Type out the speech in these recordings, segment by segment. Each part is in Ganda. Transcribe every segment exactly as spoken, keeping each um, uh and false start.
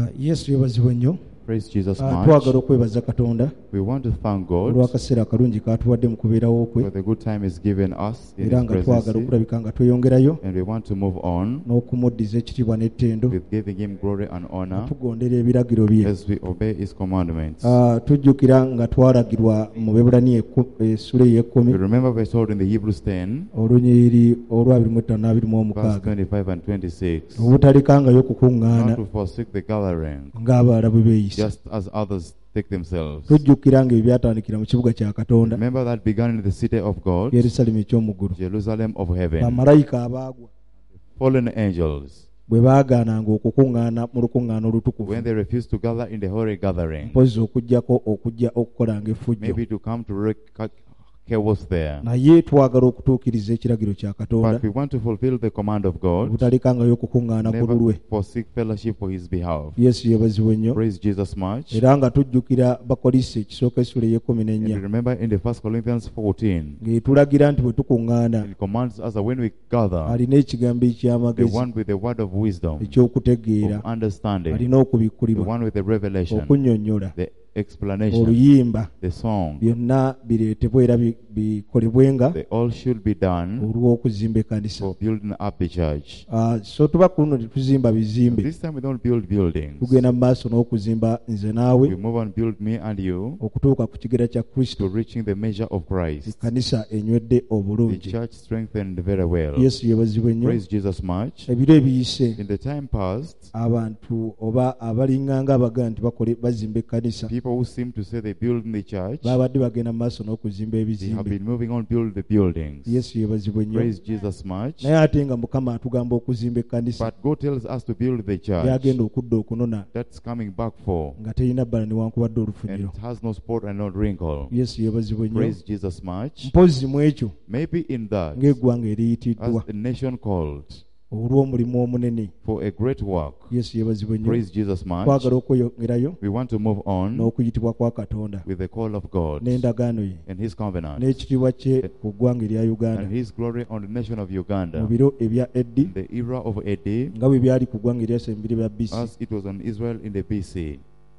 Uh, yes, yebazibwe nnyo. Praise Jesus Uh, much. twagala okwebaza Katonda We want to thank God olw'akaseera akalungi katuwadde mu kubeerawo kwe, for the good time He's given us in era His nga twagala presence, okulabika nga tweyongerayo and we want to move on n'okumuddiza ekitiibwa n'ettendo, with giving Him glory and honor tugondera ebiragiro bye. as we obey His commandments. Uh, tujjukira nga twalagirwa mu Bebulaniya essula ey'ekkumi We remember we're told in the Hebrews ten, olunyiriri olw'abiri mu ttaano n'abiri mu verse omukaaga twenty-five and twenty-six, obutalekangayo kukuŋŋaana not to forsake the gathering, ng'abalala bwe beeyisa. just as others take themselves. Tujjukira nga ebyo byatandikira mu kibuga kya Katonda, Remember that began in the city of God, Yerusaalemi eky'omu ggulu. Jerusalem of heaven. Bamalayika abaagwa Fallen angels, bwe baagaananga okukuŋŋaana mu lukuŋŋaana olutukuvu, when they refused to gather in the holy gathering, mpozi okuggyako okujja okukolanga effujjo. maybe to come to wreak ca- chaos there. Naye twagala okutuukiriza ekiragiro kya Katonda, But we want to fulfill the command of God, obutalekangayo okukuŋŋaana ku never lulwe. forsake fellowship for His behalf. Yesu yebazibwe nnyo. Praise Jesus much. Era nga tujjukira Bakolisi ekisooka essula ey'ekkumi And n'ennya remember in the First Corinthians fourteen, ng'etulagira nti bwe tukuŋŋaana it commands us that when we gather, alina ekigambo the eky'amagezi one with the word of wisdom, eky'okutegeera, of understanding, alina the okubikkulirwa, one with the revelation, okunnyonnyola, the explanation, oluyimba, the song, byonna bireetebwe era bi- bikolebwenga they all should be done olw'okuzimba ekkanisa. for building up the church. Ah, so tuba ku luno tetuzimba bizimbe, This time we don't build buildings. tugenda mu maaso n'okuzimba nze We naawe move on, build me and you okutuuka ku kigera kya to Kristo, reaching the measure of Christ. ekkanisa enywedde The obulungi. church strengthened very well. Yesu yebazibwe nnyo. Praise Jesus much. Ebiro ebiyise In the time past, abantu oba abalinganga abagaa nti bakole bazimba ekkanisa people who seem to say they build in the church, babadde bagenda mu maaso n'okuzimba they have ebizimbe. been moving on, build the buildings. Yesu yebazibwe nnyo. Praise Jesus much. Naye ate nga Mukama atugamba okuzimba ekkanisa, But God tells us to build the church byagenda okudda okunona that's coming back for, nga terina bbala newankubadde and olufuniro. it has no spot and no wrinkle. Yesu yebazibwe nnyo. Praise Jesus much. Mpozi mu ekyo Maybe in that, ng'eggwanga as eriyitiddwa a nation called olw'omulimu omunene. for a great work. Yesu yebazibwe nnyo. Praise Jesus much. Twagala okweyongerayo We want to move on n'okuyitibwa kwa Katonda with the call of God n'endagaano ye and His covenant n'ekitiibwa kye ku ggwanga erya Uganda and His glory on the nation of mu Uganda biro ebya Eddi in the era of A D, nga bwe byali ku ggwanga eryasembire bya B C. as it was on Israel in the B C.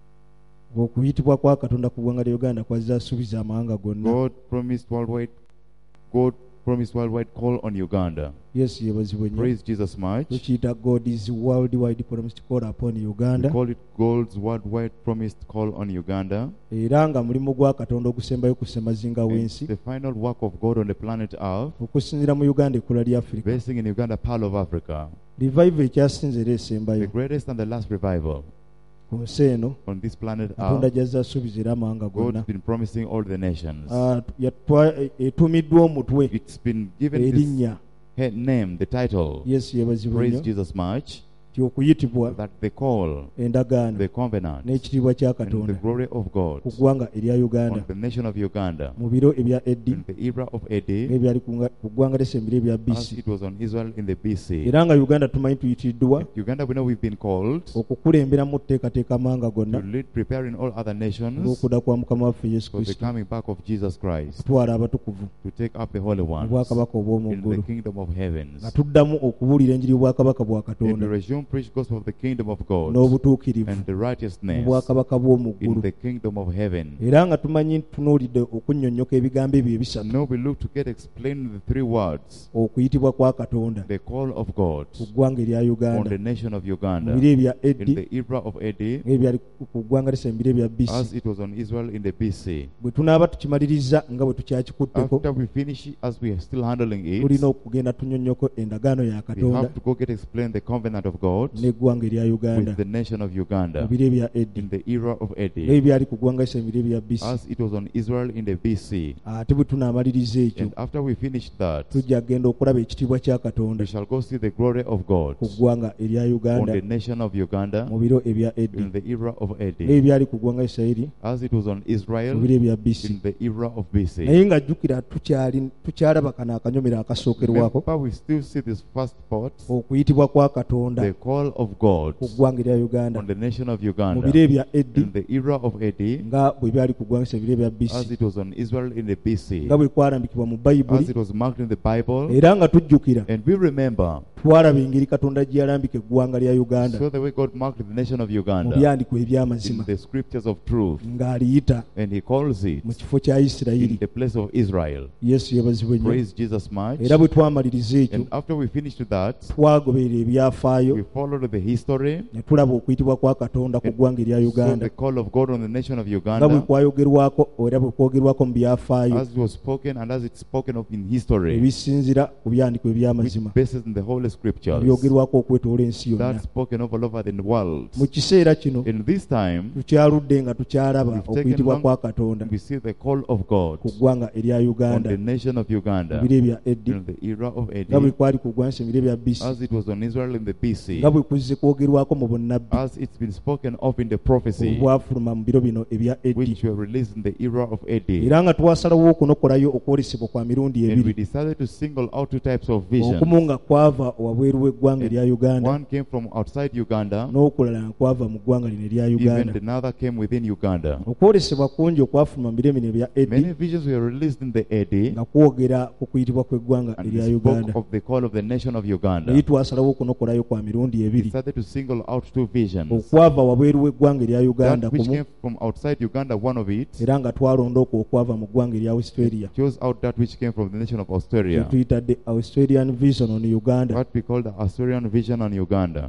Okuyitibwa kwa Katonda ku ggwanga lya Uganda kwazza asuubiza amawanga gonna. God promised worldwide. God promised worldwide call on Uganda. Yesu yebazibwe nnyo. Praise Jesus much. Tukiyita God's worldwide promised call upon We Uganda, call it God's worldwide promised call on Uganda. era nga mulimu gwa Katonda ogusembayo ku ssemazinga And w'ensi, the final work of God on the planet Earth, okusinziira mu Uganda ekkula lya Africa. basing in Uganda, Pearl of Africa. Revival ekyasinze era The esembayo greatest and the last revival ku nsi eno, on this planet Katonda Earth. gy'azza asuubiza era amawanga God's gonna. been promising all the nations. Ah, yatwa- etuumiddwa omutwe It's been given this erinnya. he- name, the title. Yesu yebazibwe Praise nnyo. Jesus much. Ti okuyitibwa, That the call, endagaano the covenant, n'ekitiibwa kya and the Katonda glory of God ku ggwanga erya Uganda on the nation of Uganda mu biro ebya Eddi in the era of A D, ng'ebyali ku nga- ku ggwanga ly'essembire ebya B as C. it was on Israel in the B C. Era nga Uganda tumanyi tuyitiddwa Uganda, we know we've been called okukulembera mu tteekateeka amawanga to gonna lead, preparing all other nations olw'okudda kwa Mukama waffe Yesu for the Kristo, coming back of Jesus Christ, kutwala abatukuvu to take up the holy mu ones bwakabaka obw'omu in the ggulu, kingdom of heavens, nga tuddamu okubuulira enjiri y'obwakabaka bwa and to Katonda resume preach gospel of the kingdom of God n'obutuukirivu and the mu righteousness bwakabaka bw'omu in ggulu. the kingdom of heaven. Era nga tumanyi tunuulidde okunnyonnyoka ebigambo ebyo ebisatu: Now we look to get explained the three words: okuyitibwa kwa Katonda the call of God ku ggwanga erya on Uganda the nation of mu Uganda biro ebya in Eddi the era of A D, ng'ebyali ku ggwanga ly'essembire ebya B C. as it was on Israel in the B C. Bwe tunaaba tukimaliriza nga bwe tukyakikutteko, After we finish, as we are still handling tulina it, okugenda tunnyonnyoko endagaano ya we Katonda have to go get explained the covenant of God n'eggwanga erya Uganda with the nation of mu Uganda biro ebya Eddi in the era of A D, ng'ebyali ku ggwanga ly'essembire ebya B C. as it was on Israel in the B C. Ate bwe tunaamaliriza ekyo, And after we finish that, tujja kgenda okulaba ekitiibwa kya Katonda we shall go see the glory of God ku ggwanga erya on Uganda the nation of Uganda mu biro ebya Eddi in the era of A D, ng'ebyali ku ggwanga Isirayiri as it was on mu Israel biro ebya B C. in the era of B C. Naye nga jjukira tukyali tukyalaba kano akanyomero akasookerwako, Remember, we still see this first part, okuyitibwa kwa Katonda the call of God ku ggwanga erya Uganda on the nation of mu Uganda biro ebya Eddi in the era of Eddie, nga bwe byali ku ggwanga ebiro ebya B as C it was on Israel in the B C, nga bwe kwalambikibwa mu Bayibuli as it was marked in the Bible. era nga tujjukira And we remember twalaba engeri Katonda gye yalambika eggwanga lya Uganda so the way God marked the nation of mu Uganda byandiko in eby'amazima the scriptures of truth, ng'aliyita and he calls it mu kifo kya in Isirayiri. the place of Israel. Yesu yebazibwe nnyo. Praise Jesus much. Era bwe twamaliriza ekyo And after we finished that, twagoberera ebyafaayo we followed the history ne tulaba okuyitibwa kwa Katonda ku ggwanga erya so Uganda the call of God on the nation of nga bwe Uganda, kwayogerwako era bwe kwogerwako mu byafaayo as it was spoken and as it's spoken of in history, ebisinzira ku byandiko which eby'amazima bases in the Holy Scriptures, byogerwako okwetoola ensi yonna. that's spoken of all over the world. Mu kiseera kino In this time, tukyaludde nga tukyalaba We've taken okuyitibwa long- kwa Katonda we see the call of God ku ggwanga erya on Uganda the nation of mu Uganda biro ebya Eddi in the era of nga bwe Eddie, kwali ku ggwanga mu biro ebya B C as it was on Israel in the B C, nga bwe kuzze kwogerwako mu bunnabbi as it's been spoken of in the prophecy, obwafuluma mu biro bino ebya Eddi, which were released in the era of Eddie. era nga twasalawo okunokolayo okwolesebwa kwa mirundi And we ebiri. decided to single out two types of visions. Okumu nga kwava wabweru w'eggwanga erya Uganda One came from outside Uganda, n'okulala nga kwava mu ggwanga lino erya even Uganda. another came within Uganda. Okwolesebwa kungi okwafuluma mu biro bino ebya Many Eddi visions were released in the Eddie nga kwogera ku kuyitibwa kw'eggwanga and erya they Uganda. spoke of the call of the nation of Uganda. Naye twasalawo okunokolayo kwa mirundi ebiri. Decided to single out two visions. Okwava wabweru w'eggwanga erya Uganda That which kumu came from outside Uganda, one of it, era nga twalonda okwo okwava mu ggwanga erya Australia. chose out that which came from the nation of Kye Australia, tuyitadde Australian Vision on Uganda. what we call the Australian vision on Uganda,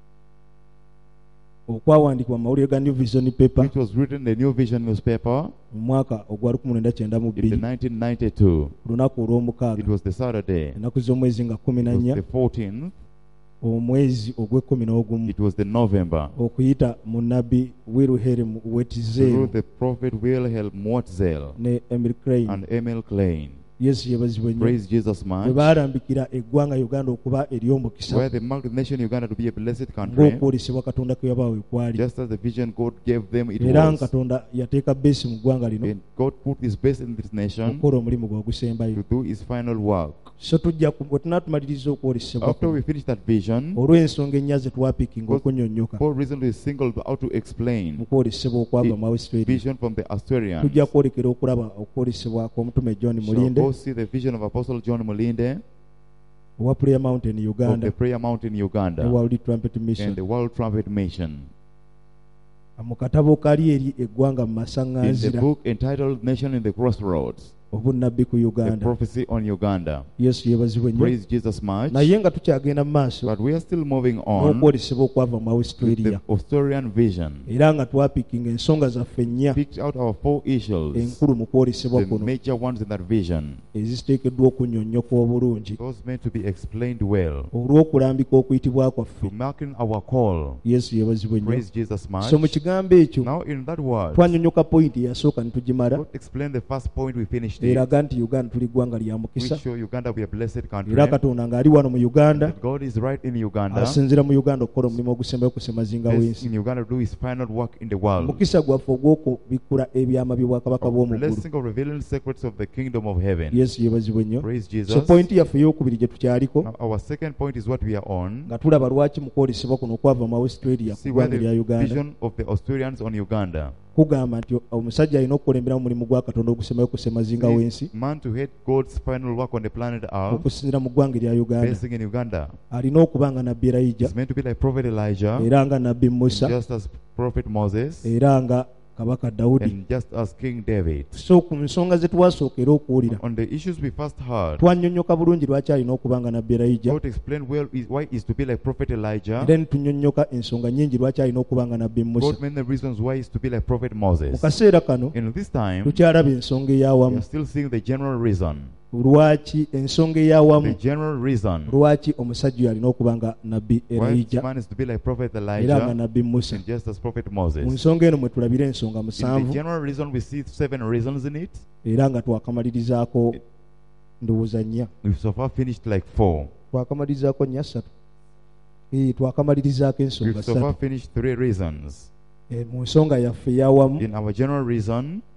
Okwawandiikibwa mu mawulire ga New Vision paper which was written in the New Vision newspaper mu mwaka ogwa lukumi lwenda kyenda mu in the bbiri nineteen ninety-two. ku lunaku It olw'omukaaga was the Saturday. ennaku z'omwezi nga kumi It na was nnya the fourteenth. omwezi ogw'ekkumi n'ogumu It was the November. okuyita mu nabbi Wilhelm Through Wetzel the prophet Wilhelm Wetzel ne Emil Klein. and Emil Klein. Yesu yebazibwe nnyo. Praise Jesus bwe much. baalambikira eggwanga Uganda okuba ery'omukisa Where they marked the nation Uganda to be a blessed country, ng'okwolesebwa Katonda kwe yabawe kwali, just as the vision God gave them it era was. Katonda yateeka beesi mu ggwanga lino And God put his best in this nation okukola omulimu gwe ogusembayo. to do his final work. So tujja ku- bwe tunaatumaliriza okwolesebwa After kuno, we finish that vision, olw'ensonga ennya ze twapikinga Because- okunnyonnyoka for reason we singled out to mu explain kwolesebwa okwava mu Australia, vision from the Asturians. tujja kwolekera okulaba okwolesebwa kw'omutume John Shall Mulinde go see the vision of Apostle John Mulinde owa Prayer Mountain of Uganda the Prayer Mountain Uganda ne World Trumpet and Mission. the World Trumpet Mission. Mu katabo kali eri eggwanga mu In the masaŋŋanzira book entitled Nation in the Crossroads, obunnabbi ku the Uganda. prophecy on Uganda. Yesu yebazibwe nnyo. Praise Jesus much. Naye nga tukyagenda mu maaso But we are still moving on n'okwolesebwa okwava mu with Australia, the Australian vision. era nga twapikinga ensonga zaffe nnya Picked out our four issues, enkulu mu kwolesebwa the kuno major ones in that vision. eziteekeddwa okunnyonnyoka obulungi Those meant to be explained well. olw'okulambika okuyitibwa kwaffe. To marking our call. Yesu yebazibwe nnyo. Praise Jesus much. So mu kigambo ekyo Now in that word, twanyonnyoka pointi eyasooka ne tugimala, God explained the first point we finished it. eraga nti Uganda tuli ggwanga lya We mukisa, show Uganda we are a blessed country. era Katonda ng'ali wano mu Uganda That God is right in Uganda. asinziira mu Uganda okukola omulimu ogusembayo kusemazinga Blessed w'ensi. in Uganda to do his final work in the world. Omukisa gwaffe ogw'okubikula ebyama by'obwakabaka bw'omu ggulu. Blessing of revealing secrets of the kingdom of heaven. Yesu yebazibwe nnyo. Praise So Jesus. pointi yaffe ey'okubiri gye tukyaliko Now our second point is what we are on. nga tulaba lwaki mu kwolesebwa kuno okwava mu Australia ku See where ggwanga lya the Uganda vision of the Australians on Uganda. kugamba nti omusajja alina okukulemberamu omulimu gwa Katonda ogusembayo kusemazinga w'ensi This man to head God's final work on the planet Earth, okusinziira mu ggwanga erya Uganda. basing in Uganda, Alina okuba nga nabbi Elijah is meant to be like Prophet Elijah, era nga nabbi Musa just as Prophet Moses, era nga kabaka Dawudi. and just as King David. So ku nsonga ze twasookera okuwulira On the issues we first heard, twannyonnyoka bulungi lwaki alina okuba nga nabbi Elijah, God explained well is why is to be like Prophet Elijah. era ne tunnyonnyoka ensonga nnyingi lwaki alina okuba nga nabbi Musa. God made the reasons why is to be like Prophet Mu Moses. kaseera kano In this time, tukyalaba ensonga we ey'awamu are still seeing the general reason. lwaki ensonga The ey'awamu general reason lwaki omusajja oyo alina okuba nga nabbi why this Elijah man is to be like Prophet era nga Elijah nabbi Musa. and just as Prophet Mu Moses. nsonga eno mwe tulabira ensonga In the musanvu general reason, we see seven reasons in it. era nga twakamalirizaako ndowooza nnya We've so far finished like four. twakamalirizaako nnya ssatu Eh, twakamalirizaako ensonga We've so far ssatu finished three reasons. Eh, mu nsonga yaffe ey'awamu In our general reason,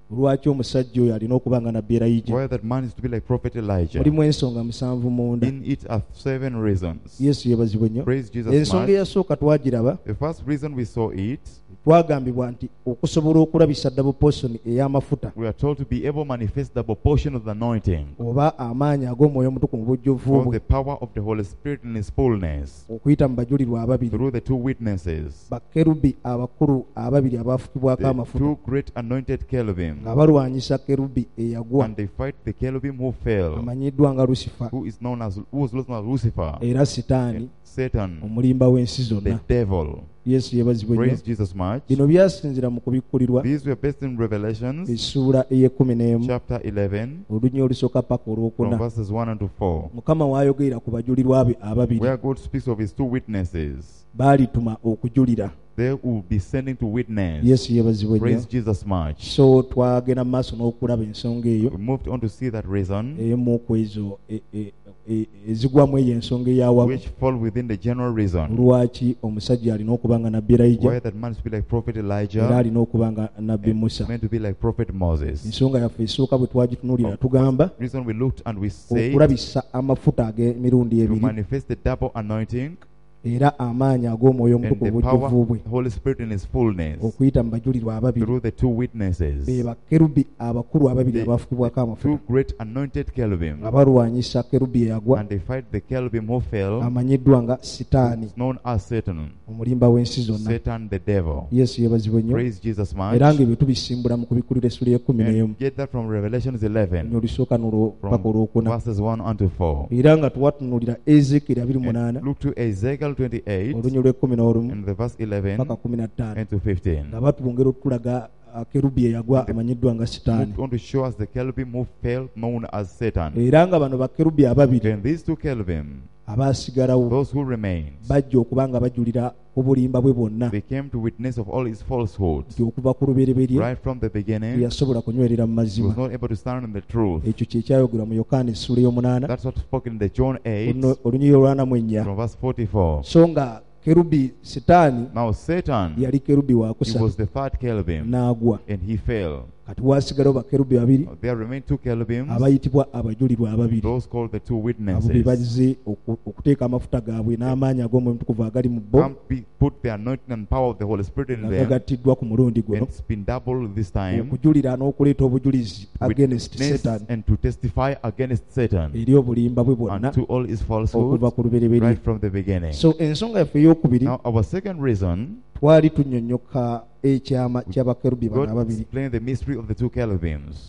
lwaki omusajja oyo alina okuba nga nabbi Elijah. why that man is to be like prophet Elijah. Mulimu ensonga musanvu munda. In it are seven reasons. Yesu yebazibwe nnyo. Praise Jesus Ensonga much. eyasooka twagiraba, The first reason we saw it, twagambibwa nti okusobola okulabisa double portion ey'amafuta we are told to be able to manifest the portion of the anointing, oba amaanyi ag'omwoyo omutukuvu mu bujjuvu or bwe the power of the Holy Spirit in His fullness, okuyita mu bajulirwa ababiri, through the two witnesses, bakerubi abakulu ababiri abaafukibwako the amafuta two great anointed cherubim, nga balwanyisa kerubi eyagwa and they fight the cherubim who fell, amanyiddwa nga Lucifer who is known as who was known as Lucifer, era Sitaani Satan, omulimba w'ensi the zonna. devil. Yesu yebazibwe nnyo. Praise Jesus much. Bino byasinzira mu kubikkulirwa These were based in Revelations essuula ey'ekkumi n'emu chapter eleven, olunya olusooka paka from olwokuna. verses one and to four, Mukama w'ayogerera ku bajulirwa be ababiri where God speaks of His two witnesses. baalituma okujulira. They will be sending to witness. Yesu yebazibwe nnyo. Praise Jesus much. So twagenda mu maaso n'okulaba ensonga eyo We moved on to see that reason, emu ku ezo e- e- e- ezigwamu eyo ensonga eyawamu which fall within the general reason, lwaki omusajja alina okuba nga nabbi why Elijah that man is to be like prophet era Elijah, alina okuba nga nabbi Musa. meant to be like prophet Moses. Ensonga yaffe esooka bwe twagitunuulira tugamba Reason we looked and we said okulabisa amafuta ag'emirundi to ebiri manifest the double anointing era amaanyi ag'omwoyo and omutukuvu the obujjuvu power bwe of the Holy Spirit in His fullness okuyita mu bajulirwa ababiri through the two witnesses, be bakerubi abakulu ababiri The abaafukibwako two amafuta great anointed cherubim, nga balwanyisa kerubi eyagwa and they fight the cherubim who fell, amanyiddwa nga Sitaani known as Satan, omulimba w'ensi zonna. Satan the devil. Yesu yebazibwe nnyo. Praise Jesus much. Era ng'ebyo tubisimbula mu kubikkulira essula y'ekkumi n'emu And get that from Revelations olunya eleven, olusooka n'olwo paka from olwokuna. verses one unto four. Era nga twatunuulira Ezekieri abiri mu munaana And look to Ezekiel twenty-eight, olunya olw'ekkumi n'olumu and the verse eleven paka kumi na ttaano and to fifteen. nga batwongera okutulaga uh, kerubi eyagwa amanyiddwa nga Sitaani. Moved on to show us the cherubim who fell, known as Satan. Era nga bano bakerubi ababiri Then these two cherubim, abaasigalawo those who remained, bajja okuba nga bajulira obulimba bwe bwonna they came to witness of all his falsehoods. nti okuva ku lubereberye Right from the beginning, teyasobola kunywerera mu he was mazima. not able to stand in the truth. Ekyo kye kyayogerwa mu Yokaana essuula ey'omunaana That's what spoken in the John eight, oluno- olunyiri olwana mu ennya. from verse forty-four. So nga kerubi Sitaani Now Satan, yali kerubi wa he kusatu was the third cherubim, n'agwa. and he fell. Kati waasigalawo bakerubi babiri There remained two cherubims, abayitibwa abajulirwa ababiri those called the two abo be witnesses. bazze oku- okuteeka amafuta gaabwe n'amaanyi ag'omwoyo omutukuvu agali mu bo Come be, put the anointing and power of the Holy Spirit in nga them. gagattiddwa ku mulundi And guno it's been doubled this time, okujulira n'okuleeta obujulizi against witness Satan and to testify against Satan eri obulimba bwe bwonna and to all his falsehoods okuva ku lubereberye. right from the beginning. So ensonga yaffe ey'okubiri Now our second reason, twali tunnyonnyoka ekyama ky'abakerubi bano God ababiri explained the mystery of the two cherubims.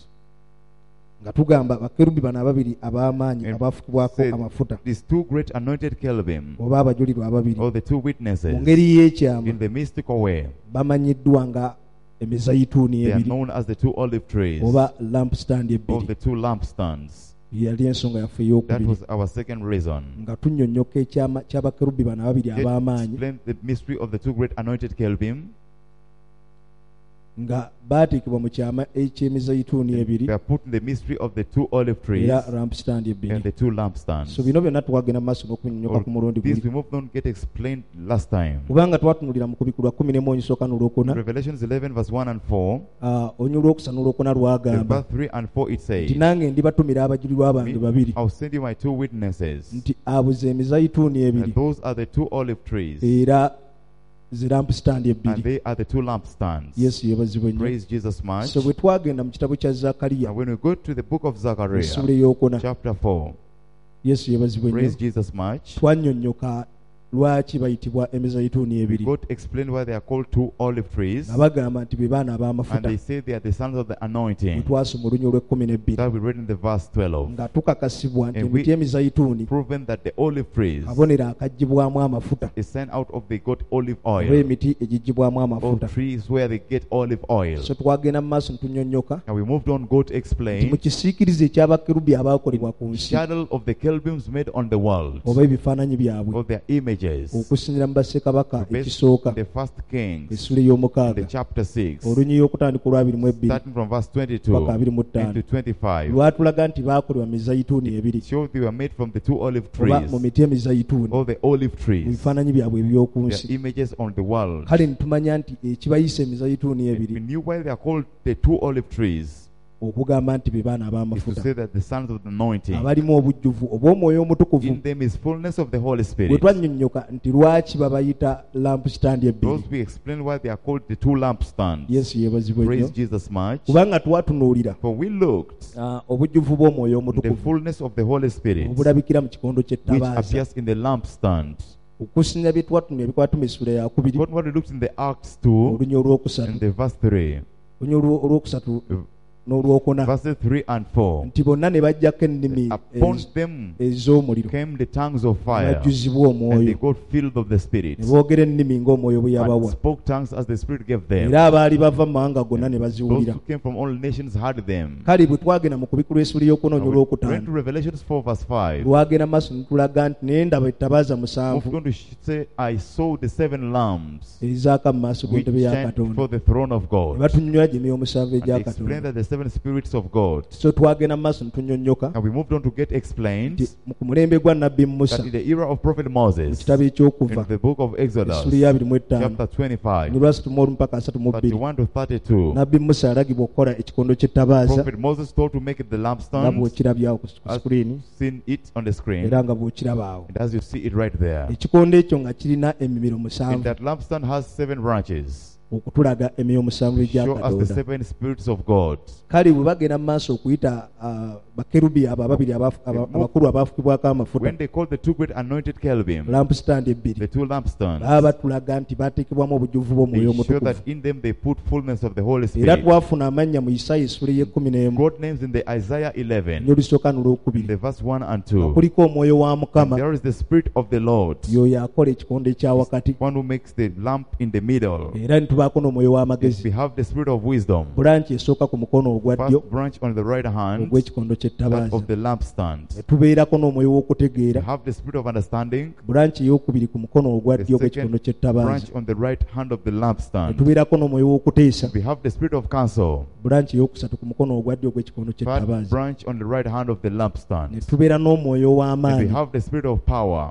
nga tugamba bakerubi bano ababiri ab'amaanyi And abaafukibwako said, amafuta These two great anointed cherubim, oba abajulirwa ababiri or the two mu witnesses, ngeri y'ekyama in the mystical way, bamanyiddwa nga emizayituuni they are ebiri known as the two olive trees, oba lampstand or ebbiri. the two lampstands. Yali ensonga yaffe That ey'okubiri was our second reason. nga tunnyonnyoka ekyama ky'abakerubi bano ababiri Yet ab'amaanyi explain the mystery of the two great anointed cherubim. nga baateekebwa mu kyama eky'emizayituuni ebiri They are put in the mystery of the two olive trees era lampstand ebbiri. and the two lampstands. So bino byonna twagenda mu maaso n'okunyonnyoka Or ku mulundi these guli we moved on get explained last time. kubanga twatunuulira mu kubikulwa kumi n'emu onyisooka n'olwokuna Revelations eleven verse one and four, ah, olunya olwokusa n'olwokuna in lwagamba verse three and four it says, nti nange ndibatumira abajulirwa bange Me, babiri I'll send you my two witnesses, nti abo ze emizayituuni ebiri and those are the two olive trees, era ze lampstand and ebbiri. they are the two lampstands. Yesu yebazibwe nnyo. Praise Jesus much. So bwe twagenda mu kitabo kya Zakaliya And when we go to the book of Zechariah, essuula ey'okuna chapter four, Yesu yebazibwe nnyo. praise Jesus much, Twannyonnyoka lwaki bayitibwa emizayituuni we ebiri got explained why they are called two olive trees, nga bagamba nti be baana and ab'amafuta. they say they are the sons of the Bwe anointing. twasoma olunya olw'ekkumi n'ebbiri That we read in the verse twelve. nga tukakasibwa nti And we- emiti emizayituuni Proven that the olive trees kabonero akaggyibwamu amafuta is sent out of the got olive oba oil, emiti egiggyibwamu or amafuta. trees where they get olive oil. So twagenda mu maaso ntunnyonnyoka And we moved on, God nti mu explained kisiikirize ekyabakerubi abaakolebwa ku nsi shadow of the cherubims made on the world, oba ebifaananyi byabwe or their images, images okusinziira mu bassekabaka based ekisooka on the first Kings, essula in ey'omukaaga the chapter six, olunyi y'okutandika olwa abiri mu ebbiri starting from verse twenty-two paka abiri mu ttaano into twenty-five. lwatulaga nti baakolebwa mizayituuni ebiri It shows they were made from the two olive oba trees, mu miti emizayituuni all the olive mu trees, bifaananyi byabwe eby'oku their nsi images on the world. kale nitumanya nti ekibayisa emizayituuni And we ebiri knew why they are called the two olive trees, okugamba nti be baana is to ab'amafuta say that the sons of the anointing, abalimu obujjuvu obw'omwoyo omutukuvu in them is fullness of the Holy bwe Spirit. twannyonnyoka nti lwaki babayita lampstand ebbiri Those we explain why they are called the two lampstands. yesu yeebazibwe Praise nnyo Jesus much. kubanga twatunuulira For we looked ah, obujjuvu bw'omwoyo at the omutukuvu fullness of the Holy Spirit, obulabikira mu kikondo which ky'ettabaaza appears in the lampstand. okusinza bye twatunula ebikwata mu essula yakubiri But what we looked in the Acts two olunyi olwokusatu and the verse three, olunyi olwo- olwokusatu n'olwokuna verses three and four, nti bonna ne bajjako ennimi upon ez- them ez'omuliro came the tongues of fire, bajjuzibwa and they omwoyo got filled of the Spirit, ne boogera ennimi ng'omwoyo bwe and yabawa spoke tongues as the Spirit gave them. era abaali bava mu mawanga gonna ne Those baziwulira who came from all nations heard them. kale bwe twagenda mu kubikula essula y'okunonya Now we went olwokutaano to Revelations four verse five. lwagenda maaso ne tulaga nti naye ndaba ettabaaza I'm musanvu going to sh- say, I saw the seven lamps ezaaka mu maaso which g'entebe ya shine katonda before the throne of ne God. batunnyonnyola gy'emyoyo omusanvu And egya they explained katonda that the seven spirits of God. so twagenda mu maaso ne tunnyonnyoka And we moved on to get explained nti mu- ku mulembe gwa nabbi musa that in the era of Prophet mu Moses, kitabo ekyokuva in the book of Exodus, essula ya abiri mu etaano chapter twenty-five, ne lwasatu mu olumu paka asatu mu bbiri thirty-one to thirty-two, nabbi musa alagibwa okukola ekikondo ky'ettabaaza Prophet Moses told to make it the nga lampstands, bw'okirabyawo ku ku as screen you've seen it on the screen, era nga bw'okirabaawo and as you see it right there. ekikondo ekyo nga kirina emimiro And musanvu that lampstand has seven branches, okutulaga emyoyo musanvu egya show us the katonda seven spirits of God. kale bwe bagenda mu maaso okuyita ah, bakerubi abo ababiri abafu- aba- abakulu abaafukibwako amafuta When they called the two great anointed cherubim, lampstand ebbiri the two lampstands, baba batulaga nti bateekebwamu obujjuvu bw'omwoyo they show omutukuvu that in them they put fullness of the Holy era Spirit. twafuna amannya mu isaaya essula y'ekkumi n'emu God names in the Isaiah eleven, nyo olusooka in n'olwokubiri the verse one and nga two. kuliko omwoyo wa And mukama there is the Spirit of the Lord, y'oyo akola ekikondo ekya wakati one who makes the lamp in the middle. era ne tubaako n'omwoyo w'amagezi We have the Spirit of wisdom, bulanki esooka ku mukono ogwa ddyo first branch on the right hand, ogw'ekikondo that ky'ettabaaza of the lampstand. ne tubeerako n'omwoyo We w'okutegeera have the Spirit of understanding, bulanki ey'okubiri ku mukono ogwa the ddyo ogw'ekikondo second ky'ettabaaza branch on the right hand of the ne lampstand. tubeerako n'omwoyo w'okuteesa We have the Spirit of counsel, bulanki ey'okusatu ku mukono ogwa ddyo ogw'ekikondo third ky'ettabaaza branch on the right hand of the ne lampstand. tubeera n'omwoyo And we w'amaanyi have the Spirit of power,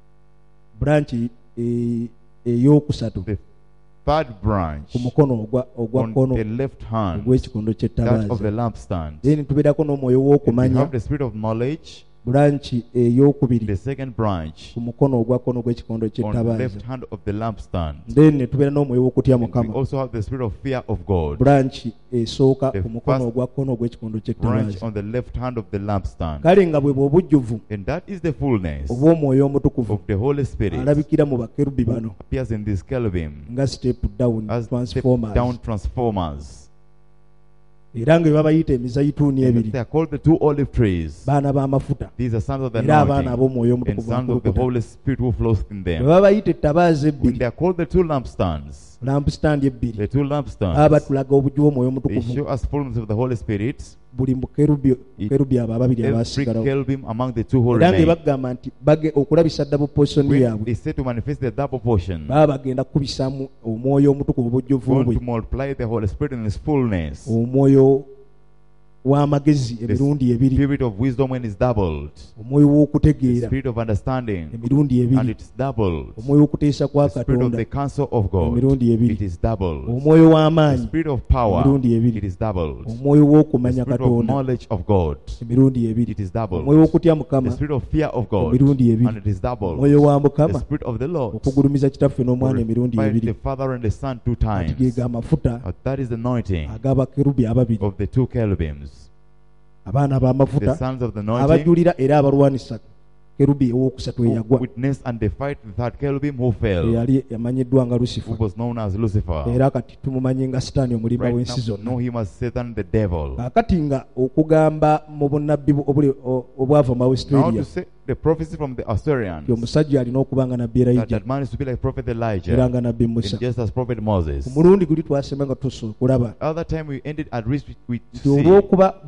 bulanki eh, ey'okusatu the third branch ku mukono ogwa ogwa on kkono the left hand, ogw'ekikondo that of the ky'ettabaaza lampstand. then tubeerako n'omwoyo And we w'okumanya have the Spirit of knowledge, bulanki ey'okubiri the second branch ku mukono ogwa kkono ogw'ekikondo on the ky'ettabaaza left hand of the lampstand. then ne tubeera n'omwoyo w'okutya And we mukama also have the Spirit of fear of God, bulanki esooka The ku mukono first ogwa kkono ogw'ekikondo branch ky'ettabaaza on the left hand of the lampstand. kale nga bwe bwe obujjuvu And that is the fullness obw'omwoyo omutukuvu of the Holy Spirit, alabikira mu bakerubi bano appears in this cherubim nga step down as step transformers down transformers. era nga bwe babayita emizayituuni And ebiri they are called the two olive trees. baana b'amafuta These are sons of the era abaana anointing ab'omwoyo and omutukuvu sons of the akulukuta Holy Spirit who flows in bwe them. baba bayita ettabaaza When ebbiri they are called the two lampstands, lampstand ebbiri the two baba lampstands, batulaga obujju bw'omwoyo they omutukuvu show us fullness of the Holy Spirit, buli mukerubi kerubi abo ababiri every abaasigalawo cherubim among the two who era nga remain. bagamba nti bage okulabisa ddabo posoni When yaabwe they say to manifest the double portion, baba bagenda kukubisaamu omwoyo omutukuvu obujjuvu going bwe to multiply the Holy Spirit in His fullness. omwoyo w'amagezi emirundi ebiri Spirit of wisdom when it's doubled, omwoyo the w'okutegeera spirit of understanding emirundi and ebiri it's doubled, omwoyo w'okuteesa kwa the spirit of katonda the counsel of God, emirundi it ebiri is doubled, omwoyo the w'amaanyi spirit of power, emirundi ebiri it is doubled, omwoyo the w'okumanya spirit of katonda knowledge of God, emirundi ebiri it is doubled, omwoyo w'okutya the mukama spirit of fear of God, emirundi ebiri and it is doubled, omwoyo wa the mukama spirit of the Lord, okugulumiza kitaffe n'omwana emirundi glorify ebiri the Father and the Son two ati ge times. ga amafuta Uh, That is the anointing ag'abakerubi ababiri of the two cherubims, abaana the b'amafuta sons of the anointing, abajulira era abalwanisa kerubi owookusatu who eyagwa witnessed and defied the third cherubim who fell, eyali yamanyiddwa nga who lusifa was known as Lucifer. era kati tumumanyi nga sitaani omulimba Right w'ensi now, know zonna him as Satan the devil. kaakati nga okugamba mu bunnabbi bu- obuli- o- obwava mu Now australia to say the prophecy from the Assyrians, nti omusajja alina okuba nga nabbi that erayija that man is to be like prophet era Elijah, nga nabbi musa and just as prophet Moses. ku mulundi guli twasema nga tusobola okulaba Other time we ended at least we, we nti see olw'okuba ba-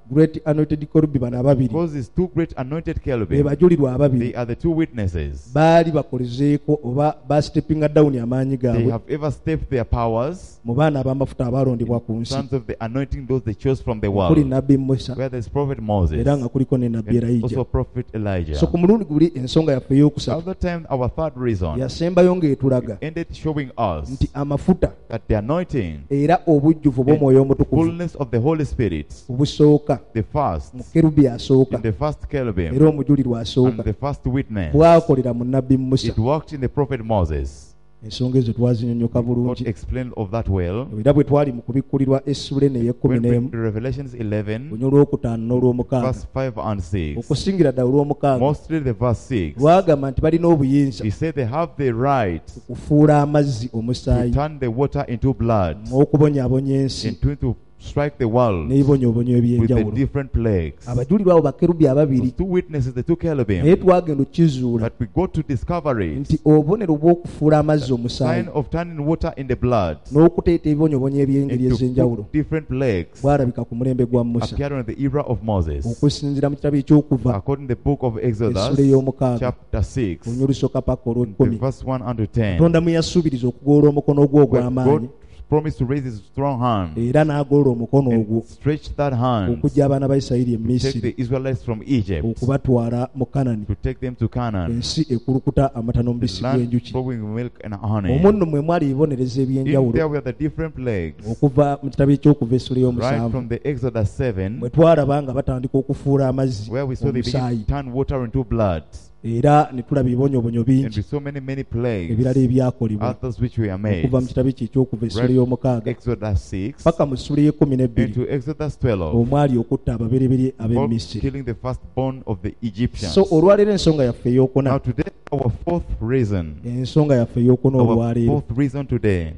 great anointed kerubi bano ababiri Because these two great anointed be cherubim, bajulirwa ababiri they are the two witnesses. baali bakolezeeko oba bastepinga down amaanyi They gaabwe have ever stepped their powers, mu baana ab'amafuta abalondebwa ku nsi sons of the anointing, those they chose from the kuli world, nabbi musa where there's prophet Moses era nga kuliko ne nabbi and also erayija prophet Elijah. so ku mulundi guli ensonga yaffe ey'okusatu Other time, our third reason yasembayo ng'etulaga ended showing us nti amafuta that the anointing, era obujjuvu bw'omwoyo omutukuvu fullness of the Holy Spirit, obusooka the first, mu kerubi asooka in the first cherubim, era omujulirwa and asooka the first witness, bwakolera mu nabbi musa it worked in the prophet Moses. ensonga ezo twazinyonnyoka God bulungi explained of that well. era bwe twali mu kubikkulirwa essula eno ey'ekkumi When we n'emu read Revelations eleven, lunya olwokutaano n'olwomukaaga verse five and six, okusingira ddala olw'omukaaga mostly the verse six, lwagamba nti balina obuyinza he said they have the right okufuula amazzi to omusaayi turn the water into blood n'okubonyaabonya ensi and to, to strike the world n'ebibonyoobonyo with the eby'enjawulo different plagues. abajulirwa abo bakerubi ababiri Those two witnesses, the two naye cherubim, twagenda okukizuula but we got to discover it. nti obubonero bw'okufuula amazzi omusaayi Sign of turning water in the blood n'okuteeta ebibonyoobonyo eby'engeri into ez'enjawulo different plagues bwalabika ku mulembe gwa musa appeared on the era of Moses. okusinziira mu kitabo ekyokuva According to the book of essula Exodus, ey'omukaaga chapter six, olunya olusooka paka the olw'ekkumi verse one and to ten, katonda mwe yasuubiriza okugoola omukono gwe where ogw'amaanyi God promised to raise his strong hand era n'agoola omukono ogwo and stretch that hand okuggya abaana ba isirayiri e to take misiri the Israelites from Egypt, okubatwala mu kanani to take them to Canaan, ensi ekulukuta amata n'omubisi the land gw'enjuki flowing with milk and honey. omwo nno mwe mwali ebibonerezo In there eby'enjawulo were the different plagues, okuva mu kitabo ekyokuva essula right y'omusanvu from the Exodus seven, bwe twalaba nga batandika okufuula amazzi where we saw they began omusaayi to turn water into blood, era ne tulaba ebibonyoobonyo and bingi we saw many, many plagues, ebirala ebyakolebwa others which were made. okuva mu kitabo ekyo ekyokuva essula Right. y'omukaaga Exodus six paka mu ssula y'ekkumi n'ebbiri into Exodus twelve, omwali okutta ababereberye ab'e involved misiri killing the firstborn of the Egyptians. so olwaleero ensonga yaffe ey'okuna Now today, our fourth reason, ensonga yaffe ey'okuna our olwaleero fourth reason today,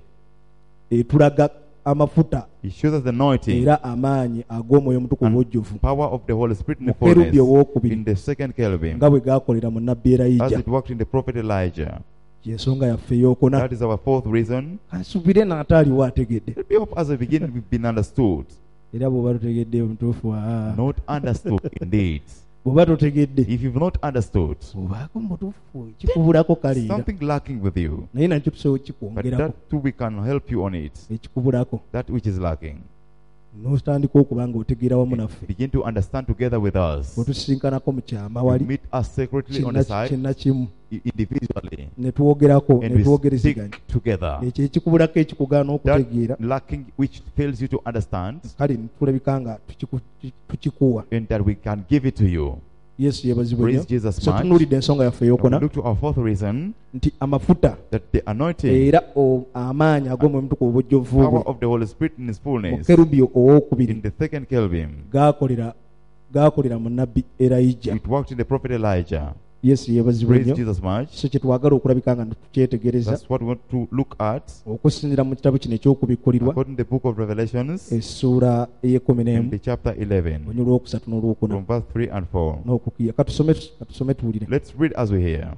etulaga amafuta it shows us the anointing, era amaanyi ag'omwoyo omutukuvu and obujjuvu power of the Holy Spirit in the mu kerubi fullness owookubiri in the second cherubim, nga bwe gaakolera mu nabbi as erayija it worked in the prophet Elijah. y'ensonga yaffe ey'okuna That is our fourth reason. kansubire n'ataaliwo ategedde Let me hope as we begin, we've been understood. era bw'oba totegedde omutuufu aa Not understood indeed. bw'oba totegedde If you've not understood, obaako mutuufu kikubulako kaleera something lacking with you, naye nakyo tusobola but kikwongerako that too we can help you on it. ekikubulako That which is lacking. n'otandika okuba nga otegeera wamu naffe Begin to understand together with us. bwetusisinkanako mu kyama You wali meet us secretly on the kinna side, kinna kimu i- individually, ne twogerako and ne we twogereziganya stick together. ekyo ekikubulako ekikugaana okutegeera That lacking which fails you to understand, kale tulabika nga tukiku- tukikuwa and that we can give it to you. yesu yeebazibwe nnyo Praise Jesus so much. tunuulidde ensonga yaffe Now we ey'okuna look to our fourth reason, nti amafuta that the anointing, era o- amaanyi ag'omwoyo omutukuvu obujjuvu power bwe of the Holy Spirit in His mu fullness, kerubi owookubiri in the second cherubim, gaakolera gaakolera mu nabbi erayija it worked in the prophet Elijah. yesu yeebazibwe Praise nnyo Jesus much. so kye twagala okulabika nga tukyetegereza That's what we want to look at. okusinziira mu kitabo kino eky'okubikkulirwa According to the book of Revelations, essuula ey'ekkumi in n'emu the chapter eleven, olunya olwokusatu n'olwokuna from verse three and four. n'okukiya katusome katusome tuwulire Let's read as we hear.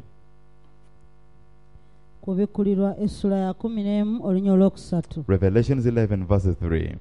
kubikkulirwa essula ya kumi n'emu olunya olwokusatu. Revelations eleven, verses three.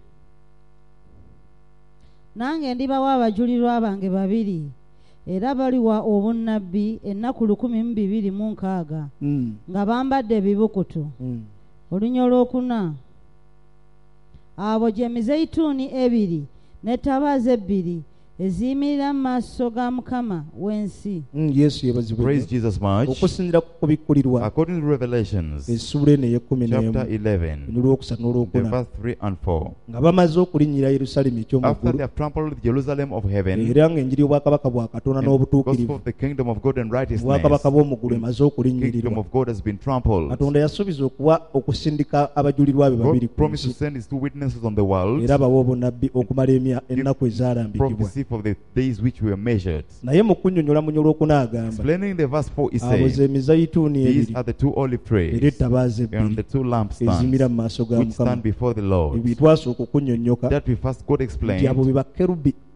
Nange ndibawa abajulirwa bange babiri era baliwa obunnabbi ennaku lukumi mu bibiri mu nkaaga Mm, nga bambadde ebibukutu. mm. Olunya olwokuna abo gye mizeyituuni ebiri n'ettabaaza ebbiri eziyimirira mu maaso ga Mukama w'ensi. Mm, yesu yeebazibwe Praise nnyo Jesus much. okusinziira ku kubikkulirwa According to Revelations, essuula eno ey'ekkumi n'emu chapter eleven, olunya olwokusatu the n'olwokuna verse three and four. nga bamaze okulinnyira yerusaalemu After eky'omuggulu they have trampled the Jerusalem of heaven, era ng'enjiri y'obwakabaka bwa katonda and the gospel n'obutuukirivu of the kingdom of God and righteousness, obwakabaka bw'omuggulu emaze kingdom okulinnyirirwa of God has been trampled. katonda yasuubiza okuwa okusindika abajulirwa be babiri God ku promised to nsi send His two witnesses on the world, era bawa obunnabbi okumala emya- ennaku ezaalambikibwa prophecy for the days which were measured. naye mu kunnyonnyola mu nyolwokuna agamba Explaining the verse four, he abo says, ze mizayituuni these ebiri are the two olive era trees ettabaaza and ebbiri the two ezimira mu lampstands maaso ga which mukama stand before the Lord. ebyo twasooka okunnyonnyoka That we first God nti abo explained, be bakerubi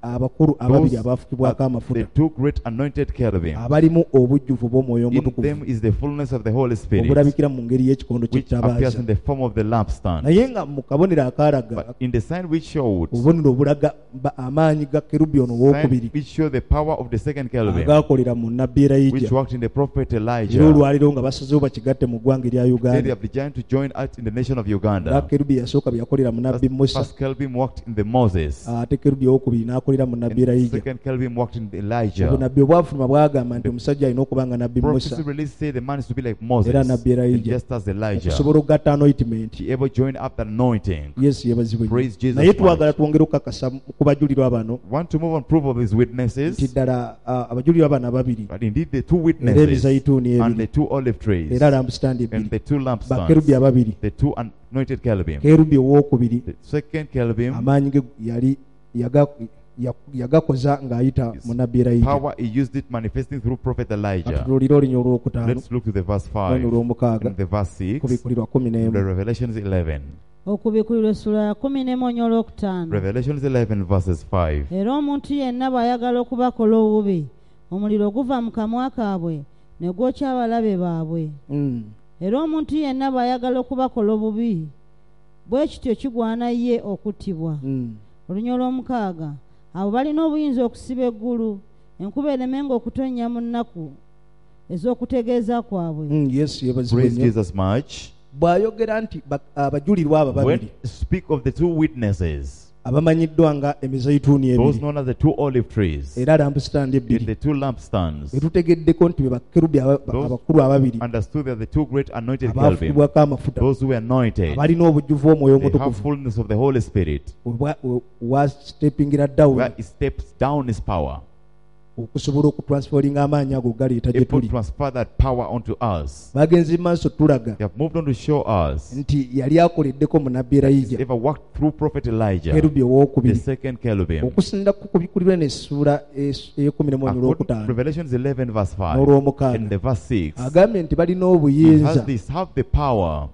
abakulu ababiri Those abafukibwako are the amafuta two great anointed cherubim. abalimu obujjuvu bw'omwoyo In them omutukuvu is the fullness of the Holy Spirit, obulabikira mu ngeri y'ekikondo which appears ky'ettabaaza in the form of the lampstand. naye nga mu kabonero akaalaga But in the sign which showed, obubonero obulaga ba- amaanyi ga kerubi ono sign owookubiri which showed the power of the second cherubim, agaakolera mu nabbi which erayija worked in the prophet era Elijah. olwaliro nga basazeewo bakigatte mu ggwanga erya They uganda have begun to join out in the nation of nga Uganda. kerubi yasooka bye yakolera mu nabbi musa First cherubim worked in the Moses. ate kerubi owookubiri n'akolera mu nabbi And erayija second cherubim worked in the obwo Elijah. nabbi obwafuluma bwagamba nti omusajja alina okuba nga nabbi musa Prophecy release say the man is to be like Moses, Era nabbi and Elijah. just as Elijah. okusobola okugatta anointment To ever join up the anointing. yesu yebazibwe Praise Jesus naye twagala Christ. twongere okukakasa ku bajulirwa bano Want to move on proof of his nti witnesses, ddala ah, abajulirwa bano ababiri but indeed the two era witnesses ebizayituuni and the ebiri two olive trees era lampstand and ebbiri the two bakerubi lampstands, ababiri the two anointed cherubim. kerubi owookubiri The second cherubim, amaanyi ge yali yaga- ya- yagakoza ng'ayita mu nabbi erayija power he used it manifesting through prophet Elijah. atutuulire olunya olwokutaano Let's look to the verse five olunya olw'omukaaga and the verse six, kubikulirwa kumi the n'emu Revelations eleven. okubikulirwa essula ya kumi n'emu olwokutaano. Revelations eleven verses five. Era omuntu yenna bw'ayagala okubakola obubi omuliro guva mu kamwa kaabwe ne gwokya abalabe baabwe. Mm. Era omuntu yenna bw'ayagala okubakola obubi bwe kityo kigwana ye okuttibwa. Mm. Olunya olw'omukaaga abo balina obuyinza okusiba eggulu enkuba eremenga okutonnya mu nnaku ez'okutegeeza kwabwe. Mm, yesu yebazibwe Praise nnyo Jesus much. bw'ayogera nti ba- abajulirwa abo When babiri speak of the two witnesses, abamanyiddwa nga emizayituuni those ebiri known as the two olive trees era lampstand and ebbiri the two lampstands, betutegeddeko nti be bakerubi aba- Those- abakulu ababiri understood that the two great anointed cherubim, abaafukibwako amafuta those who were anointed, abalina obujjuvu omwoyo they have omutukuvu fullness of the Holy Spirit, wastepingira down where he steps down his power. okusobola okutransferringa amaanyi ago galeeta gye Able to tuli transfer that power onto us. bagenzi maaso tulaga They have moved on to show us nti yali akoleddeko mu nabbi he's erayija ever walked through prophet Elijah, kerubi the owookubiri second cherubim. okusinda ku bikulirwa n'essuula ey'ekumi n'emu According to olwokutaano Revelations eleven verse five n'olw'omukaaga and the verse six, agambye nti balina he has obuyinza this, have the power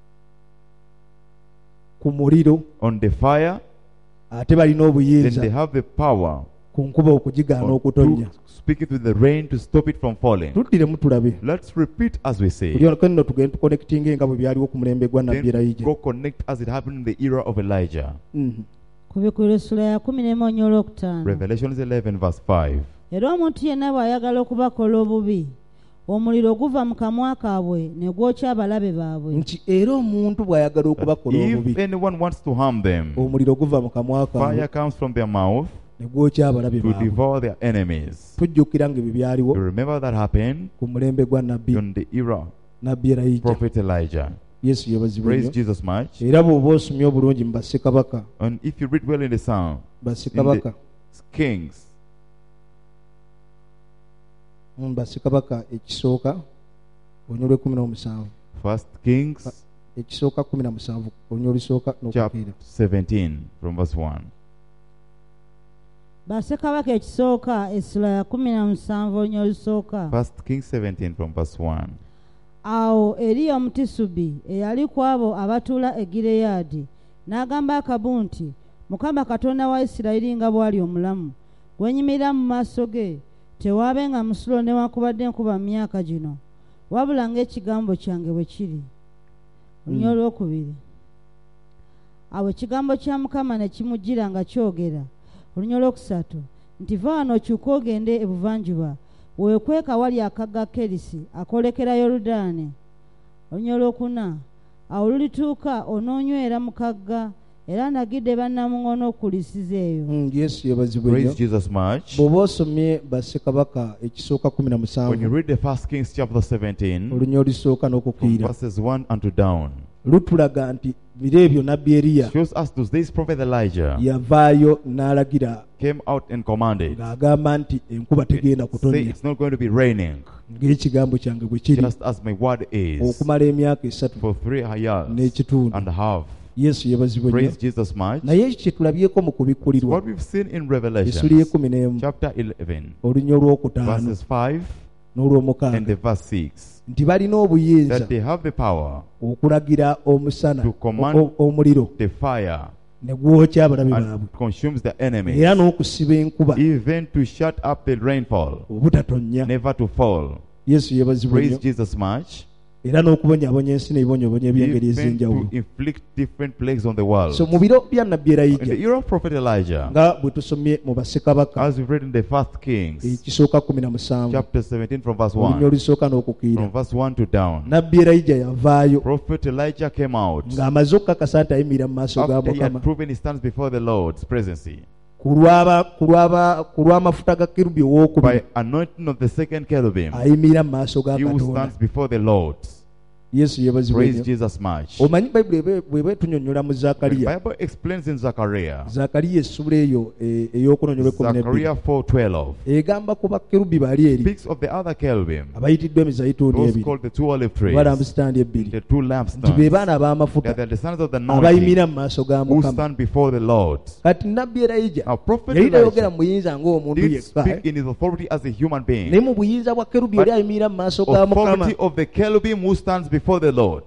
ku muliro on the fire, ate balina then obuyinza they have the power ku nkuba okugigaana on okutonnya to speak it with the rain to stop it from falling. tuddiremu tulabe Let's repeat as we say. buli nno tugende tuconnectinge nga bwe byaliwo ku mulembe gwa nabbi Then erayija go connect as it happened in the era of Elijah. Mhm. Kubikulirwa essula ya kumi n'emu olwokutaano. Revelations eleven verse five. Era omuntu yenna bw'ayagala okubakola obubi omuliro guva mu kamwa kaabwe ne gwokya abalabe baabwe. nti era omuntu bw'ayagala okubakola If obubi anyone wants to harm them, omuliro guva mu kamwa kaabwe fire comes from their mouth ne gwokya abalabe to baabwe devour their enemies. tujjukira nga ebyo byaliwo You remember that happened ku mulembe gwa nabbi in the era nabbi erayija prophet Elijah. yesu yebazibwe Praise nnyo Jesus much. era bw'oba osomye obulungi mu bassekabaka And if you read well in the Psalm, in bassekabaka the Kings, mu bassekabaka ekisooka olunya olw'ekumi n'omusanvu First Kings ekisooka kumi na musanvu olunya olusooka chapter n'okukiira seventeen from verse one. Bassekabaka ekisooka essula ya kumi na musanvu olunya olusooka. First Kings seventeen from verse one. Awo Eriya Omutisubi eyali ku abo abatuula e Gireyaadi n'agamba Akabu nti Mukama Katonda wa Isirayiri nga bw'ali omulamu gwenyimirira mu maaso ge tewaabenga musulo newankubadde enkuba mu myaka gino wabula ng'ekigambo kyange bwe kiri. Olunya olwokubiri. Awo ekigambo kya Mukama ne kimujjira nga kyogera. Olunya olwokusatu nti va wano okyuke ogende ebuvanjuba weekweka wali akagga Kerisi akolekera Yoludaani. Olunya olwokuna awo lulituuka onoonywera mu kagga era nagidde bannamuŋono okulisiza eyo. Mm, yesu yebazibwe Praise nnyo Jesus much. bw'oba osomye bassekabaka ekisooka kumi na When you musanvu read the First Kings chapter seventeen, olunya olusooka from n'okukiira verses one unto down, lutulaga nti biro ebyo nabbi eriya shows us those days prophet Elijah yavaayo n'alagira came out and commanded, ng'agamba nti enkuba tegenda say kutonnya it's not going to be raining, ng'ekigambo kyange bwe kiri just as my word is, okumala emyaka esatu for three years n'ekitundu. and a half. yesu yebazibwe nnyo Praise Jesus much. naye ekyo kye tulabyeko mu kubikkulirwa What we've seen in essuli Revelation y'ekumi n'emu chapter eleven, olunya olwokutaano verses five and n'olwomukaaga the verse six, nti balina obuyinza that they have the power okulagira omusana to command o- omuliro the fire ne gwokya abalabe and baabwe consumes their enemies, era n'okusiba enkuba even to shut up the rainfall, obutatonnya. never to fall. Yesu yeebazibwe Praise nnyo, Jesus much. era n'okubonyaabonya ensi n'ebibonyobonya eby'engeri Even ez'enjawulo. to inflict different plagues on the world. So mu biro bya nabbi In the Erayija, era of Prophet Elijah, nga bwe tusomye mu bassekabaka as we've read in the First Kings, ekisooka kumi na musanvu chapter seventeen from verse olunyo one, olusooka n'okukiira, from verse one to down, nabbi Erayija yavaayo Prophet Elijah came out ng'amaze okukakasa nti ayimirira mu maaso ga after he had Mukama proven he stands before the Lord's presence ku lw'aba- ku lw'aba- ku lw'amafuta ga kerubi by owookubiri, anointing of the second cherubim. ayimirira mu maaso ga He who Katonda. stands before the Lord. Yesu yeebazibwe Praise nnyo. Jesus much. Omanyi Bayibuli ebe- bw'eba etunyonnyola mu The Zaakaliya, Bible explains in Zechariah, Zaakaliya essula eyo e- ey'okunonyolwa ekkumi n'ebbiri, Zechariah four twelve, egamba ku bakerubi bali eri speaks of the other cherubim, abayitiddwa emizayituuni those ebiri, called the two olive trees, balambusitanti ebbiri, the two nti be lampstands. baana ab'amafuta They are the sons of the anointing abayimirira mu maaso ga who Mukama. stand before the Lord. Kati nabbi Erayija Now, Prophet yali tayogera Elijah mu buyinza ng'omuntu did yekka, speak in his authority as a human being. naye mu buyinza bwa kerubi But yali ayimirira mu maaso ga Mukama. Authority of the cherubim who stands before the Lord.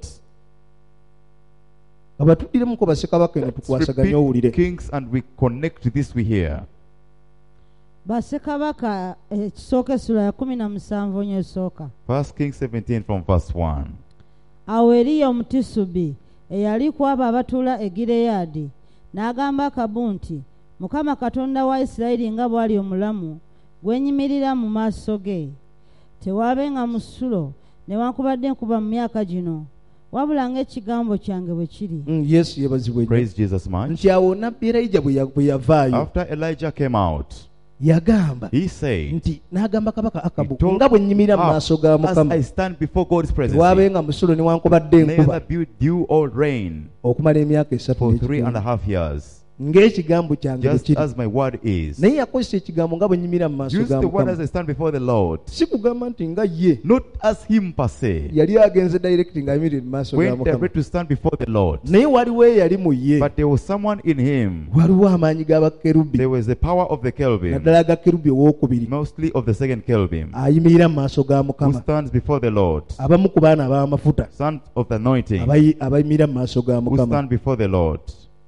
Abatuddiramuko bassekabaka eno Let's tukwasaganye owulire. repeat Kings and we connect to this we hear. bassekabaka ekisooka essula ya kumi na musanvu nyo esooka. First Kings seventeen from verse one. Awo Eriya Omutisubi eyali ku abo abatuula e Gireyaadi n'agamba Akabu nti, Mukama Katonda wa Isirayiri nga bw'ali omulamu, gwenyimirira mu maaso ge, tewaabenga musulo newankubadde enkuba mu myaka gino, wabula ng'ekigambo kyange bwe kiri. Mm, Yesu yeebazibwe nnyo. Praise Jesus much. Nti awo nabbi Erayija bwe ya- bwe yavaayo After Elijah came out, yagamba he said, nti n'agamba kabaka Akabu, He told nga bwe nyimirira mu "Ah, maaso ga as Mukama, I stand before God's presence, tewaabenga musulo newankubadde neither enkuba be dew or rain okumala emyaka esatu for three and a n'ekitundu, half years, ng'ekigambo kyange bwe just kiri. as my word is. Naye yakozesa ekigambo nga bwe nyimirira mu maaso Use ga the word as Mukama, I stand before the Lord, si kugamba nti nga ye not as him per se. yali agenze direct nga ayimirire mu maaso ga Went Mukama, direct to stand before the Lord. naye waliwo eyali mu ye, But there was someone in him. waliwo amaanyi g'abakerubi, There was the power of the cherubim, naddala ga kerubi owookubiri, mostly of the second cherubim, ayimirira mu maaso ga who Mukama. stands before the Lord. Abamu ku baana ab'amafuta Sons of the anointing, abayi- abayimirira mu maaso ga who Mukama. stand before the Lord.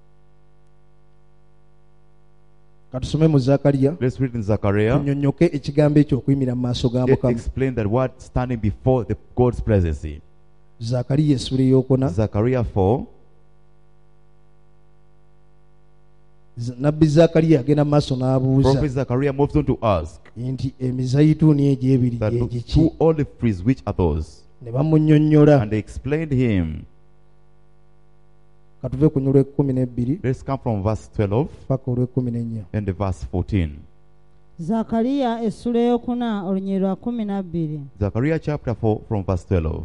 Katusome mu Zaakaliya Let's read in Zechariah. tunnyonnyoke ekigambo ekyo okuyimirira mu maaso ga Let's Mukama. explain that word standing before the God's presence. Zaakaliya essula eyokuna, Zechariah four. Z- nabbi Zaakaliya agenda mu maaso n'abuuza Prophet Zechariah moves on to ask nti emizayituuni egyo ebiri that gye those giki? two olive trees, which are those? Ne bamunnyonnyola. And they explained him. Katuve ku nnyolo ekkumi n'ebbiri Let's come from verse twelve paka olw'ekkumi n'ennya. and the verse fourteen. Zakariya essula eyokuna olunyiriri lwa kumi na bbiri. Zechariah chapter four from verse twelve.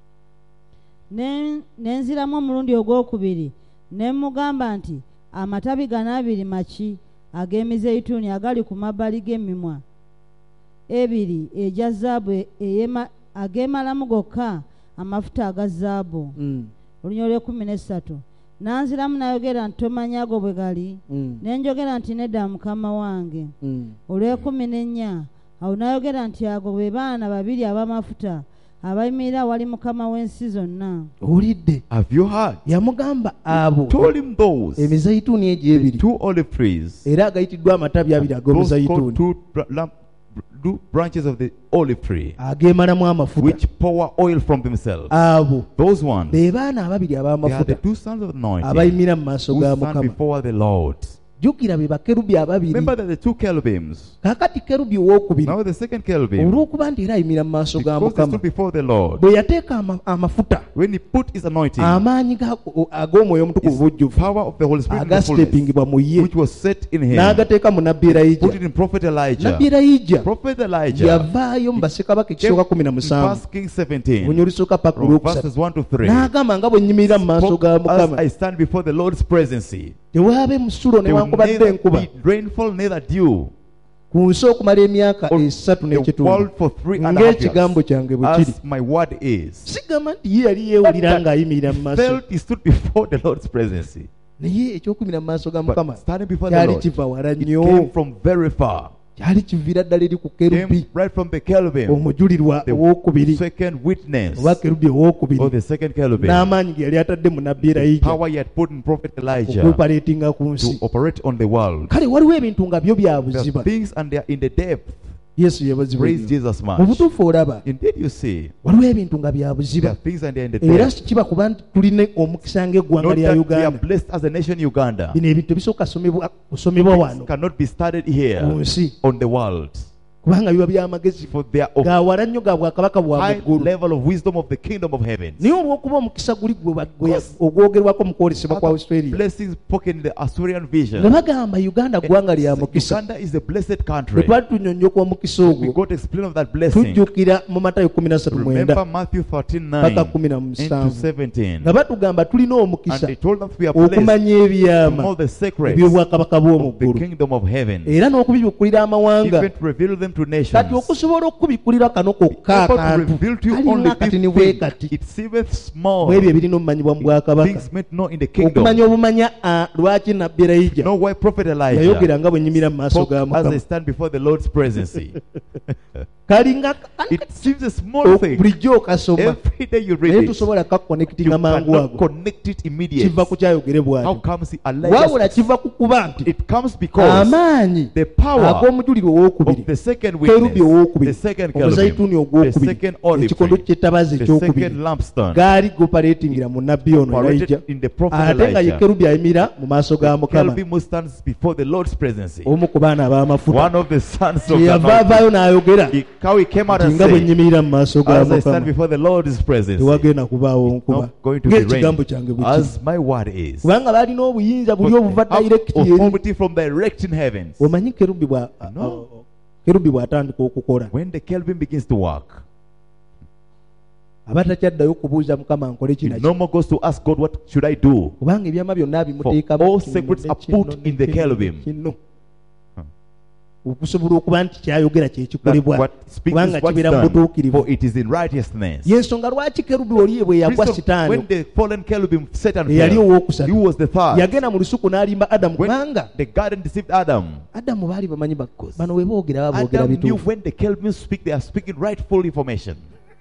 Ne ne nziramu omulundi ogwokubiri ne mugamba nti, amatabi gano abiri maki ag'emizeyituuni agali ku mabbali g'emimwa ebiri egya zaabu eyema- ageemalamu gokka amafuta aga zaabu. Mm, Olunyiriri lw'ekkumi n'essatu. Nanziramu n'ayogera nti, tomanyi ago bwe gali? mm, Ne njogera nti, nedda mukama wange. mm. Olw'ekkumi n'ennya. Awo n'ayogera nti, ago be baana babiri ab'amafuta abayimirira wali mukama w'ensi zonna. Owulidde? Have you heard? Yamugamba abo Told him those emizayituuni egyo ebiri two olive trees, era agayitiddwa amatabi abiri those called ag'omuzayituuni two, br- lamp, two branches of the olive tree, ageemalamu amafuta. which pour oil from themselves. Abo Those ones, be baana ababiri they are the ab'amafuta two sons of the anointing abayimirira mu maaso who ga stand Mukama. before the Lord. Jjukira be bakerubi ababiri. Remember that the two cherubims. Kaakati kerubi owookubiri Now the second cherubim, olw'okuba nti era ayimirira mu maaso ga because they Mukama, stood before the Lord, bwe yateeka ama- amafuta when he put his anointing, amaanyi gago ag'omwoyo omutukuvu his bujjuvu power of the Holy Spirit in the fullness, agasteepingibwa mu ye which was set in him, n'agateeka mu nabbi put Erayija. it in Prophet Elijah. Nabbi Erayija Prophet Elijah, yavaayo mu bassekabaka ekisooka kumi na in musanvu First Kings seventeen, bunyoli lusooka paka from olwokusatu verses one to three, n'agamba nga bwe nyimirira mu maaso spoke ga as Mukama I stand before the Lord's presence. tewaabe musulo There will newankubadde neither enkuba be rainfall, neither dew, ku nsi okumala emyaka on esatu the n'ekitundu world for three and a half ng'ekigambo years, kyange bwe kiri. as my word is. Sigamba nti ye yali yeewulira ng'ayimirira mu maaso, Felt he stood before the Lord's presence. naye ekyokumira mu maaso ga But Mukama standing before the kyali Lord, kiva wala it nnyo. came from very far. kyali kiviira ddala eri ku kerubi came right from the cherubim, omujulirwa the owokubiri second witness, oba kerubi or owokubiri the second cherubim, n'amaanyi ge yali atadde mu nabbi the erayija power he had put in prophet Elijah okuoperatinga ku nsi. to operate on the world. Kale waliwo ebintu nga byo bya There are buziba. things and they are in the depth. Yesu yebazibwa Praise nnyo. Jesus mu much. butuufu olaba Indeed, you see, waliwo ebintu nga bya there buziba are things and they are in the era depth. kiba kuba nti tulina omukisa ng'eggwanga Not lya that we are Uganda. blessed as a nation, Uganda. Bino ebintu bisooka kusomebwa kusomebwa Things wano cannot be studied here ku nsi on the world. kubanga biba by'amagezi For they are of ga wala nnyo ga bwakabaka bwa high muggulu. level of wisdom of the kingdom of heavens. naye olw'okuba omukisa guli gwe ba- gwe ya- ogwogerwako mu kwolesebwa kwa Other Australia blessings spoken in the Assyrian nga vision. bagamba Uganda ggwanga lya mukisa. Uganda is a blessed bwe country. twali tunyonnyoka omukisa We ogwo got to explain of that blessing. tujjukira mu Matayo kumi na ssatu Remember mwenda Matthew thirteen paka nine kumi na into musanvu seventeen. nga batugamba tulina And omukisa they told us we are blessed okumanya to ebyama know the secrets eby'obwakabaka bw'omu of the ggulu kingdom of heaven. era n'okubibikkulira amawanga. Even to reveal them to nations. kati okusobola okubikkulira kano kokka Able to akantu reveal to you kalina only akatini this bwe thing. kati It seemeth small. mu ebyo ebirina omumanyibwa mu bwakabaka. Things meant not in the kingdom. okumanya obumanya ah, lwaki nabbi Erayija Know why prophet Elijah yayogera nga bwe nnyimira mu maaso spoke ga as they Mukama. stand before the Lord's presence. kalinga It seems a small thing. bulijjo okasoma Every day you naye read it, tusobola you kakonekitinga mangu cannot ago. connect it immediately. kiva ku kyayogerebwa How ati comes he wabula Elijah? kiva ku kuba nti It comes because amaanyi the power ag'omujulirwa of owookubiri the second kerubi witness, the owookubiri second omuzayituuni cherubim, the ogwokubiri second olive ekikondo tree, ky'ettabaazi the ekyokubiri second lampstand, gaali goperatingira mu nabbi ono operated Erayija in the prophet ate nga ye Elijah. kerubi ayimira mu maaso ga Mukama. Cherubim who stands before the Lord's presence. omu ku baana ab'amafuta One of the sons of the yeyava avaayo n'ayogera He, how he came out nti and nga bwe said, nyimirira mu maaso ga as I stand Mukama before the Lord's presence, tewagenda kubaawo nkuba not going to be ng'ekigambo rain, kyange bwe kiri. as my word is. kubanga baalina obuyinza buli obuva Have direct eri. authority from direct in heavens. omanyi kerubi bwa No. kerubi bw'atandika okukola When the cherubim begins to work, aba takyaddayo kubuuza Mukama nkole he kina no more goes to ask God, what should I do? kubanga ebyama byonna bimuteekamu For all kino secrets ne are kino put ne in the kino cherubim. ne kino. okusobola okuba nti kyayogera That kyekikolebwa what speaks kubanga is what's kibeera mu done, butuukirivu. for it is in righteousness. yensonga lwaki kerubi oli ye bwe yagwa Reason sitaani when the fallen cherubim Satan eyali fell, owookusatu he was the third. yagenda mu lusuku n'alimba Adamu When kubanga the garden deceived Adam, Adamu baali bamanyi ba- bano we boogera baba boogera Adam knew bituufu. when the cherubim speak, they are speaking rightful information.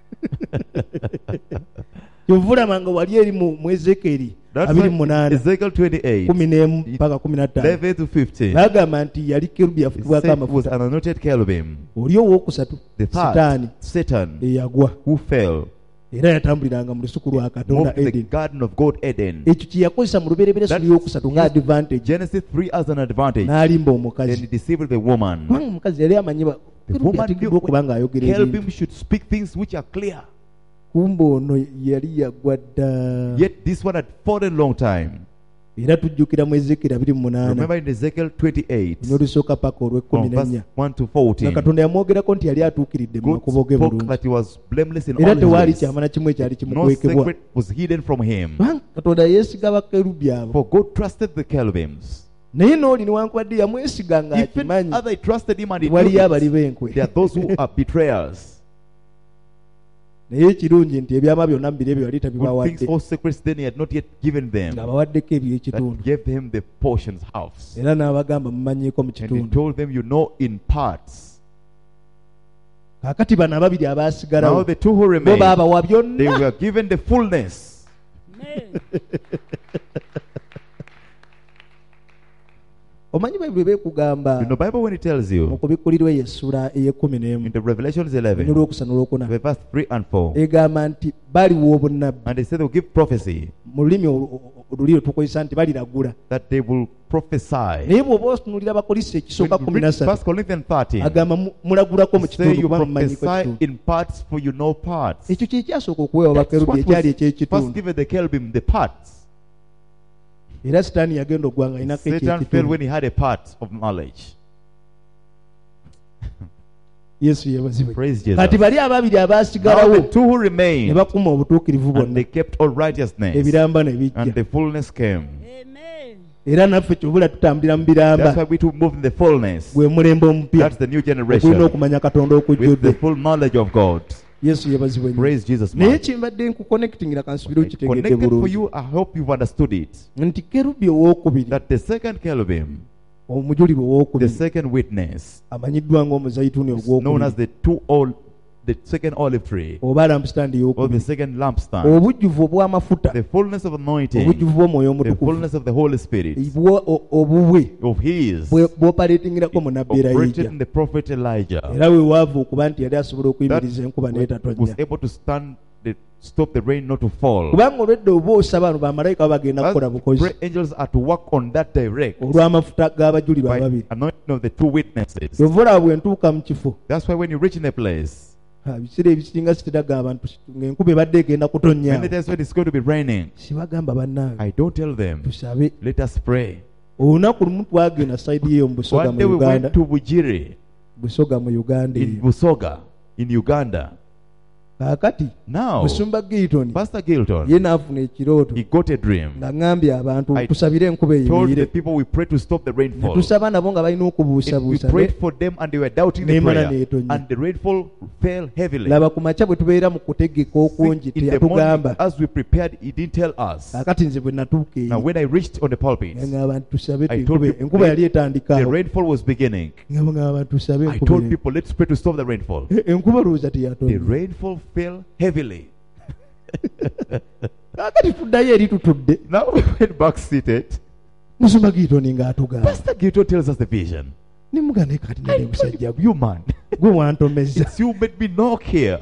kyovulama nga wali eri mu mu Ezekeri That's abiri why mu munaana Ezekiel twenty-eight, kumi n'emu mpaka kumi na ttaano eleven to fifteen, bagamba nti yali kerubi it yafukibwako said it was amafuta. an anointed cherubim, oli owookusatu the sitaani third, Satan, eyagwa who fell, era yatambuliranga mu lusuku lwa Katonda moved to the Eden. garden of God Eden. ekyo kye yakozesa mu lubereberye That sulu yokusatu nga used advantage Genesis three as an advantage. n'alimba Then he omukazi deceived the woman. kubanga omukazi yali amanyi ba- The kerubi woman ateekeddwa knew okuba nga ayogera ebintu. cherubim should speak things which are clear. kumbe ono yali yagwa dda Yet this one had fallen long time. era tujjukira mu Ezekeri abiri mu munaana Remember in Ezekiel twenty-eight, n'olusooka paka olw'ekkumi from verse n'ennya one to nga fourteen, Katonda yamwogerako nti yali atuukiridde mu God makubo ge spoke bulungi that he was blameless in era all tewaali his ways. kyama na kimu ekyali No kimukwekebwa secret was hidden from him. kubanga Katonda yeesiga bakerubi abo For God trusted the cherubims. naye n'oli newankubadde yamwesiga nga Even akimanyi as they trusted him and he knew waliyo abali it, b'enkwe there are those who are betrayers. naye ekirungi nti ebyama byonna mu biro ebyo yali Good things, tabibawadde all secrets then he had not yet given them. ng'abawaddeko eby'ekitundu That gave them the portions halves. era n'abagamba mumanyiiko mu And he kitundu told them, you know in parts. kaakati bano ababiri Now abaasigalawo the two who bo remained, baabawa they byonna were given the fullness. omanyi bayibuli beekugamba You know, Bible when it tells mu you kubikkulirwa eyo essula ey'ekkumi in n'emu the Revelations ne eleven, lwokusana n'olwokuna verse three and four, egamba nti baliwa obunabbi and they said they'll give prophecy, mu lulimi olu- oluli tukozesa nti baliragula that they will prophesy. naye bw'oba otunuulira abakolisi ekisooka When you kumi na read ssatu First Corinthians thirteen, agamba mu- mulagulako mu say kitundu you kuba mumanyiko prophesy ekitundu in parts, for you know parts. ekyo kye kyasooka okuweebwa That's bakerubi what ekyali was first eky'ekitundu given the cherubim, the parts. era sitaani yagenda oggwanga alinako Satan fell ekyekitundu when he had a part of knowledge. yesu yeebazibwe Praise Jesus. kati bali ababiri Now abaasigalawo the two who ne remained, bakuma obutuukirivu and bwonna they kept all righteousness, ebiramba ne and bijja the fullness came. era naffe kyobula tutambulira mu That's why biramba we to move in the fullness. gwe mulembe omupya That's the new ogulina generation okumanya katonda with the okujjudde full knowledge of God. yesu yeebazibwe nnyo Praise Jesus. naye Man. kimbadde nkuconnectingira kansubire okitegedde Connected for bulungi you, I hope you've understood it. nti kerubi owookubiri That the second cherubim omujulirwa The owokubiri second witness amanyiddwa ng'omuzayituuni is known as ogwokubiri the two ol- the second olive tree, oba lampstand or the eyokubiri second lampstand. obujjuvu obw'amafuta The fullness of anointing, obujjuvu bw'omwoyo the omutukuvu fullness of the Holy Spirit, bwo- o- obubwe of His, bwe- bw'opaletingirako mu nabbi operated erayija in the prophet Elijah, era we waavu okuba nti yali asobola that okuyimiriza enkuba was n'etatonnya able to stand the, stop the rain not to fall. kubanga olwedde oba osaba bano bamalayika baba bagenda As kukola bukozi pray angels are to work on that direct olw'amafuta g'abajulirwa by ababiri anointing of the two witnesses. kyova olaba bwe ntuuka mu kifo That's why when you reach in a place, ha, ebiseera ebisinga sitiraga abantu ng'enkuba ebadde egenda kutonnya many times when it's going to be raining, sibagamba bannange I don't tell them, tusabe let us pray. olunaku lumu twagenda sayidi yeeyo mu busoga One mu day we uganda went to Bujiri busoga mu uganda in eyo Busoga in Uganda. kaakati Now, musumba gilton Pastor Gilton, ye n'afuna ekirooto he got a dream. nga ŋŋambye abantu I tusabire enkuba Told the eyimirire people we pray to stop the ne rainfall. tusaba nabo nga balina And we okubuusabuusa prayed for them and they were doubting the Neemala prayer. neetonnya. And the rainfall fell heavily. laba ku makya bwe tubeera mu kutegeka okungi In the morning, teyatugamba as we prepared, he didn't tell us. kaakati nze bwe natuuka Now, eyo when I reached on the pulpit, ngamba abantu tusabe I tu- told enkuba- people enkuba yali the etandikaawo rainfall was beginning. ngamba ngamba abantu tusabe I enkuba told eno. people, let's pray to stop the rainfall. E- enkuba lowooza The teyatonnya rainfall fell heavily. kaakati tuddayo eri tutudde Now we went back seated. musumba gitoni ng'atugamba Pastor Gito tells us the vision. nimugane kati I nali told musajja you, gwe you man, gwe wantomeza it's you made me knock here.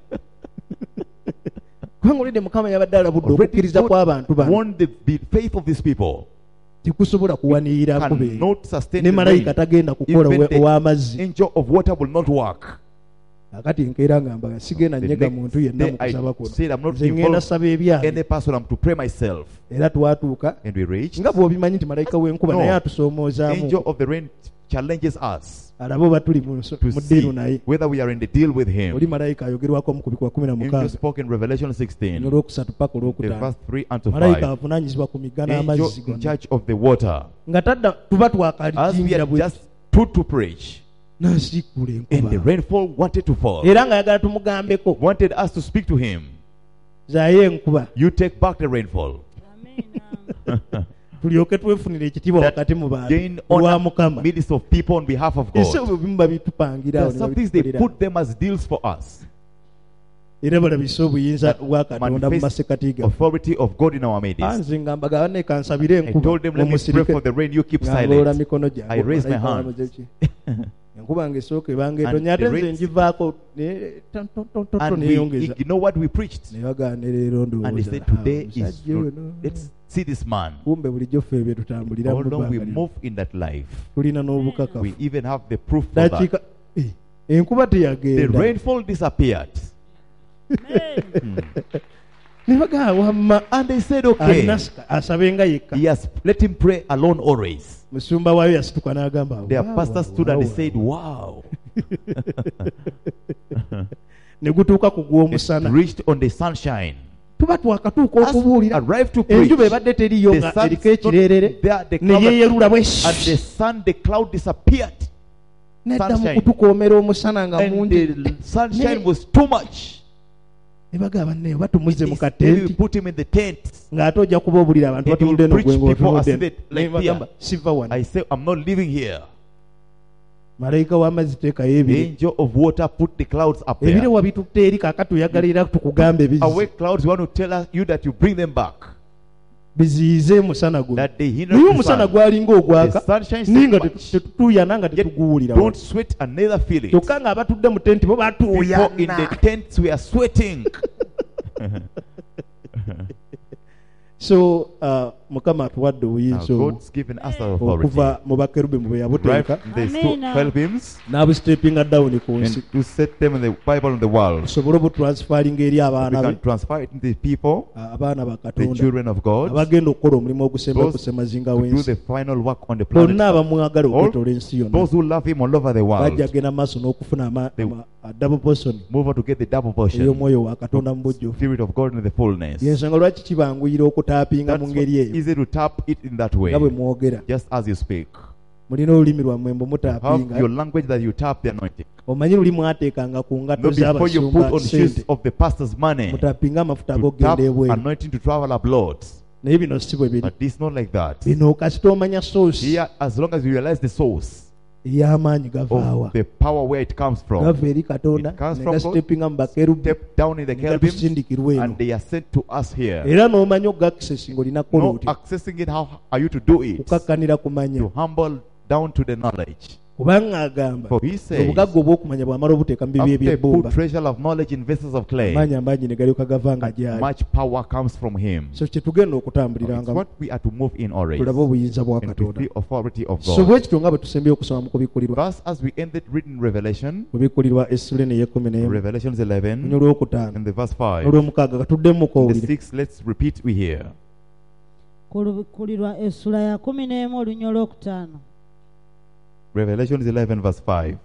kubanga olidde mukama yabadde alabudde Already okukkiriza God kw'abantu bano warned the, the faith of these people. tekusobola kuwanirira nkuba eyo Cannot sustain ne the malayika rain. tagenda kukola Even we- the ow'amazzi angel of water will not work. akati nkeera ngamba sigenda The nyega next muntu yenna day mu I kusaba kuno said, I'm not nze ngenda involved saba ebyange any person. I'm to pray myself. era twatuuka And we reached. nga bw'obimanyi nti malayika w'enkuba No. naye atusoomozaamu Angel of the rain challenges us alabe oba tuli mu nso- to mu ddiiru see naye whether we are in the deal with oli him. malayika ayogerwako mu kubikwa kumi na Angel mukaaga spoke in Revelation sixteen, n'olwokusatu paka the olwokutaano verse three unto malayika five. avunaanyizibwa ku migga Angel n'amazzi in gonna charge of the water. nga tadda tuba As we twakalijingira had bwe just stood to preach, n'asiikula and the enkuba rainfall wanted to fall, era ng'ayagala tumugambeko wanted us to speak to him. zaayo enkuba You take back the rainfall. tulyoke twefunire ekitiibwa That wakati mu bantu gain olwa honor mukama midst of people on behalf of ese God. bwe bimu babitupangira There awo are ne some things they babitukolera. put them as deals for us. era balabise obuyinza That bwa katonda mu manifest masekati ga authority of God in our midst. anze ngamba gabane kansabire I enkuba told them, let me pray for the rain. You keep ngalola silent. mikono gyange I raised my Malayika hand. balamuze ki? enkuba ng'esooka ebanga And etonya ate the nze rain- ngivaako ne- ton- ton- ton- ton- And we neyongeza ignore what we preached. ne bagaana leero And they ndowooza said, "Ah, today is, omusajja not- ono." let's see this man. kumbe bulijjo ffe ebyo tutambulira mu How long we bbanga lino. move in that life. tulina n'obukakafu We even have the proof for that. dakiika eh, enkuba The teyagenda rainfall disappeared. ne bagaa wamma And they said, okay, alina asabe nga yekka yes, let him pray alone always. musumba waayo yasituka n'agamba Their "Wow, pastor wow, stood and wow, he said, wow. ne gutuuka ku It gw'omusana reached on the sunshine. tuba twakatuuka As okubuulira arrived to preach, enjuba ebadde teriyo the nga sun eriko ekirerere there, the ne cloud, yeeyerula bwe and the sun, the cloud disappeared. nedda mu sunshine. kutukoomera omusana nga And mungi the sunshine Ne- was too much. ne bagamba ne oba tumuze mu Maybe we katenti put him in the tent. ng'ate ojja kuba obulira abantu And he will batunudde preach n'ogwenga people as otunudde they- like ne bagamba siva wano I say, I'm not living here. malayika w'amazzi teekayo The ebire angel of water put the clouds up there. ebire wabitutta eri kaakati oyagala era tukugambe Away bizi clouds, we want to tell us, you that you bring them back. biziyize musana guno That they hinder naye the omusana sun. gwalinga The ogwaka sun shines naye so nga much. tetutuuyana nga Yet tetuguwulira don't sweat and neither feel it. kyokka nga abatudde mu tenti bo People in the batuuyana tents, we are sweating. so uh, mukama atuwadde Now, obuyinza obwo God's given us our authority. okuva mu bakerubi mu bwe Right yabuteeka from the stu- Amen. twelve hymns n'abusitepinga dawuni ku nsi and to set them in the Bible on the wall. tusobole obutransfaringa eri We abaana be can transfer it to the people, abaana ba the katonda children of God, abagenda okukola omulimu ogusemba Those okusemazinga to do w'ensi the final work on the planet. bonna abamwagala All okwetola ensi yonna those who love Him all over the bajja world, genda maaso n'okufuna ama- They- ama- a double portion move on to get the double portion. ey'omwoyo wa katonda mu bujjuvu Spirit of God in the fullness. yensonga lwaki kibanguyira okutaapinga That's mu why ngeri it's eyo easy to tap it in that way, nga bwe mwogera just as you speak. mulina olulimi lwammwe mbu Have mutaapinga your language that you tap the anointing. omanyi luli mwateekanga ku ngatto Not before you put z'abasumba on shoes sente of the pastor's money mutaapinga amafuta to g'okugenda tap ebweru anointing to travel abroad. naye bino si bwe biri. But this is not like that. Bino kasita omanya source Here, as long as you realize the source ey'amaanyi gavaawa, of the power where it comes from, gava eri Katonda It comes ne from gasitepinga mu bakerubi step down in the ne cherubims, gatusindikirwa eno. and they are sent to us here. Era n'omanya okugaccess ng'olina kukola No otya accessing it, how are you to do it? kukakkanira kumanya, To humble down to the knowledge. kubanga agamba For he says, obugagga obw'okumanya bw'amala obuteeka mu bibi after they put eby'ebbumba, treasure of knowledge in vessels of clay, amaanyi amangi ne galyoka gava nga gyali. much power comes from him. So kye tugenda It's okutambuliranga what we are to move in already. tulabe obuyinza bwa And with Katonda. the authority of So God. bwe kityo nga bwe tusembye okusoma mu kubikulirwa, Thus, as we ended reading Revelation, mu bikulirwa essula eno ey'ekkumi n'emu Revelations eleven, lunya olwokutaano and the verse five, n'olwomukaaga katuddemu the kowulire. six, let's repeat we hear. Kulirwa essula ya kumi n'emu olunya olwokutaano. Revelations eleven, verse five.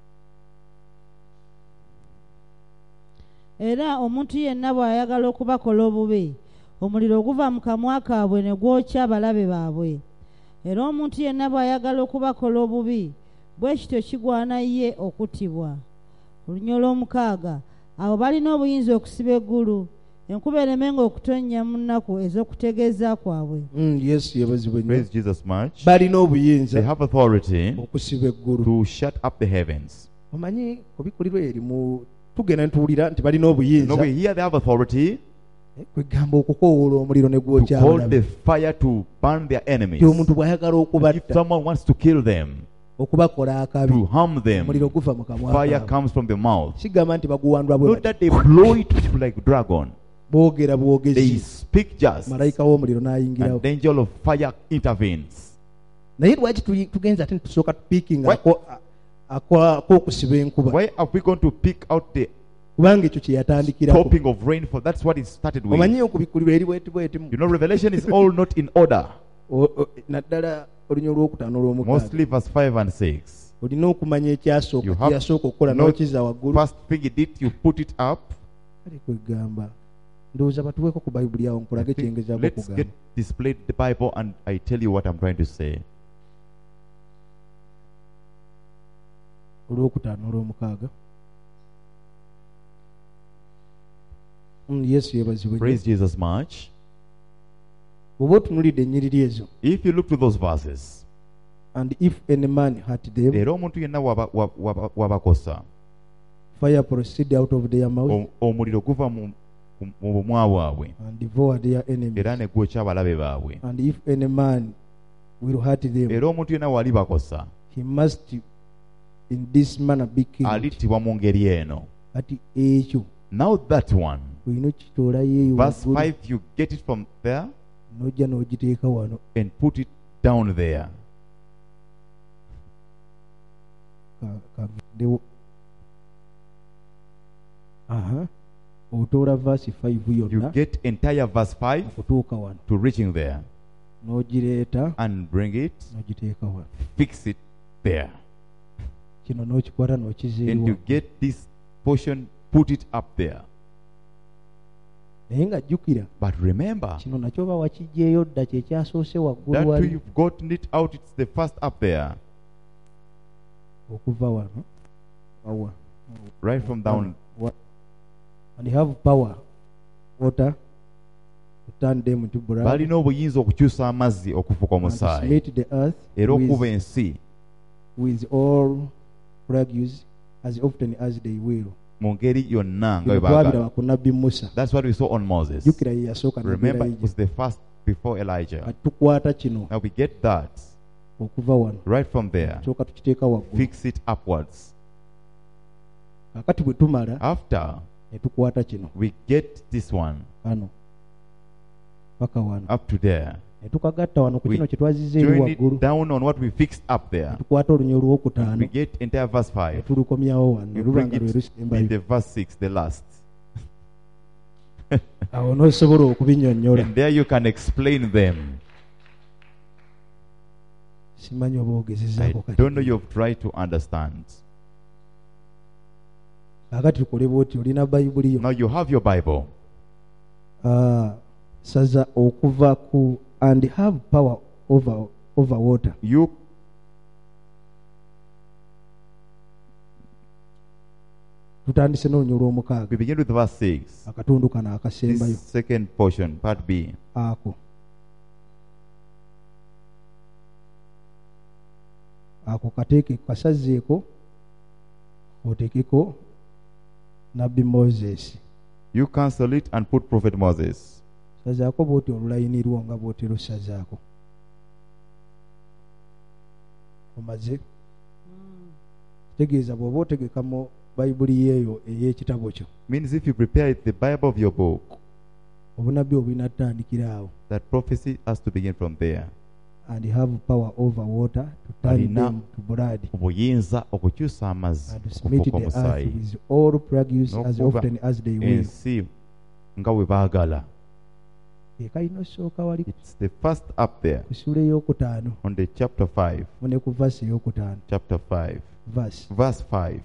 Era omuntu yenna bw'ayagala okubakola obubi, omuliro oguva mu kamwa kaabwe ne gwokya abalabe baabwe. Era omuntu yenna bw'ayagala okubakola obubi, bwe kityo kigwana ye okuttibwa. Olunya olw'omukaaga, abo balina obuyinza okusiba eggulu, enkuba eremenga okutonnya mu nnaku ez'okutegeeza kwabwe. Mm, Yesu yebazibwe nnyo. Praise Jesus much. Balina They obuyinza have authority okusiba eggulu. to shut up the heavens. Omanyi kubikulirwa eri mu tugenda ntuwulira nti balina No, obuyinza we hear they have authority kwegamba okukoowoola omuliro ne to gwokya call abalabe. the fire to burn their enemies. Ti omuntu bw'ayagala If okubatta, someone wants to kill them, okubakola akabi, to harm them, omuliro guva mu kamwa fire kaabwe. comes from the mouth. Sigamba nti baguwandula bwe Not bati. that they blow it like dragon. Boogera They bwogezi, speak just, malayika w'omuliro n'ayingirawo. and the angel of fire intervenes. Naye lwaki tuli- tugenza ate tusooka tupiikinga Why- ako- a- ako- ak'okusiba enkuba, Why are we going to pick out the kubanga ekyo kye yatandikirako. stopping of rainfall? That's what it started with. Omanyi okubikulirwa eri bweti bweti You know, Revelation is all not in order. O- o- naddala olunya olwokutaano olw'omukaaga. Mostly verse five and six. Olina okumanya ekyasooka You have kyeyasooka okukola no- n'okiza waggulu. First thing you did, you put it up. Kale kwegamba ndowooza batuweeko ku bayibuli awo I nkulage think kyengezaako let's okugamba. get displayed the Bible, and I tell you what I'm trying to say. olwokutaano olw'omukaaga. Mm, Yesu yebazibwe nnyo. Praise Jesus much. Bw'oba otunuulidde ennyiriri ezo, If you look to those verses, and if any man hurt them, era omuntu yenna waba- waba- waba- wabakosa, fire proceed out of their mouth o- omuliro guva mu mu- mu bumwa bwabwe and devour their enemies. era ne gwokya abalabe baabwe. And if any man will hurt them, Era omuntu yenna wali bakosa he must in this manner be killed. alittibwa mu ngeri eno. Kati ekyo Now that one, olina okitoolayo eyo verse waggulu, five, you get it from there n'ojja n'ogiteeka wano. and put it down there. Ka- kagendewo. Aha. Otoola verse five You yonna get entire verse five okutuuka wano, to reaching there n'ogireeta and bring it, n'ogiteeka wano. fix it there. Kino n'okikwata And you n'okizeewa. get this portion, put it up there. Naye nga jjukira But remember, kino nakyo oba wakiggyeeyo dda kye kyasoose waggulu that too wali you've gotten it out, it's the first up there. okuva wano wawa. Right from down. Wa- and have power water to turn them into blood balina obuyinza okukyusa amazzi okufuka and to omusaayi smite the earth era okuba with, ensi with all plagues as often as they will. mu ngeri yonna nga bwe Bino twabiraba baagala. ku nabbi Musa. That's what we saw on Moses. Jjukira ye yasooka Remember, n'abeera it was Egypt. the first before Elijah. Kati tukwata kino Now we get that okuva wano right from there. kyokka tukiteeka waggulu. Fix it upwards. Kakati bwe tumala After ne tukwata kino we get this one kano paka wano up to there, ne tukagatta wano ku We kino kye twaziza eri join waggulu it down on what we fixed up there. ne tukwata olunya We olwokutaano get entire verse ne five. tulukomyawo wano ne We luba bring nga lwe it in lusembayo. the verse six, the last. Awo n'osobola okubinnyonnyola. And there you can explain them. Simanyi oba I ogezezzaako kati. don't know you've tried to understand. Kaakati tukole bw'oti olina bayibuli yo. Now you have your Bible. Ah, saza okuva ku and have power over over water. You Tutandise n'olunya olw'omukaaga we begin with verse six. akatundu kano akasembayo This second portion, part B. ako ako kateeke kasazeeko oteekeko nabbi Moses. You cancel it and put Prophet Moses. Sazaako bw'oti olulayinirwo nga bw'oti lusazaako. Omaze tegeeza bw'oba otegeka mu bayibuli yeeyo ey'ekitabo kyo Means if you prepare the Bible of your book, obunabbi obulina tutandikira awo, that prophecy has to begin from there. and have power over water to turn Alina them to blood obuyinza okukyusa amazzi and to smite okufuuka the earth omusaayi with all produce as N'okuba often as they will. ensi nga bwe baagala. Ekalina osooka wali It's the first up there ku ssuula ey'okutaano on the chapter five. ne ku verse ey'okutaano Chapter five. verse Verse five.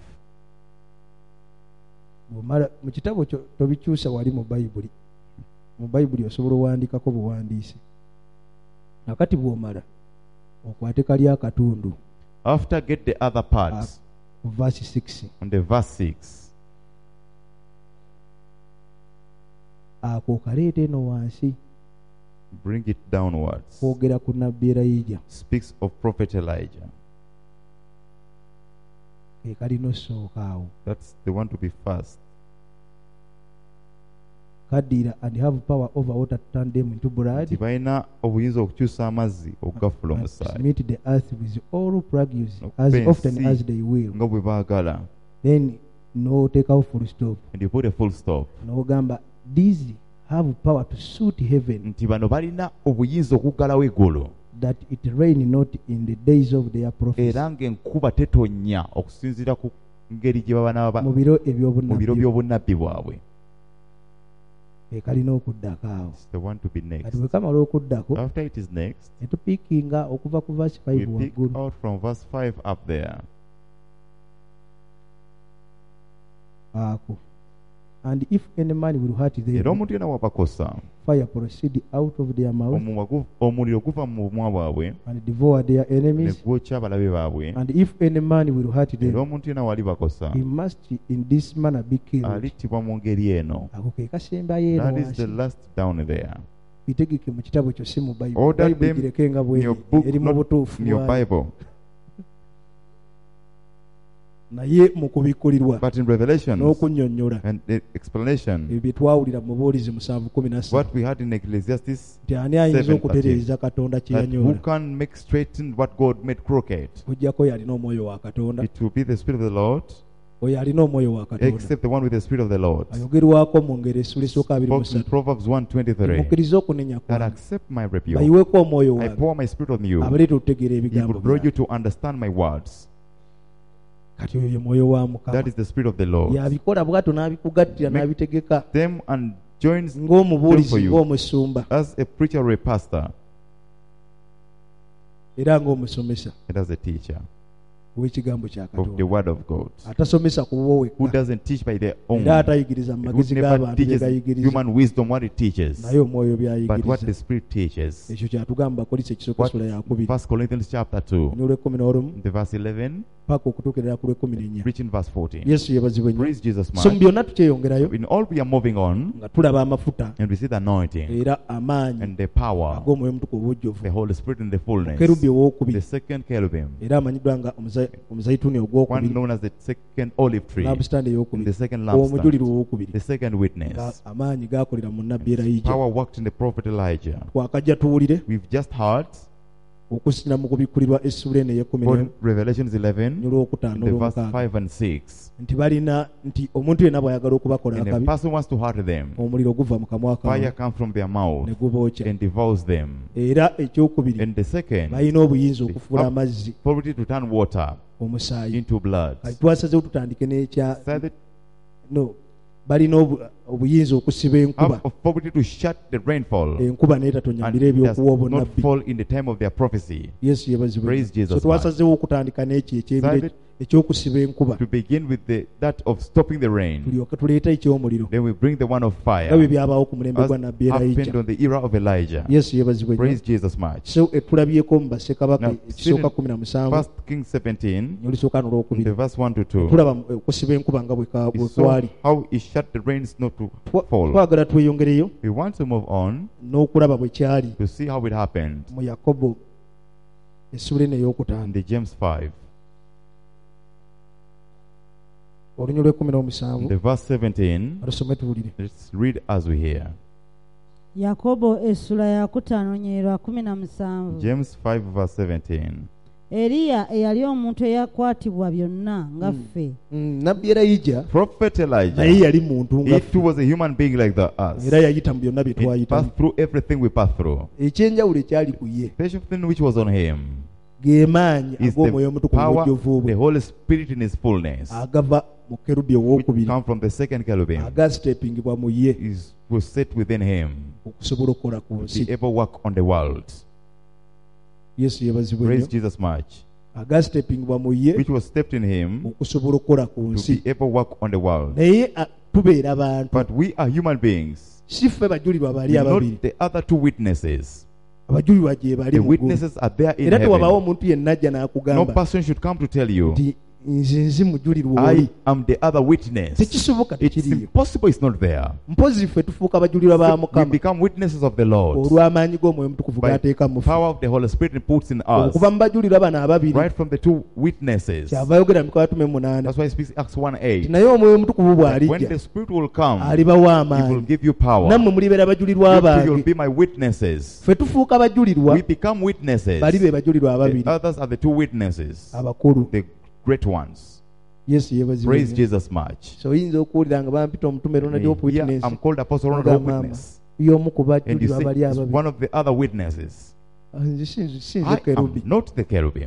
bw'omala mu kitabo kyo tobikyusa wali mu bayibuli. Mu bayibuli osobola owandiikako buwandiise. Nakati bw'omala okwate kali akatundu After get the other parts ku verse six. on the verse six. Ako kaleeta eno wansi Bring it downwards. kwogera ku nabbi Erayija. Speaks of Prophet Elijah. E kalina osooka awo. That's the one to be first. Kaddiira and have power over water to turn them into blood Nti balina obuyinza okukyusa amazzi okugafula and omusaayi smite the earth with all produce Okuba as ensi often as they will. nga bwe baagala. Then n'oteekawo full stop And you put a full stop. n'ogamba these have power to suit heaven Nti bano balina obuyinza okuggalawo eggulu that it rain not in the days of their prophets. era ng'enkuba tetonnya okusinziira ku ngeri gye baba naba Mu biro mu biro eby'obunnabbi by'obunnabbi bwabwe. e kalina okuddako awo. It's the one to be Kati next. bwe kamala okuddako After it is next, ne tupiikinga okuva ku verse we five pick waggulu. out from verse five up there. Ako. And if any man will hurt Era them, omuntu yenna wabakosa, fire proceed out of their mouth omumwa gu- omuliro guva mu bumwa bwabwe and devour their ne enemies. gwokya abalabe baabwe. And if any man will hurt Era them, omuntu yenna wali bakosa he must in this manner be killed. alittibwa mu ngeri eno. Ako ke kasembayo eno That is the wansi. last down there. Bitegeke mu kitabo kyo si mu Bayibuli. Order Bayibuli them gireke nga in bweri your book, eri mu not butuufu in your bwayo. Bible. Naye mu kubikkulirwa But in Revelations n'okunnyonnyola and the explanation, ebyo bye twawulira mu buwulizi musanvu kumi na ssatu what we had in Ecclesiastes, nti ani ayinza seven okutereeza Katonda kye that who yanyola can make straighten what God made crooked? kujjako yalina omwoyo wa Katonda, It will be the Spirit of the Lord, oyo alina omwoyo wa Katonda. except the one with the Spirit of the Lord. Ayogerwako mu ngeri essula esooka abiri mu Spoke in ssatu. Proverbs one twenty-three, Mukkirize okunenya that kwange, accept my rebuke. bayiweeko omwoyo I wange pour my Spirit on you. abaleeta okutegeera He ebigambo will draw you byange. to understand my words. Kati oyo ye mwoyo wa That Mukama. is the Spirit of the Lord. Yabikola bw'atyo n'abikugattira Make- n'abitegeka Them and joins them ng'omubuulizi for you. ng'omusumba As a preacher or a pastor era ng'omusomesa and as a teacher w'ekigambo kya of the Katonda. Word of God, Atasomesa ku bo who wekka doesn't teach by their own, era atayigiriza mu who magezi never g'abantu bye teaches gayigiriza, human wisdom what it teaches, naye omwoyo but what the by'ayigiriza. Spirit teaches. Ekyo kyatugamba Kolisi ekisooka What sula yakubiri First Corinthians chapter two, n'olw'ekkumi n'olumu the verse eleven, paka okutuukirira ku lw'ekkumi n'ennya. reaching verse fourteen. Yesu yeebazibwe nnyo. Praise Jesus So mu much. byonna tukyeyongerayo In all we are moving on, nga tulaba amafuta and we see the anointing era amaanyi and the power, ag'omwoyo omutukuvu obujjuvu. the Holy Spirit and the fullness. Kerubi owookubiri The second cherubim, era amanyiddwa nga omuza- omuzayituuni one ogwokubiri known as the second olive tree, lampstand and the ey'okubiri second omujulirwa lampstand, owookubiri the second nga witness. amaanyi gaakolera mu nnabbi Erayija. Power worked in the prophet Elijah. Twakajja tuwulire We've just heard okusinira mu kubikkulirwa essula eno ey'ekkumi for Revelations eleven, n'olwokutaano in the verse olw'omukaaga five and six. nti balina nti omuntu yenna bw'ayagala okubakola And a akabi person wants to hurt them, omuliro guva mu kamwa fire kaabwe comes from their mouth ne gubookya. and devours them. Era ekyokubiri And the second, balina obuyinza the okufuula up- amazzi authority to turn water omusaayi. into blood. Kati twasazeewo tutandike n'ekya So that no balina obu- obuyinza okusiba enkuba, have authority to shut the rainfall enkuba naye and tatonyambira it does ebyokuwa not obonnabbi. fall in the time of their prophecy. Yesu yeebazibwe. Praise Jesus So twasazeewo okutandika n'ekyo ekyebire So that- eky'okusiba enkuba, To begin with the that of stopping the rain, tulyoke tuleeta eky'omuliro then we bring the one of nga bwe fire, byabawo ku mulembe as gwa nabbi happened Erayija. on the era of Elijah. Yesu yeebazibwe nnyo. Praise Jesus much. So etulabyeko mu bassekabaka Now, ekisooka still kumi na musanvu First Kings seventeen, n'olusooka in the n'olwokubiri verse one to two, tulaba mu- okusiba enkuba nga bwe ka- we bwe saw kwali. how he shut the rains not to Twa- fall. twagala tweyongereyo We want to move on n'okulaba bwe kyali to see how it happened. mu Yakobo essula eno ey'okutaano And the James five, olunywa lw'ekkumi n'omusanvu the verse seventeen. alusome tuwulire. Let's read as we hear. yakobo essula yakutaano nyerwa kumi na musanvu. James five verse seventeen. eriya eyali omuntu eyakwatibwa byonna nga ffe. Mm, nabbi Erayija Prophet naye Elijah, yali muntu nga he ffe too was a human being like the us. era yayita mu byonna bye He twayitamu. passed through everything we passed through. ekyenjawulo ekyali ku ye Special thing which was on him ge maanyi is ag'omwoyo the omutukuvu power, obujjuvu the bwe Holy Spirit in His fullness, agava mu kerubi which owookubiri come from the second cherubim, agasitepingibwa mu ye is was set within Him okusobola okukola ku to nsi. be able to work on the world. yesu yebazibwe Praise nnyo. Jesus much. agasitepingibwa mu ye Which was stepped in Him okusobola okukola ku to nsi. be able to work on the world. naye a- tubeera bantu But we are human beings. si ffe bajulirwa bali We're ababiri. not the other two witnesses. abajulirwa gye bali The mu ggulu. witnesses are there in era tewabaawo heaven. omuntu yenna ajja No n'akugamba person should come to tell you, nti nze nzi mujulirwa oli. I am the other witness. tekisoboka It's tekiriyo. impossible, it's not there. mpozi ffe tufuuka abajulirwa ba We mukama become witnesses of the Lord olw'amaanyi g'omwoyo omutukuvu by g'ateeka mu the ffe. power of the Holy Spirit puts in us. okuva mu bajulirwa bano ababiri Right from the two witnesses. kyava ayogera mu mikono kumi munaana That's why he speaks Acts one eight. naye omwoyo omutukuvu When bw'alijja the Spirit will come, alibawo He will amaanyi give you power. nammwe mulibeera bajulirwa You too, you'll bange. be my witnesses. ffe tufuuka bajulirwa We become witnesses. bali be bajulirwa ababiri The others are the two witnesses, abakulu. the great ones. yesu yebazibwe Praise nnyo. Jesus much. so oyinza okuwulira nga bampita omutume Ronald Hope Me, here Witness I'm called Apostle Ronald nga Hope maama Witness. y'omu ku And you bajulirwa say bali it's ababiri. one of the other witnesses. Ah, nze sinzi sinzi I kerubi am not the cherubim.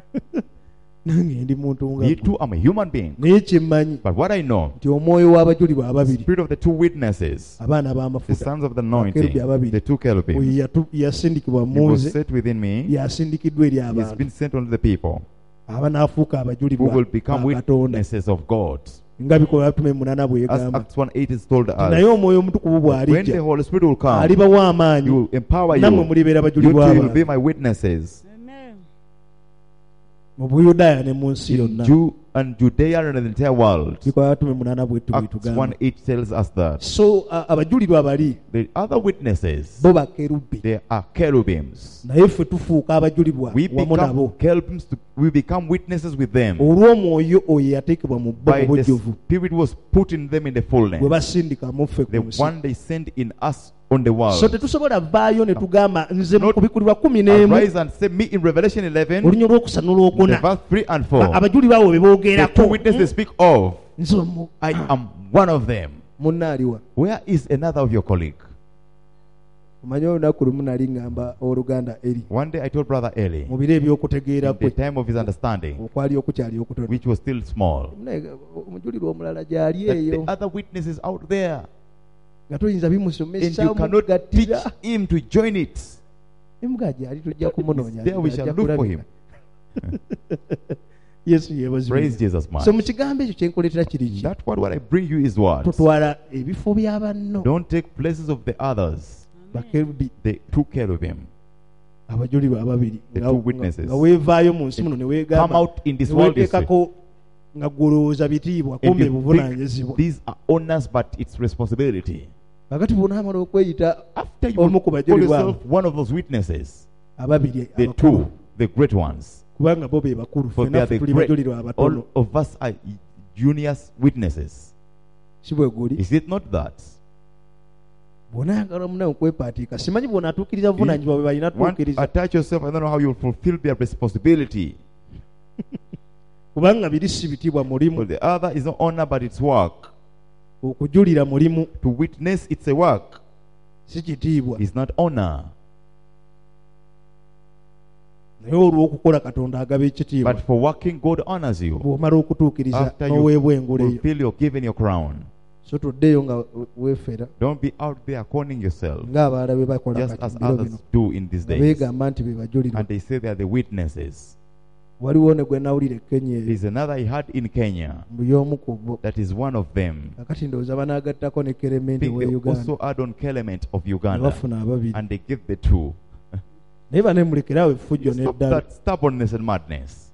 nange ndi muntu nga Me ggwe. too, I'm a human being. naye kye mmanyi But what I know, nti omwoyo w'abajulirwa the ababiri spirit of the two witnesses, abaana the b'amafuta sons of the Abakerubi anointing, ababiri. the two oyo cherubim, yatu- yasindikibwa he mu was nze set within me. yasindikiddwa eri He has abantu been sent unto the people aba n'afuuka who abajulirwa will become ba Katonda witnesses of God. nga bikola batume munaana As bwegamba. Acts one eight is told naye us, omwoyo omutukuvu when the bw'alijja Holy Spirit will come, alibawo He amaanyi will empower nammwe you. mulibeera You too bajulirwa will be abange my witnesses mu buyudaaya ne mu nsi in yonna. Jew and Judea and the entire world. bikola batume munaana bwetu Acts bwetugamba. one eight tells us that so a- abajulirwa bali the other witnesses, bo bakerubi they are cherubims. naye ffe tufuuka abajulirwa We wamu nabo become cherubims. To, we become witnesses with them. olw'omwoyo oyo yateekebwa mu bo By the obujjuvu Spirit was put in them in the fullness. gwe basindikamu ffe The ku nsi. one they send in us on the world. so tetusobola vaayo ne tugamba nze mu Not kubikulirwa kumi n'emu Arise and say me in Revelation eleven, olunya olwokusatu the n'olwokuna verse three and Ba- four. abajulirwa abo be The boogerako two witnesses they speak of, nze omu- I am one of them. munna aliwa. Where is another of your colleague? omanyi olunaku lumu nali ngamba oluganda eri One day I told Brother Eli, mu biro eby'okutegeera in the kwe time of his understanding, okwali okukyali okutono which was still small, Naye omujulirwa omulala gyali that eyo the other witnesses out there, nga toyinza and bimusomesa you cannot teach mugattira him to join it. emuga gyali tujja kumunoonya There we shall ajja look for kulabika. him. yesu yeebazibwe. Praise Jesus, man. so mu kigambo ekyo kyenkoletera kiri ki That what, what I bring you is what? totwala ebifo bya banno Don't take places of the others, bakerubi the two cherubim. abajulirwa ababiri The nga- two nga witnesses. nga weevaayo mu nsi muno ne Come weegamba out in this world, you say. neweteekako nga golowooza bitiibwa And kumbe you buvunaanyizibwa. think these are honors, but it's responsibility. kakati bw'onaamala okweyita After you omu ku call bajulirwa yourself one of those witnesses, ababiri the abakulu, two, the great ones, kubanga bo be bakulu for they are ffenaffe the tuli great, bajulirwa abatono. all of us are juniors witnesses. si bwe guli Is it not that? bw'onaagala munawe okwepaatiika simanyi bw'onaatuukiriza buvunaanyizibwa bwe balina Want to tuukiriza attach yourself, I don't know how you'll fulfill their responsibility. kubanga biri si bitibwa mulimu. But the other is not honor, but it's work. okujulira mulimu To witness, it's a work. si kitiibwa, It's not honor. naye olw'okukola katonda agaba ekitiibwa But for working, God honors you. bw'omala okutuukiriza After you n'oweebwa engule eyo. fulfill your given your crown. so toddeeyo nga weefera Don't be out there conning yourself, ng'abalala be bakola just kati as mu biro others bino do in these nga days. beegamba nti be bajulirwa. And they say they are the witnesses. waliwo ne gwe nawulira e Kenya eyo There's another I had in Kenya mbu y'omu ku bo. that is one of them. kakati ndowooza banaagattako ne I keremendi think we they Uganda also add on Clement of ne Uganda, bafuna ababiri and they give the two. naye banemulekerawo effujjo Stop n'eddala. that stubbornness and madness.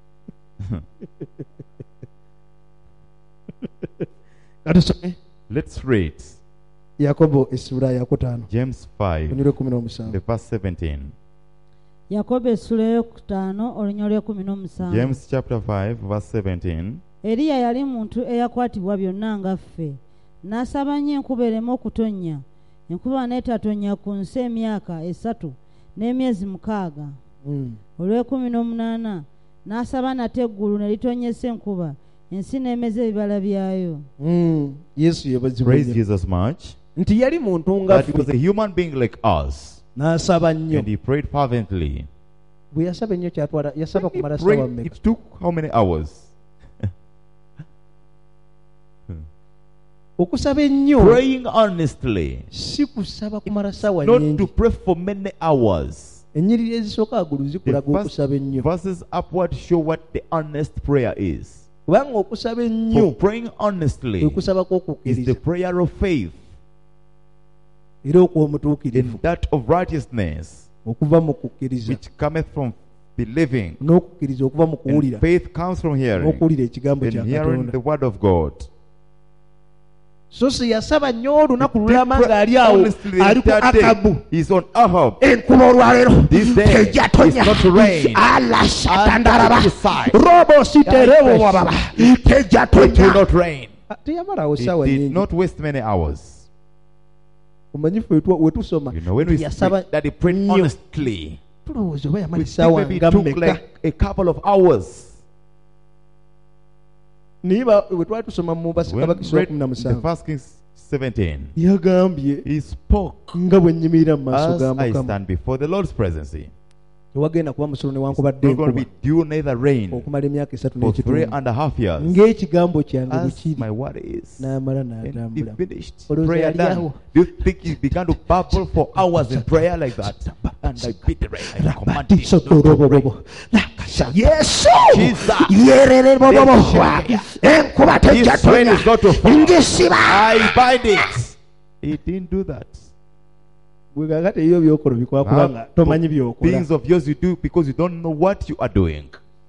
katusome Let's read yakobo essula yakutaano James five, onyole kumi n'omusanvu. the verse seventeen. yakobo essula eyokutaano olunya olw'ekumi n'omusanvu. James chapter five, verse seventeen. Eriya yali muntu eyakwatibwa byonna nga ffe, n'asaba nnyo enkuba ereme okutonnya. Enkuba n'etatonnya ku nsi emyaka esatu n'emyezi mukaaga. Mm. Olw'ekumi n'omunaana n'asaba nate eggulu ne litonyesa enkuba, ensi n'emeza ebibala byayo. Mm. Yesu yebazibwa Praise nnyo. Jesus much. Nti yali muntu nga That he was ffe a human being like us. n'asaba nnyo. And he prayed fervently. Bwe yasaba ennyo kyatwala yasaba When he kumala prayed, ssaawa mmeka? it took how many hours? Okusaba ennyo Praying honestly. si kusaba kumala ssaawa Not to nnyingi. pray for many hours. Ennyiriri ezisooka waggulu The zikulaga first okusaba ennyo. verses upward show what the honest prayer is. Kubanga okusaba For ennyo praying kwe honestly kusaba is the kw'okukkiriza prayer of faith, era okw'omutuukirivu, and that of righteousness, okuva mu kukkiriza which cometh from believing. n'okukkiriza okuva mu And kuwulira faith comes from hearing, n'okuwulira ekigambo and kya hearing Katonda. the word of God. So si yasaba nnyo olunaku He lulama prayed ng'ali awo honestly the ali ku entire day. Akabu. He's on Ahab. Enkuba olwaleero This day tejja is tonya. not to rain. ala satandaraba And side. robo siterebo wababa tejja It will tonya. not rain. Ah, teyamalawo He ssaawa did nnyingi. not waste many hours. Omanyi ffe we tu- we tusoma You know, when we yasaba speak that he prayed nnyo. honestly, tulowooza oba yamala we think essaawa maybe it nga took mmeka. like a couple of hours. Naye ba- we twali tusoma mu When bassekabakisa read kumi na in the musanvu first Kings seventeen, yagambye he spoke nga bwe nyimirira mu maaso as ga I Mukama. stand before the Lord's presence. Tewagenda kuba musulo It's newankubadde not going to enkuba be dew neither rain okumala emyaka esatu for three n'ekitundu and a half years. ng'ekigambo kyange bwe As kiri my word is. n'amala And he n'atambula. finished Olowooza prayer yali done. awo. Do you think he began to babble for hours in prayer like that? And I beat the rain. I command it not to rain. Rabatisotoroborobo. Nakasha. yesu Jesus. yererebobobo enkuba This tejja rain tonya is not to fall. ngisiba. I bind it. He didn't do that. Bwe kakati eyo byokola bikola kubanga tomanyi byokola. Things of yours you do because you don't know what you are doing.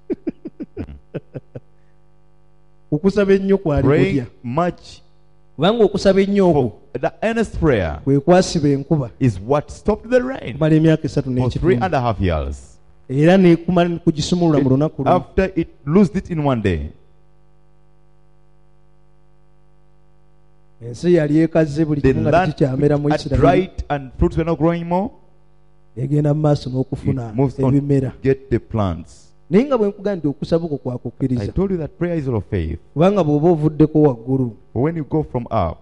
Okusaba ennyo kwali Praying kutya much kubanga okusaba ennyo okwo for the earnest prayer kwe kwasiba enkuba is what stopped the rain kumala emyaka esatu for three n'ekitundu and a half years. era nekumala kugisumulula mu lunaku lumu. After it loosed it in one day, ensi yali ekazze buli the kimu nga land tekikyamera mu had Isirayiri dried and fruits were not growing more. egenda mu maaso n'okufuna It moves on ebimera. to get the plants. Naye nga bwe nkugamba nti okusaba okwo I kwakukkiriza told you that prayer is of faith. kubanga bw'oba ovuddeko waggulu But when you go from up,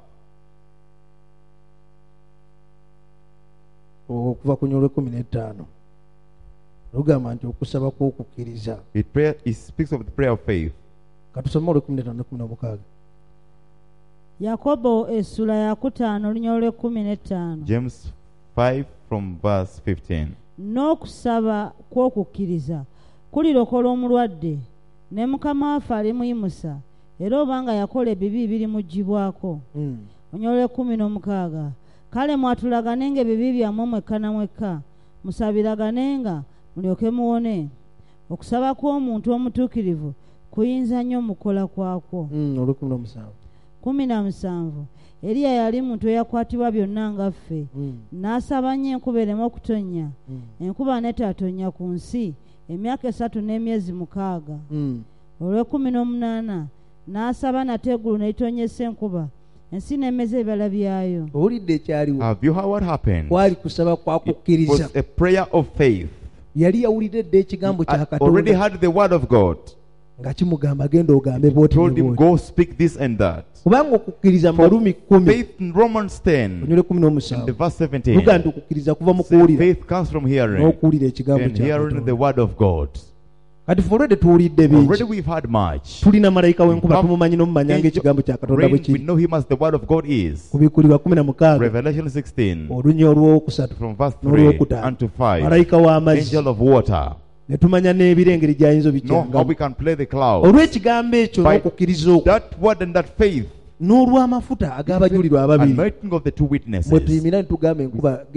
okuva ku nnyolo ekumi n'ettaano lugamba nti okusaba kw'okukkiriza. it prayer it speaks of the prayer of faith. Katusome olw'ekumi n'ettaano n'ekumi na mukaaga. Yakobo essula yakutaano olunya olw'ekkumi n'ettaano. James five from verse fifteen. N'okusaba kw'okukkiriza kulirokola omulwadde, ne Mukama waffe alimuyimusa, era obanga yakola ebibi birimuggyibwako. Mm. Olunya olw'ekkumi n'omukaaga. Kale mwatulaganenga ebibi byammwe mwekka na mwekka, musabiraganenga mulyoke muwone. Okusaba kw'omuntu omutuukirivu kuyinza nnyo mukola kwakwo. Mm, olw'ekumi n'omusanvu. kumi na musanvu. Eriya yali muntu eyakwatibwa byonna nga ffe, Mm. n'asaba nnyo enkuba ereme okutonnya. Mm. Enkuba n'etatonya ku nsi emyaka esatu n'emyezi mukaaga. Mm. Olw'ekumi n'omunaana n'asaba nate eggulu ne litonyesa enkuba, ensi n'emeza ebibala byayo. Owulidde ekyaliwo Have you heard what happened? kwali kusaba kwa It kukkiriza. was a prayer of faith. Yali yawulidde dde ekigambo kya I already Katonda had the word of God. nga kimugamba genda ogambe bwoti Told ne him, bwoti. go speak this and that. Kubanga okukkiriza mu Malumi kumi Faith in Romans ten, onyole kumi in the n'omusanvu verse seventeen. luga nti okukkiriza kuva mu Say kuwulira faith comes from hearing, n'okuwulira ekigambo and kya hearing the Katonda. word of God. Kati ffe olwedde tuwulidde Already bingi we've had much. tulina malayika w'enkuba Have tumumanyi n'omumanya ng'ekigambo kya Katonda bwe Rain, we kiri. know him as the word of God is. Kubikulirwa kumi na mukaaga Revelation sixteen, olunya olw'okusatu from verse three n'olwokutaano unto five. malayika w'amazzi Angel of water. ne tumanya n'ebiro engeri gy'ayinza Know how we obikyangamu. can play the clouds. Olw'ekigambo ekyo By n'okukkiriza okwo that word and that faith, n'olw'amafuta ag'abajulirwa ababiri anointing of the two mwe witnesses, tuyimira ne tugamba enkuba stand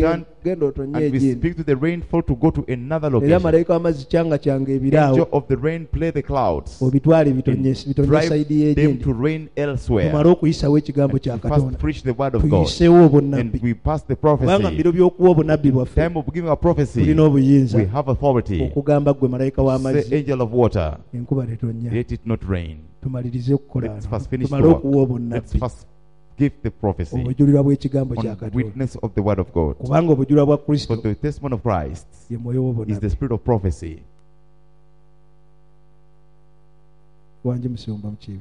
genda otonye And we egindi. speak to the rainfall to go to another Era location. malayika w'amazzi kyanga kyanga ebiraawo Angel of the rain, play the clouds. obitwale bitonye bitonye Drive sayidi them y'egindi to rain elsewhere. tumale okuyisawo ekigambo kya We first katonda preach the word of God. tuyiseewo And obunabbi we pass the kubanga mu prophecy. biro by'okuwa obunabbi bwaffe Time of giving a prophecy, tulina obuyinza we have authority. okugamba gwe malayika Say, w'amazzi angel of water, enkuba tetonnya let it not rain. tumalirize okukola Let's ano. first finish the tumale work. okuwa Let's obunabbi first give the prophecy obujulirwa bw'ekigambo kya on the katonda witness of the word of God. kubanga obujulirwa bwa For kristo the testimony of Christ ye mwoyo is w'obunabbi. the spirit of prophecy. wangi musumba mukibi.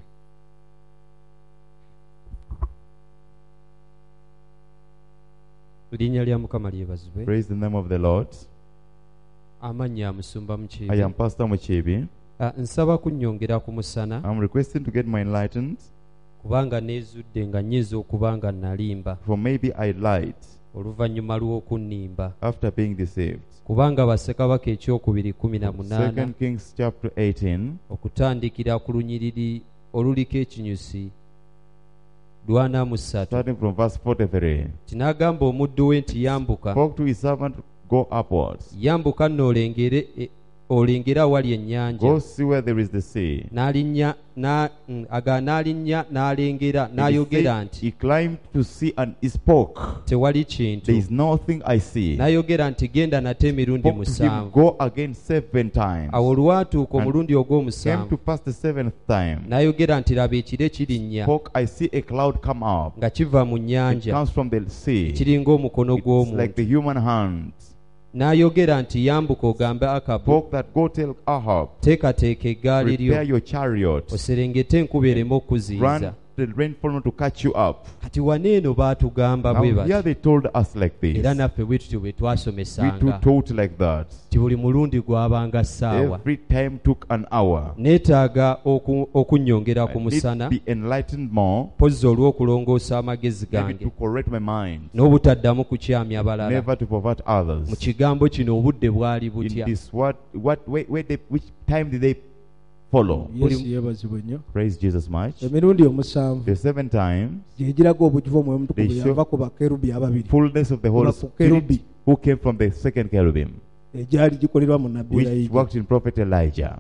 linnya lya mukama lyebazibwe. Praise the name of the Lord. Amannya amusumba I mukibi. am Pastor Muchibi. Ah, nsaba kunnyongera ku musana I'm requesting to get my enlightened, kubanga neezudde nga nyiza okuba nga nalimba for maybe I lied oluvannyuma lw'okunnimba after being deceived. kubanga bassekabaka ekyokubiri kumi na munaana Second Kings chapter eighteen, okutandikira ku lunyiriri oluliko ekinyusi lwana mu ssatu starting from verse forty-three. kinaagamba omuddu we nti yambuka Spoke to his servant, go upwards. yambuka n'olengere e- olengere awali ennyanja Go see where there is the sea. n'alinnya na- mm, aga n'alinnya n'alengera And he n'ayogera said, nti he climbed to see and he spoke. tewali There kintu is nothing I see. n'ayogera nti genda nate emirundi Spoke to him, musanvu go again seven times. awo olwatuuka And omulundi Came ogw'omusanvu to pass the seventh time. n'ayogera nti laba ekire kirinnya Spoke, I see a cloud come up. nga kiva mu It nnyanja comes from the sea. kiringa omukono It's like gw'omuntu the human hand. n'ayogera nti yambuka ogambe akabu Spoke that go tell Ahab, teekateeka eggaali lyo prepare your chariot. oserengete enkuba ereme okuziyiza Run the rainfall not to catch you up. kati waneeno baatugamba bwe Now here bati they told us like this. era naffe bwe tutyo bwe We too twasomesanga taught like that. ti buli mulundi gwabanga ssaawa Every time took an hour. neetaaga oku- okunnyongera ku I need musana to be enlightened more. pozzi olw'okulongoosa amagezi Maybe gange to correct my mind. n'obutaddamu kukyamya abalala Never to pervert mu others. kigambo kino obudde bwali In butya this what what where, where they, which time did they follow? yesu yeebazibwe nnyo. Praise Jesus much. emirundi omusanvu The seven times gye giraga obujuvu omwoyo omutukuvu They show- yava ku bakerubi ababiri fullness of the Holy Kuba ku kerubi Spirit who came from the second cherubim, egyali gikolerwa mu nabbi which Elijah. worked in prophet Elijah.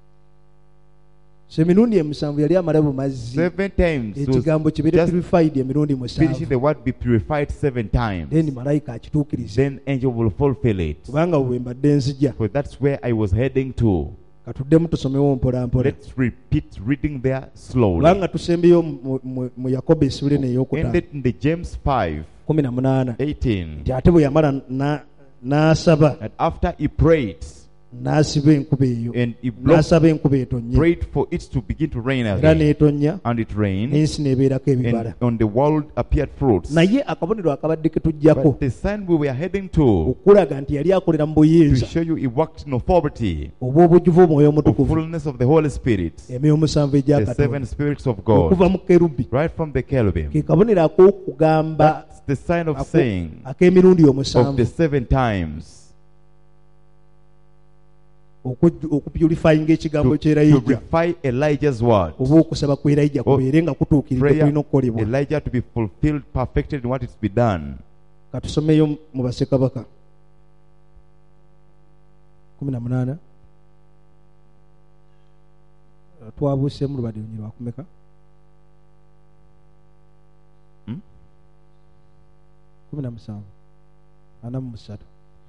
so emirundi emusanvu yali amala mu mazzi Seven times was ekigambo kibeere just purified emirundi finishing musanvu the word be purified seven times. then malayika akituukirize Then angel will fulfill it. kubanga bwe mbadde nzija For that's where I was heading to. katuddemu tusomewo mpola mpola Let's repeat reading there slowly. kubanga tusembeyo mu- mu- mu yakobo esibule neyokutaano Ended in the James five kumi na munaana eighteen. nti ate bwe yamala na- n'asaba And after he prayed n'asiba enkuba eyo and he blocked, n'asaba enkuba etonye prayed for it to begin to rain era again. n'etonnya And it rained, n'ensi n'ebeerako ebibala and on the world appeared fruits. naye akabonero akabadde ke tujjako But the sign we were heading to, okulaga nti yali akolera mu to buyinza show you he worked in authority, oba obujuvu omwoyo of omutukuvu fullness of the Holy Spirit, emyoyo omusanvu egya the seven katonda spirits of okuva God, mu kerubi right from the cherubim. ke kabonero ak'okugamba That's the sign of ako- saying ak'emirundi of the omusanvu seven times okujju- okupurifyinga ekigambo to, to ky'erayija purify Elijah's word. oba okusaba kw'erayija Of kubeere nga kutuukiridde Prayer, kulina okukolebwa Elijah to be fulfilled, perfected in what is to be done. katusomeyo mu bassekabaka kumi na munaana twabuuseemu lubadde lunyi lwakumeka Hmm? kumi na musanvu ana mu musatu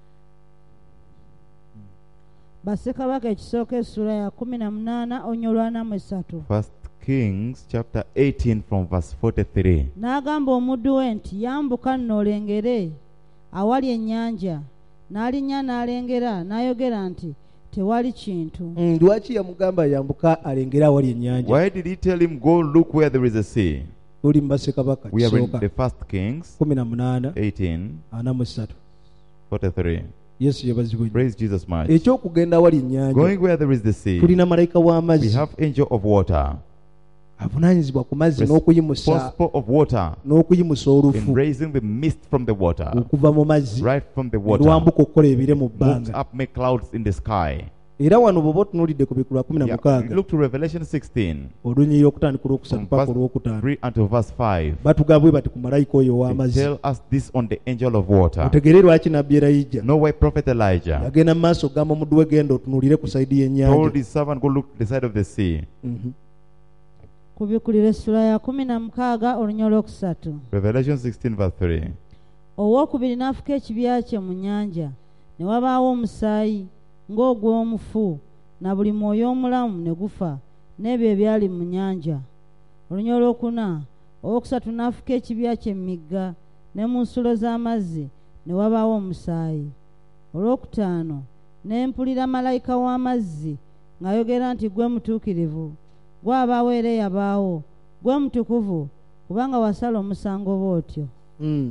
bassekabaka ekisooka essula ya kumi na munaana onyolwana mu esatu First Kings chapter eighteen from verse forty-three. n'agamba omuddu we nti yambuka nno olengere awali ennyanja n'alinnya n'alengera n'ayogera nti tewali kintu Mm, lwaki yamugamba yambuka alengere awali ennyanja Why did he tell him, go look where there is a sea? tuli mu bassekabaka We are in kisooka the First Kings kumi na munaana eighteen ana mu ssatu forty-three. yesu yebazibwe Praise Jesus much. ekyokugenda awali ennyanja Going where there is the sea, tulina malayika we w'amazzi have angel of water, avunaanyizibwa ku mazzi n'okuyimusa responsible of water, n'okuyimusa in olufu raising the mist from the water, okuva mu mazzi right from the ne water, lwambuka okukola ebire mu moves bbanga up, make clouds in the sky. era wano bw'oba otunuulidde ku bikulu kumi na Yeah. mukaaga Look to Revelation sixteen, olunyiri okutandikira okusatu from paka verse olwokutaano three until verse five. batugambwe bati ku malayika oyo They ow'amazzi. tell us this on the angel of water. otegere lwaki nabbi Erayija Know why Prophet Elijah yagenda mu maaso gamba omuddu we genda otunuulire ku sayidi told y'ennyanja. his servant, go look to the side of the sea. Mhm. kubikulira essula ya kumi na mukaaga olunya olwokusatu. Revelation sixteen verse three. Owookubiri n'afuka ekibya kye mu nnyanja, ne wabaawo omusaayi ng'ogw'omufu, na buli mwoyo omulamu ne gufa, n'ebyo ebyali mu nnyanja. Olunya olwokuna, owookusatu n'afuka ekibya kye mu migga ne mu nsulo z'amazzi, ne wabaawo omusaayi. Olwokutaano ne mpulira malayika w'amazzi ng'ayogera nti, gwe mutuukirivu, gwe abaawo era eyabaawo, gwe mutukuvu, kubanga wasala omusango bw'otyo. Mm.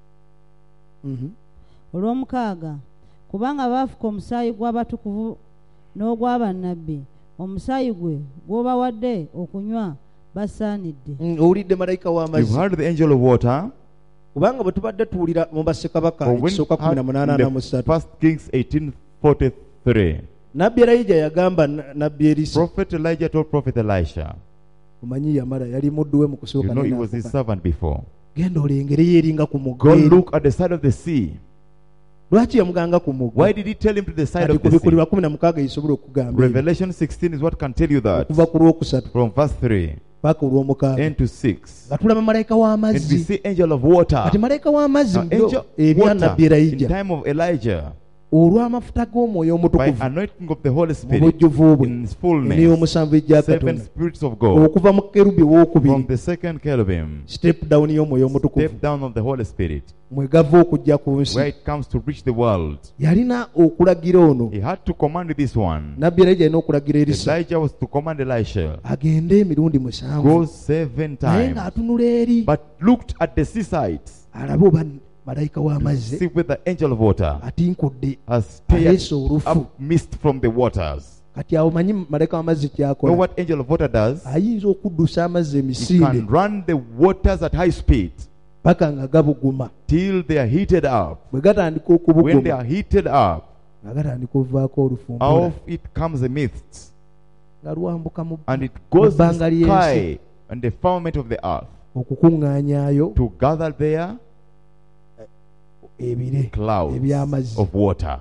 Mhm. Olw'omukaaga, kubanga baafuka omusaayi gw'abatukuvu n'ogw'abannabbi, omusaayi gwe gw'obawadde okunywa basaanidde. Mm, owulidde malayika You've w'amazzi heard the angel of water. kubanga bwe tubadde tuwulira mu bassekabaka Or when ekisooka kumi na munaana na in the musatu First Kings eighteen forty-three, nabbi Erayija yagamba na- nabbi Erisa, Prophet Elijah told Prophet Elisha, omanyi yamala yali muddu we mu you kusooka know naye he was his n'afuka. servant before. genda olengereyo eringa ku mugga Go eri. look at the side of the sea. lwaki yamuganga ku mugga? Why did he tell him to the side kati of ku the sea? bikulirwa kumi na mukaaga yisobola okugamba ebyo. Revelation sixteen is what can tell you that. okuva ku lwokusatu From verse three paka olw'omukaaga into six. nga tulaba malayika And we w'amazzi. see angel of water. kati malayika w'amazzi Now, mu byo angel ebya water nabbi in Erayija time of Elijah, olw'amafuta g'omwoyo by omutukuvu anointing of the Holy mu Spirit bujjuvu bwe in his fullness, n'ey'omusanvu ejja seven Katonda spirits of God, okuva mu kerubi from owookubiri the second cherubim, step down y'omwoyo omutukuvu step down of the Holy Spirit, mwe gava okujja ku where nsi. it comes to reach the world. yalina okulagira ono He had to command this one. nabbi Erayija alina okulagira Erisa Elijah was to command Elisha, agende emirundi go musanvu seven naye times, ng'atunula eri but looked at the seaside, alabe oba malayika w'amazzi see where the angel of water atinkudde has teared aleese olufu. up mist from the waters. kati awo manyi malayika w'amazzi You know kyakola? what angel of water does? ayinza okuddusa amazzi He emisinde can run the waters at high speed paka nga gabuguma. till they are heated up. bwe gatandika When they okubuguma are heated up, nga gatandika okuvaako olufumbula off it comes a mist, nga lwambuka mu and it goes to Ebbanga the ly'ensi. sky and the firmament of the earth okukuŋŋaanyaayo to gather there ebire clouds eby'amazzi. of water.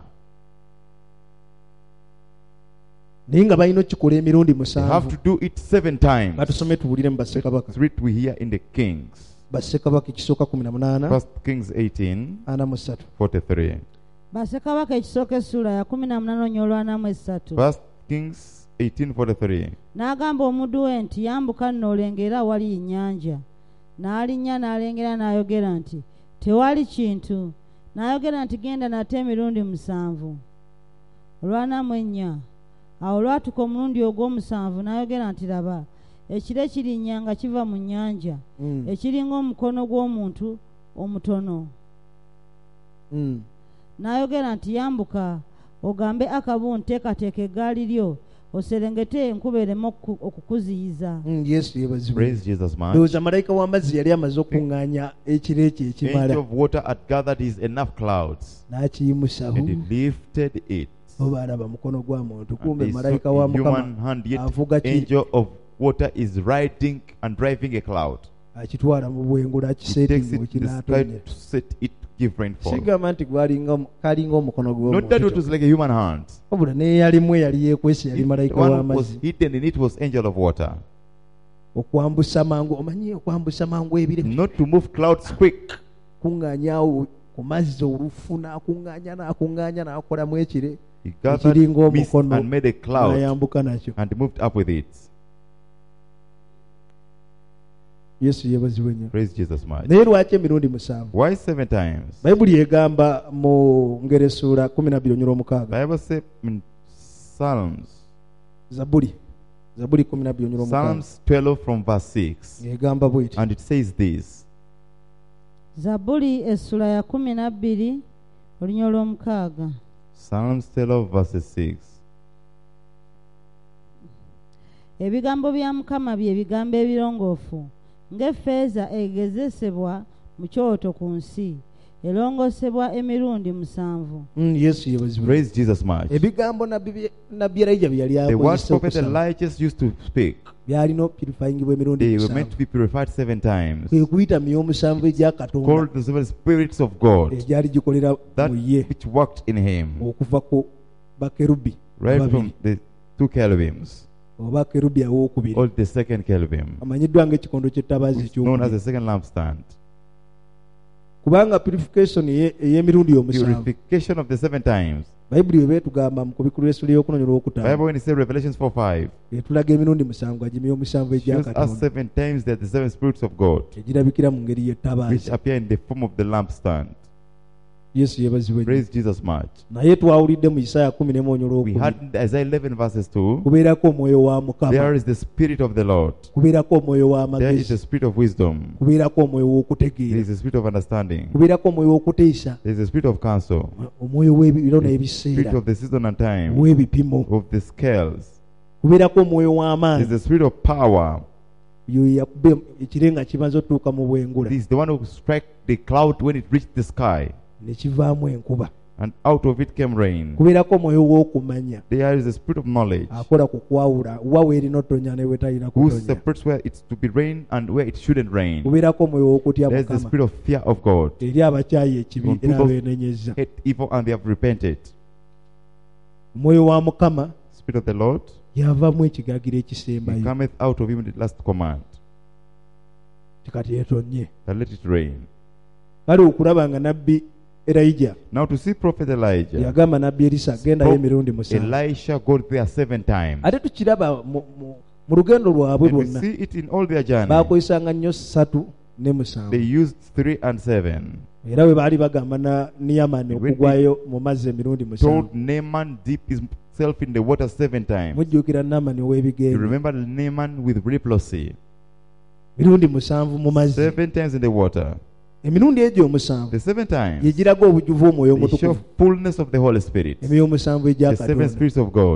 naye nga balina okikola emirundi They have musanvu. to do it seven times. nga tusome tuwulire mu bassekabaka Let's read we hear in the Kings. bassekabaka ekisooka kumi na munaana First Kings eighteen ana mu ssatu. forty-three. Bassekabaka ekisooka essula ya kumi na munaana olunya olwanamu essatu. First Kings eighteen forty-three. N'agamba omuddu we nti, yambuka nno olengera awali ennyanja. N'alinnya n'alengera n'ayogera nti, tewali kintu. N'ayogera nti, genda nate emirundi musanvu. Olwanamu ennya. Awo olwatuka omulundi ogw'omusanvu n'ayogera nti, laba, ekire kirinnya nga kiva mu nnyanja, Mm. ekiringa omukono gw'omuntu omutono. Mm. N'ayogera nti, yambuka ogambe Akabu nteekateeka eggaali lyo, oserengete enkuba ereme oku- okukuziyiza. Mm, yesu yeebazibwe. Praise Jesus, man. ndowooza malayika w'amazzi yali amaze okuŋŋaanya ekiro ekyo Angel ekimala of water had gathered his enough clouds, n'akiyimusaho and he lifted it. oba alaba mukono gwa muntu And kumbe they malayika saw wa a human mukama hand, yet avuga ki angel of water is riding and driving a cloud. akitwala mu bwengula He takes akiseetinga it we to the sky kinaatonnya. to set it give rainfall. sigamba nti gwalinga kalinga omukono Not that it was gw'omuntu like a human hand. wabula n'eyalimu eyali yeekwese yali It- malayika one was w'amazzi hidden in it was angel of water. okwambusa mangu omanyi okwambusa mangu ebire Not to move clouds quick. kuŋŋaanyaawo ku mazzi olufu n'akuŋŋaanya n'akuŋŋaanya n'akolamu ekire He gathered ekiringa mist omukono and made a cloud n'ayambuka nakyo. and moved up with it. yesu yeebazibwe nnyo. Praise Jesus, man. naye lwaki emirundi musanvu? Why seven times? bayibuli egamba mu ngeresuula kumi na bbiri onyolwa omukaaga Bible says in Psalms, zabuli zabuli kumi na bbiri onyolwa omukaaga Psalms twelve from verse six, egamba bw'eti and it says this. Zabuli essula ya kumi na bbiri olunya olw'omukaaga. Psalms twelve verse six. Ebigambo bya Mukama bye bigambo ebirongoofu, ng'effeeza egezesebwa mu kyoto ku nsi. erongoosebwa emirundi musanvu. Mm, yesu yebazibwe. Praise Jesus much. Ebigambo nabbi bye- nabbi Elijah bye yali The words akozesa prophet okusaba Elijah used to speak, byalina opurifyingibwa emirundi they were meant musanvu. to be purified seven times. Kwe kuyita myoyo omusanvu egya Katonda Called the seven spirits of God, egyali gikolera that mu ye which worked in him, okuva ku bakerubi right babiri from the two cherubims, oba kerubi awookubiri or the second cherubim, amanyiddwa ng'ekikondo ky'ettabaazi which is known as the ekyokubiri. second lampstand. Kubanga purification eye- ey'emirundi omusanvu Purification of the seven times. bayibuli bwe beetugamba mu kubikulu esula ey'okunoonya olwokutaano Bible, when it says Revelations four five, etulaga emirundi musanvu agimyoyo omusanvu egya shows us Katonda seven times that the seven spirits of God, egirabikira mu ngeri which y'ettabaazi. appear in the form of the lampstand. Yesu yebazibwe nnyo. Praise Jesus much. Naye twawulidde mu Isaaya kumi n'emu We olwokubiri had in Isaiah eleven verses two, kubeerako omwoyo wa Mukama, there is the spirit of the Lord, kubeerako omwoyo there is the w'amagezi, spirit of wisdom, kubeerako omwoyo there w'okutegeera, is the spirit of understanding, kubeerako omwoyo w'okutiisa, there is the spirit of counsel, omwoyo w'ebiro spirit n'ebiseera of the season and time, w'ebipimo, of the scales, kubeerako omwoyo there is w'amaanyi. the spirit of power. Yo yakube ekire nga kimaze otuuka mu bwengula This is the one who struck the cloud when it reached the sky, ne kivaamu enkuba. and out of it came rain. Kubeerako omwoyo w'okumanya There is the spirit of knowledge, akola ku kwawula wa weerina otonya ne wetalina who kutonya. separates where it's to be rain and where it shouldn't rain. Kubeerako omwoyo w'okutya There is the Mukama spirit of fear of God, eri abakyayi ekibi From era people- abeenenyezza. hate evil and they have repented. Omwoyo wa Mukama Spirit of the Lord, yavamu ekigagiro he ekisembayo cometh out of him the last command, tikati etonnye. that let it rain. Kale okulaba nga nabbi Elijah Now to see prophet Elijah, yagamba nabbi Erisa agendayo spoke emirundi musanvu. Elisha got there seven times. Ate tukiraba mu- mu- mu lugendo lwabwe And we lwonna see it in all their journey. baakozesanga nnyo ssatu ne They musanvu. used three and seven. Era bwe baali bagamba na Niyamani When okugwayo mu mazzi emirundi musanvu. Told Naaman dip himself in the water seven times. Mujjukira Naamani You ow'ebigenge remember Naaman with leprosy, mirundi musanvu mu mazzi. seven times in the water. Emirundi egyo omusanvu The seven times ye giraga obujuvu omwoyo they show omutukuvu, fullness of the Holy Spirit, emyoyo omusanvu egya the seven Katonda. spirits of God.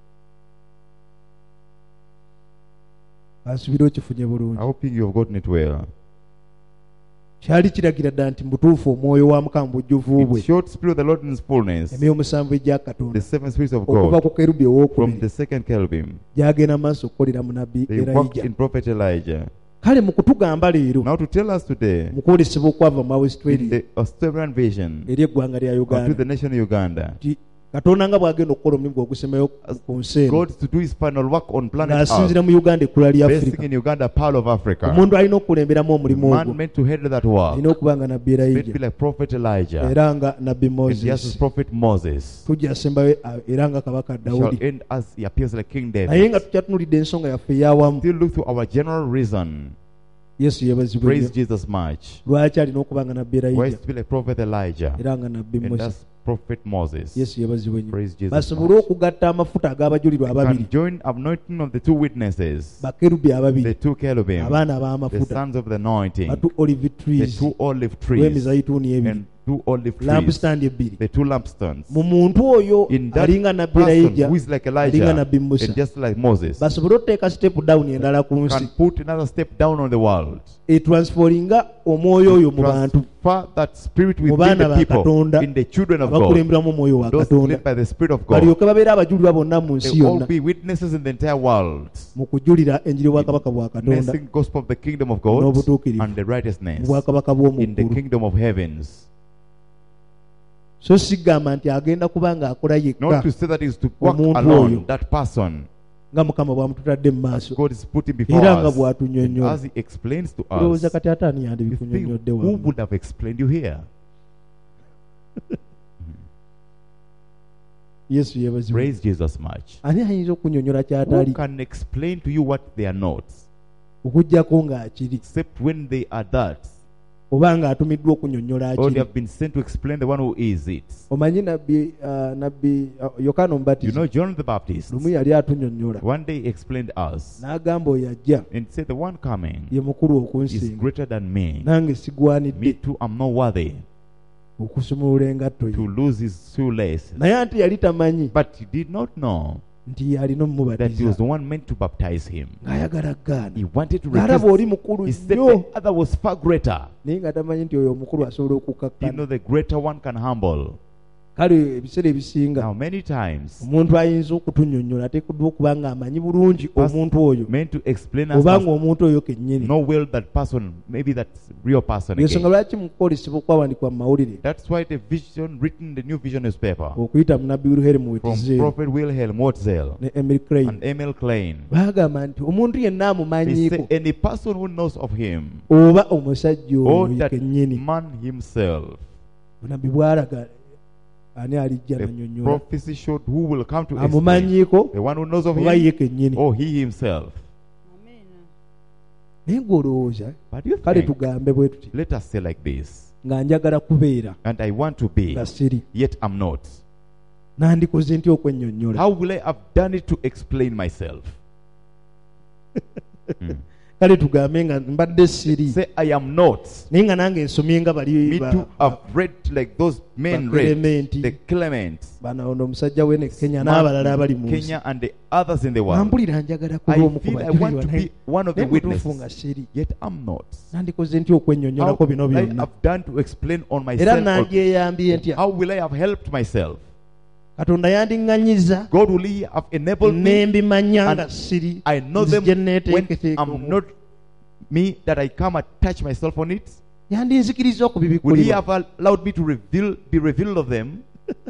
Asuubira okifunye bulungi. I hope you have gotten it well. Kyali kiragira ddala nti mutuufu omwoyo wa Mukama mu bujjuvu bwe, It showed spirit of the Lord in his fullness, emyoyo omusanvu egya the Katonda seven spirits of okuva God, ku kerubi from owookubiri the second cherubim. gyagenda mu maaso okukolera mu nabbi They worked Elijah. in prophet Elijah. Kale mu kutugamba leero Now to tell us today, mu kwolesebwa okwava mu in Australia the Australian vision, eri eggwanga lya to Uganda, the nation of Uganda, nti Katonda nga bw'agenda okukola omulimu gwe ogusemayo ku nsi eno, God to do his final work on planet ng'asinziira Earth, mu Uganda ekkula lya basing Afrika. in Uganda, Pearl of Africa. Omuntu alina okukulemberamu omulimu Man ogwo meant to head that work. alina okuba nga nabbi It be Elijah like prophet Elijah, era nga nabbi and yes, Moses. prophet Moses. Tujja asembayo era nga kabaka He shall Dawudi. end as he appears like King Naye David. nga tukyatunulidde ensonga yaffe ey'awamu, Still look to our general reason. Yesu yebazibwe Praise nnyo. Jesus much. Lwaki alina okuba nga nabbi Why Elijah is to be like prophet Elijah, era nga nabbi and Musa? that's prophet Moses. Yesu yebazibwe nnyo. Praise Jesus Basobole much. okugatta amafuta ag'abajulirwa ababiri, Can join anointing of the two witnesses, bakerubi the ababiri, two cherubim, abaana the ab'amafuta, sons of the anointing, batu olive the trees, two olive trees, lw'emizayituuni ebiri, and two olive trees, lampstand ebbiri. the two lampstands. Mu muntu oyo In that alinga nabbi person Elijah, who is like alinga Elijah, nabbi Musa, and just like Moses, basobole okuteeka step down endala ku nsi, can put another step down on the world, etransferringa omwoyo oyo mu bantu transfer that spirit mu within baana the ba people, Katonda in the children of God, abakulemberamu omwoyo wa those Katonda, led by the Spirit of God. balyoke babeere abajulirwa bonna mu nsi They all yonna be witnesses in the entire world, mu kujulira enjiri bwakabaka bwa Katonda messing gospel of the kingdom of God n'obutuukirivu and the mu righteousness bwakabaka in the bw'omu ggulu. kingdom of heavens. So sigamba nti agenda kuba ng'akola Not yekka to say that is to work Omuntu alone, oyo. that person, nga Mukama bw'amututadde mu as maaso, God is putting before era nga us, and bw'atunnyonnyola. as He explains to us. Tulowooza kati ate ani You yandibikunnyonnyodde think, who wamu? would have explained you here? Yesu yeebazibwe. Praise Jesus much. Ani ayinza okunnyonnyola Who ky'atali can explain to you what they are not, okuggyako ng'akiri, except when they are that, oba ng'atumiddwa okunnyonnyola or they akiri? have been sent to explain the one who is it? Omanyi nabbi uh, nabbi uh, Yokaana You Omubatiza know, John the Baptist, lumu yali atunnyonnyola one day he explained us n'agamba oyo ajja and said, the one coming ye mukulu is okunsinga, greater than me. nange Me sigwanidde too, I'm not worthy okusumulula engatto to ye. lose his shoelaces. Naye ate yali tamanyi But he did not know nti alina that he was omumubatiza the one meant to baptize him. ng'ayagala gaana He wanted to ng'alaba oli resist. mukulu He said nnyo the other was far greater. naye nga tamanyi nti oyo omukulu asobola You know, okukakkana the greater one can humble. kale ebiseera ebisinga Now, many times, omuntu ayinza okutunnyonnyola ateekeddwa okuba nga amanyi bulungi Pas- omuntu oyo meant to explain us obanga must omuntu oyo kennyini know well that person, maybe that real person ensonga again. lwaki mukukolesebwa okwawandikwa mu mawulire That's why the vision written in the New Vision newspaper okuyita munabbi wilhelm from wetizeel Prophet Wilhelm Wortzel ne emily clay and Emil Klein. baagamba nti omuntu yenna They amumanyiiko say any person who knows of him, oba omusajja or oyo that kennyini man himself, bunabbi bwalaga ani alijja the nanyonnyola prophecy showed who will come to explain. amumanyiiko The one who knows of oba him, ye kennyini or he himself. naye ng'olowooza But you kale think, tugambe bwe tuti let us say like this, nga njagala kubeera and I want to be, nga siri yet I'm not. nandikoze ntya okwennyonnyola How will I have done it to explain myself? Hmm. kale tugambe nga mbadde siri Say I am not. naye nga nange nsomye nga bali Me ba- too have read like those men Ba read, Clement. the Clement, bano ono omusajja w'ene kenya n'abalala abali mu nsi Kenya, and the others in the world. nampulira njagala kuba I omu ku feel I bajulirwa want to naye be one of the naye mutuufu nga witnesses, siri yet I'm not. nandikoze ntya okwennyonnyolako How bino will I byonna have done to explain on era myself? nandyeyambye Or ntya how will I have helped myself? katonda yandiŋŋanyiza God will He have enabled me. nembimanya and nga siri I know them nzije when neeteeketeeka I'm not me, that I come attach myself on it. yandinzikiriza Would He okubibikulira have allowed me to reveal, be revealed of them?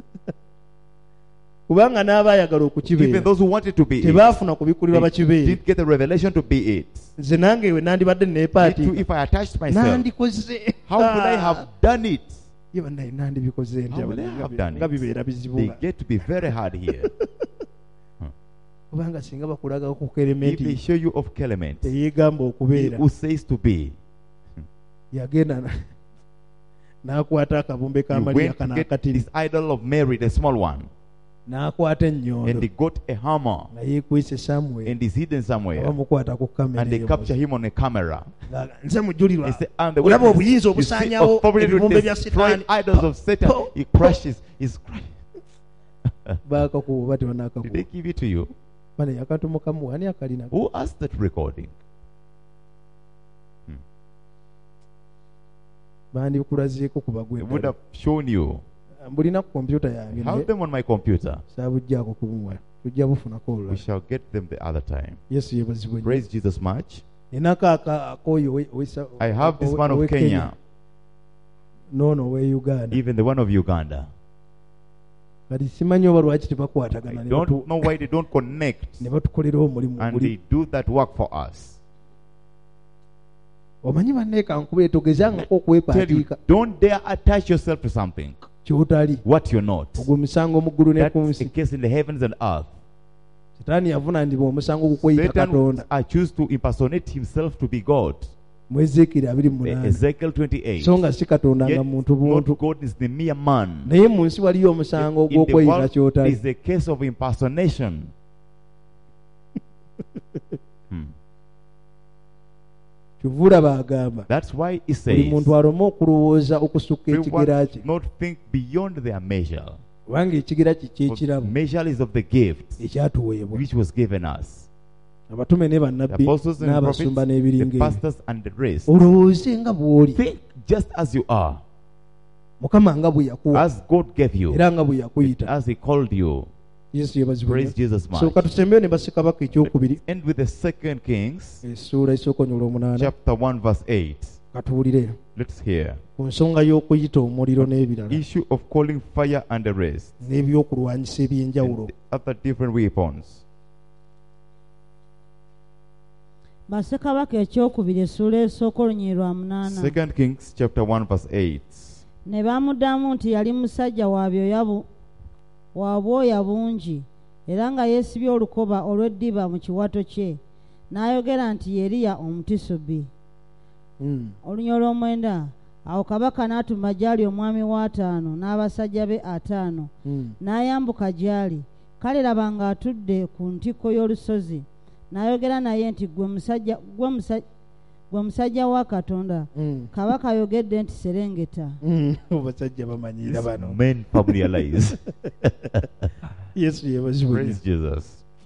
kubanga n'abaayagala Even okukibeera those who wanted to be it, tebaafuna kubikulirwa they bakibeere didn't get the revelation to be it. nze nange we nandibadde Me too, neepaatiika if I attached myself, nandikoze how would I have done it? ye bannaye nandibikoze ntya How will I nga have bi- done nga it? bibeera bizibu They nga get to be very hard here. kubanga singa bakulaga ku If they kerementi show you of Clement, eyeegamba he okubeera who says to be, yagenda na- n'akwata akabumbe ka you Mariya went to kano get akatini this idol of Mary, the small one, n'akwata and ennyondo they got a hammer nga yeekwise Samuel and is hidden somewhere, bamukwata ku kamera and they eyo capture him on a camera. nga nze mujulirwa They say, I'm the olaba witness. obuyinza You see obusaanyawo authority to ebibumbe bya destroy sitaani idols of Satan. Po- He crushes. He's crushed. baakakuba oba Did they tebanakakuba give it to you? bane yakatomokamu ani akalina Who asked that recording? bandikulazeeko kuba It would have shown you. mbulina ku kompyuta yange I have naye them on my computer. saabujjaako kubumwa tujja bufunako We olulala shall get them the other time. yesu yebazibwe nnyo. Praise Jesus much. ninako aka- akoyo owe- owesa- I have this owe- one owe of Kenya, noono owe uganda even the one of Uganda. kati simanyi oba lwaki I tebakwatagana ne don't batu- know why they don't connect ne batukoleraho omulimu and guli they do that work for us. omanyi banne kankuba togezangako Tell you, okwepaatiika don't dare attach yourself to something kyotali what you're not. ogwo musango mu ggulu ne ku That's a nsi case in the heavens and earth. sitaani yavunaanibwa omusango gukweyita Satan katonda I choose to impersonate himself to be God. mu ezeekiri abiri mu munaana Ezekiel twenty-eight. so nga si katonda nga Yet muntu buntu not God is the mere man. naye mu nsi waliyo omusango In the ogw'okweyita world kyotali is a case of impersonation. Hmm. kivula baagamba That's why he buli says, muntu alome okulowooza okusukka ekigera everyone kye not think beyond their measure. kubanga ekigera kye For kyekiramu measure is of the gift ekyatuweebwa which was given us. abatume ne The bannabbi apostles and prophets, n'abasumba the n'ebiringa ebyo pastors and the rest. olowooze nga bw'oli Think just as you are, mukama nga bwe yakuwa as God gave you, era nga bwe yakuyita as He called you. yesu yebazibwe Praise Jesus so much. katusembeyo ne basekabaka ekyokubiri End with the Second Kings, essuula esookonyola omunaana chapter one, verse eight. katuwulire Let's hear. ku nsonga y'okuyita omuliro n'ebirala Issue of calling fire and the rest. n'ebyokulwanyisa eby'enjawulo And other different weapons. bassekabaka ekyokubiri essuula esooka olunyiri lwa munaana Second Kings, chapter one, verse eight. ne bamuddamu nti yali musajja wa byoya bu- wa bwoya bungi era nga yeesibye olukoba olw'eddiba mu kiwato kye n'ayogera nti yeriya omutisubi Mm. olunya olw'omwenda awo kabaka n'atuma gy'ali omwami w'ataano n'abasajja be ataano Mm. n'ayambuka gy'ali kale laba ng'atudde ku ntikko y'olusozi n'ayogera naye nti gwe musajja gwe musa- gwe musajja wa katonda Mm. kabaka ayogedde nti serengeta Mm. abasajja bamanyiira These bano men familiarize. yesu yebazibwe Praise Jesus.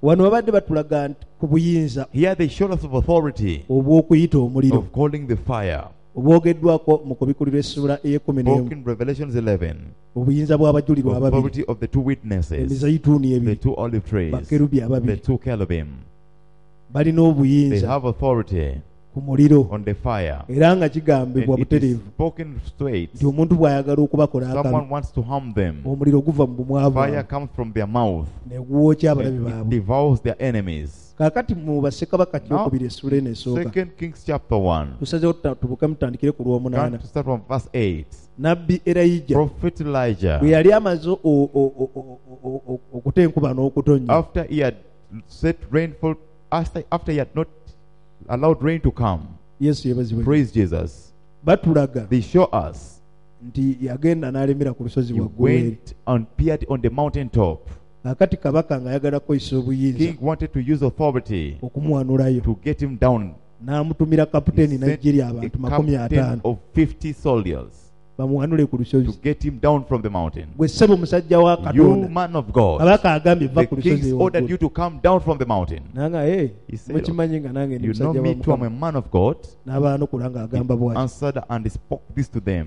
wano babadde batulaga nti ku buyinza Here they showed us of authority obw'okuyita omuliro of calling the fire. obwogeddwako mu kubikulirwa essula ey'ekkumi n'emu Spoken Revelations eleven. obuyinza bw'abajulirwa ababiri Authority of the two witnesses. emizayituuni The ebiri two olive trees. bakerubi The ababiri two cherubim. balina They obuyinza have authority ku muliro on the fire. era nga kigambibwa And it is butereevu spoken straight. nti omuntu bw'ayagala okubakola akabi Someone wants to harm them. omuliro guva mu bumwa Fire bwabwe comes from their mouth. ne gwokya abalabe And it baabwe devours their enemies. kaakati mu bassekabaka kyokubiri essula eno esooka Second Kings chapter one. tusazeewo tuta- tubuke mutandikire ku Going lw'omunaana to start from verse eight. nabbi erayija Prophet Elijah, bwe yali amaze o- o- o- o- o- o- okutenkuba n'okutonnya after he had set rainfall, after, after he had not allowed rain to come, yesu yebazibwe praise Jesus, batulaga they show us nti yagenda n'alemera ku lusozi he waggulu eri went and appeared on the mountain top. kaakati kabaka ng'ayagala kukozesa obuyinza King wanted to use authority okumuwanulayo to get him down. n'amutumira kapiteeni He sent n'ejje lya a abantu makumi captain ataano of fifty soldiers bamuwanule ku to lusozi get him down from the mountain. gwe ssebo musajja wa You katonda man of God, kabaka agambye va the ku lusozi kings ordered you waggulu to come down from the mountain. nanga e He said, mukimanyi nga nange ndi You know musajja me wa too, I'm a mukama man of God. n'abaanukula ng'agamba He bwati answered and spoke this to them.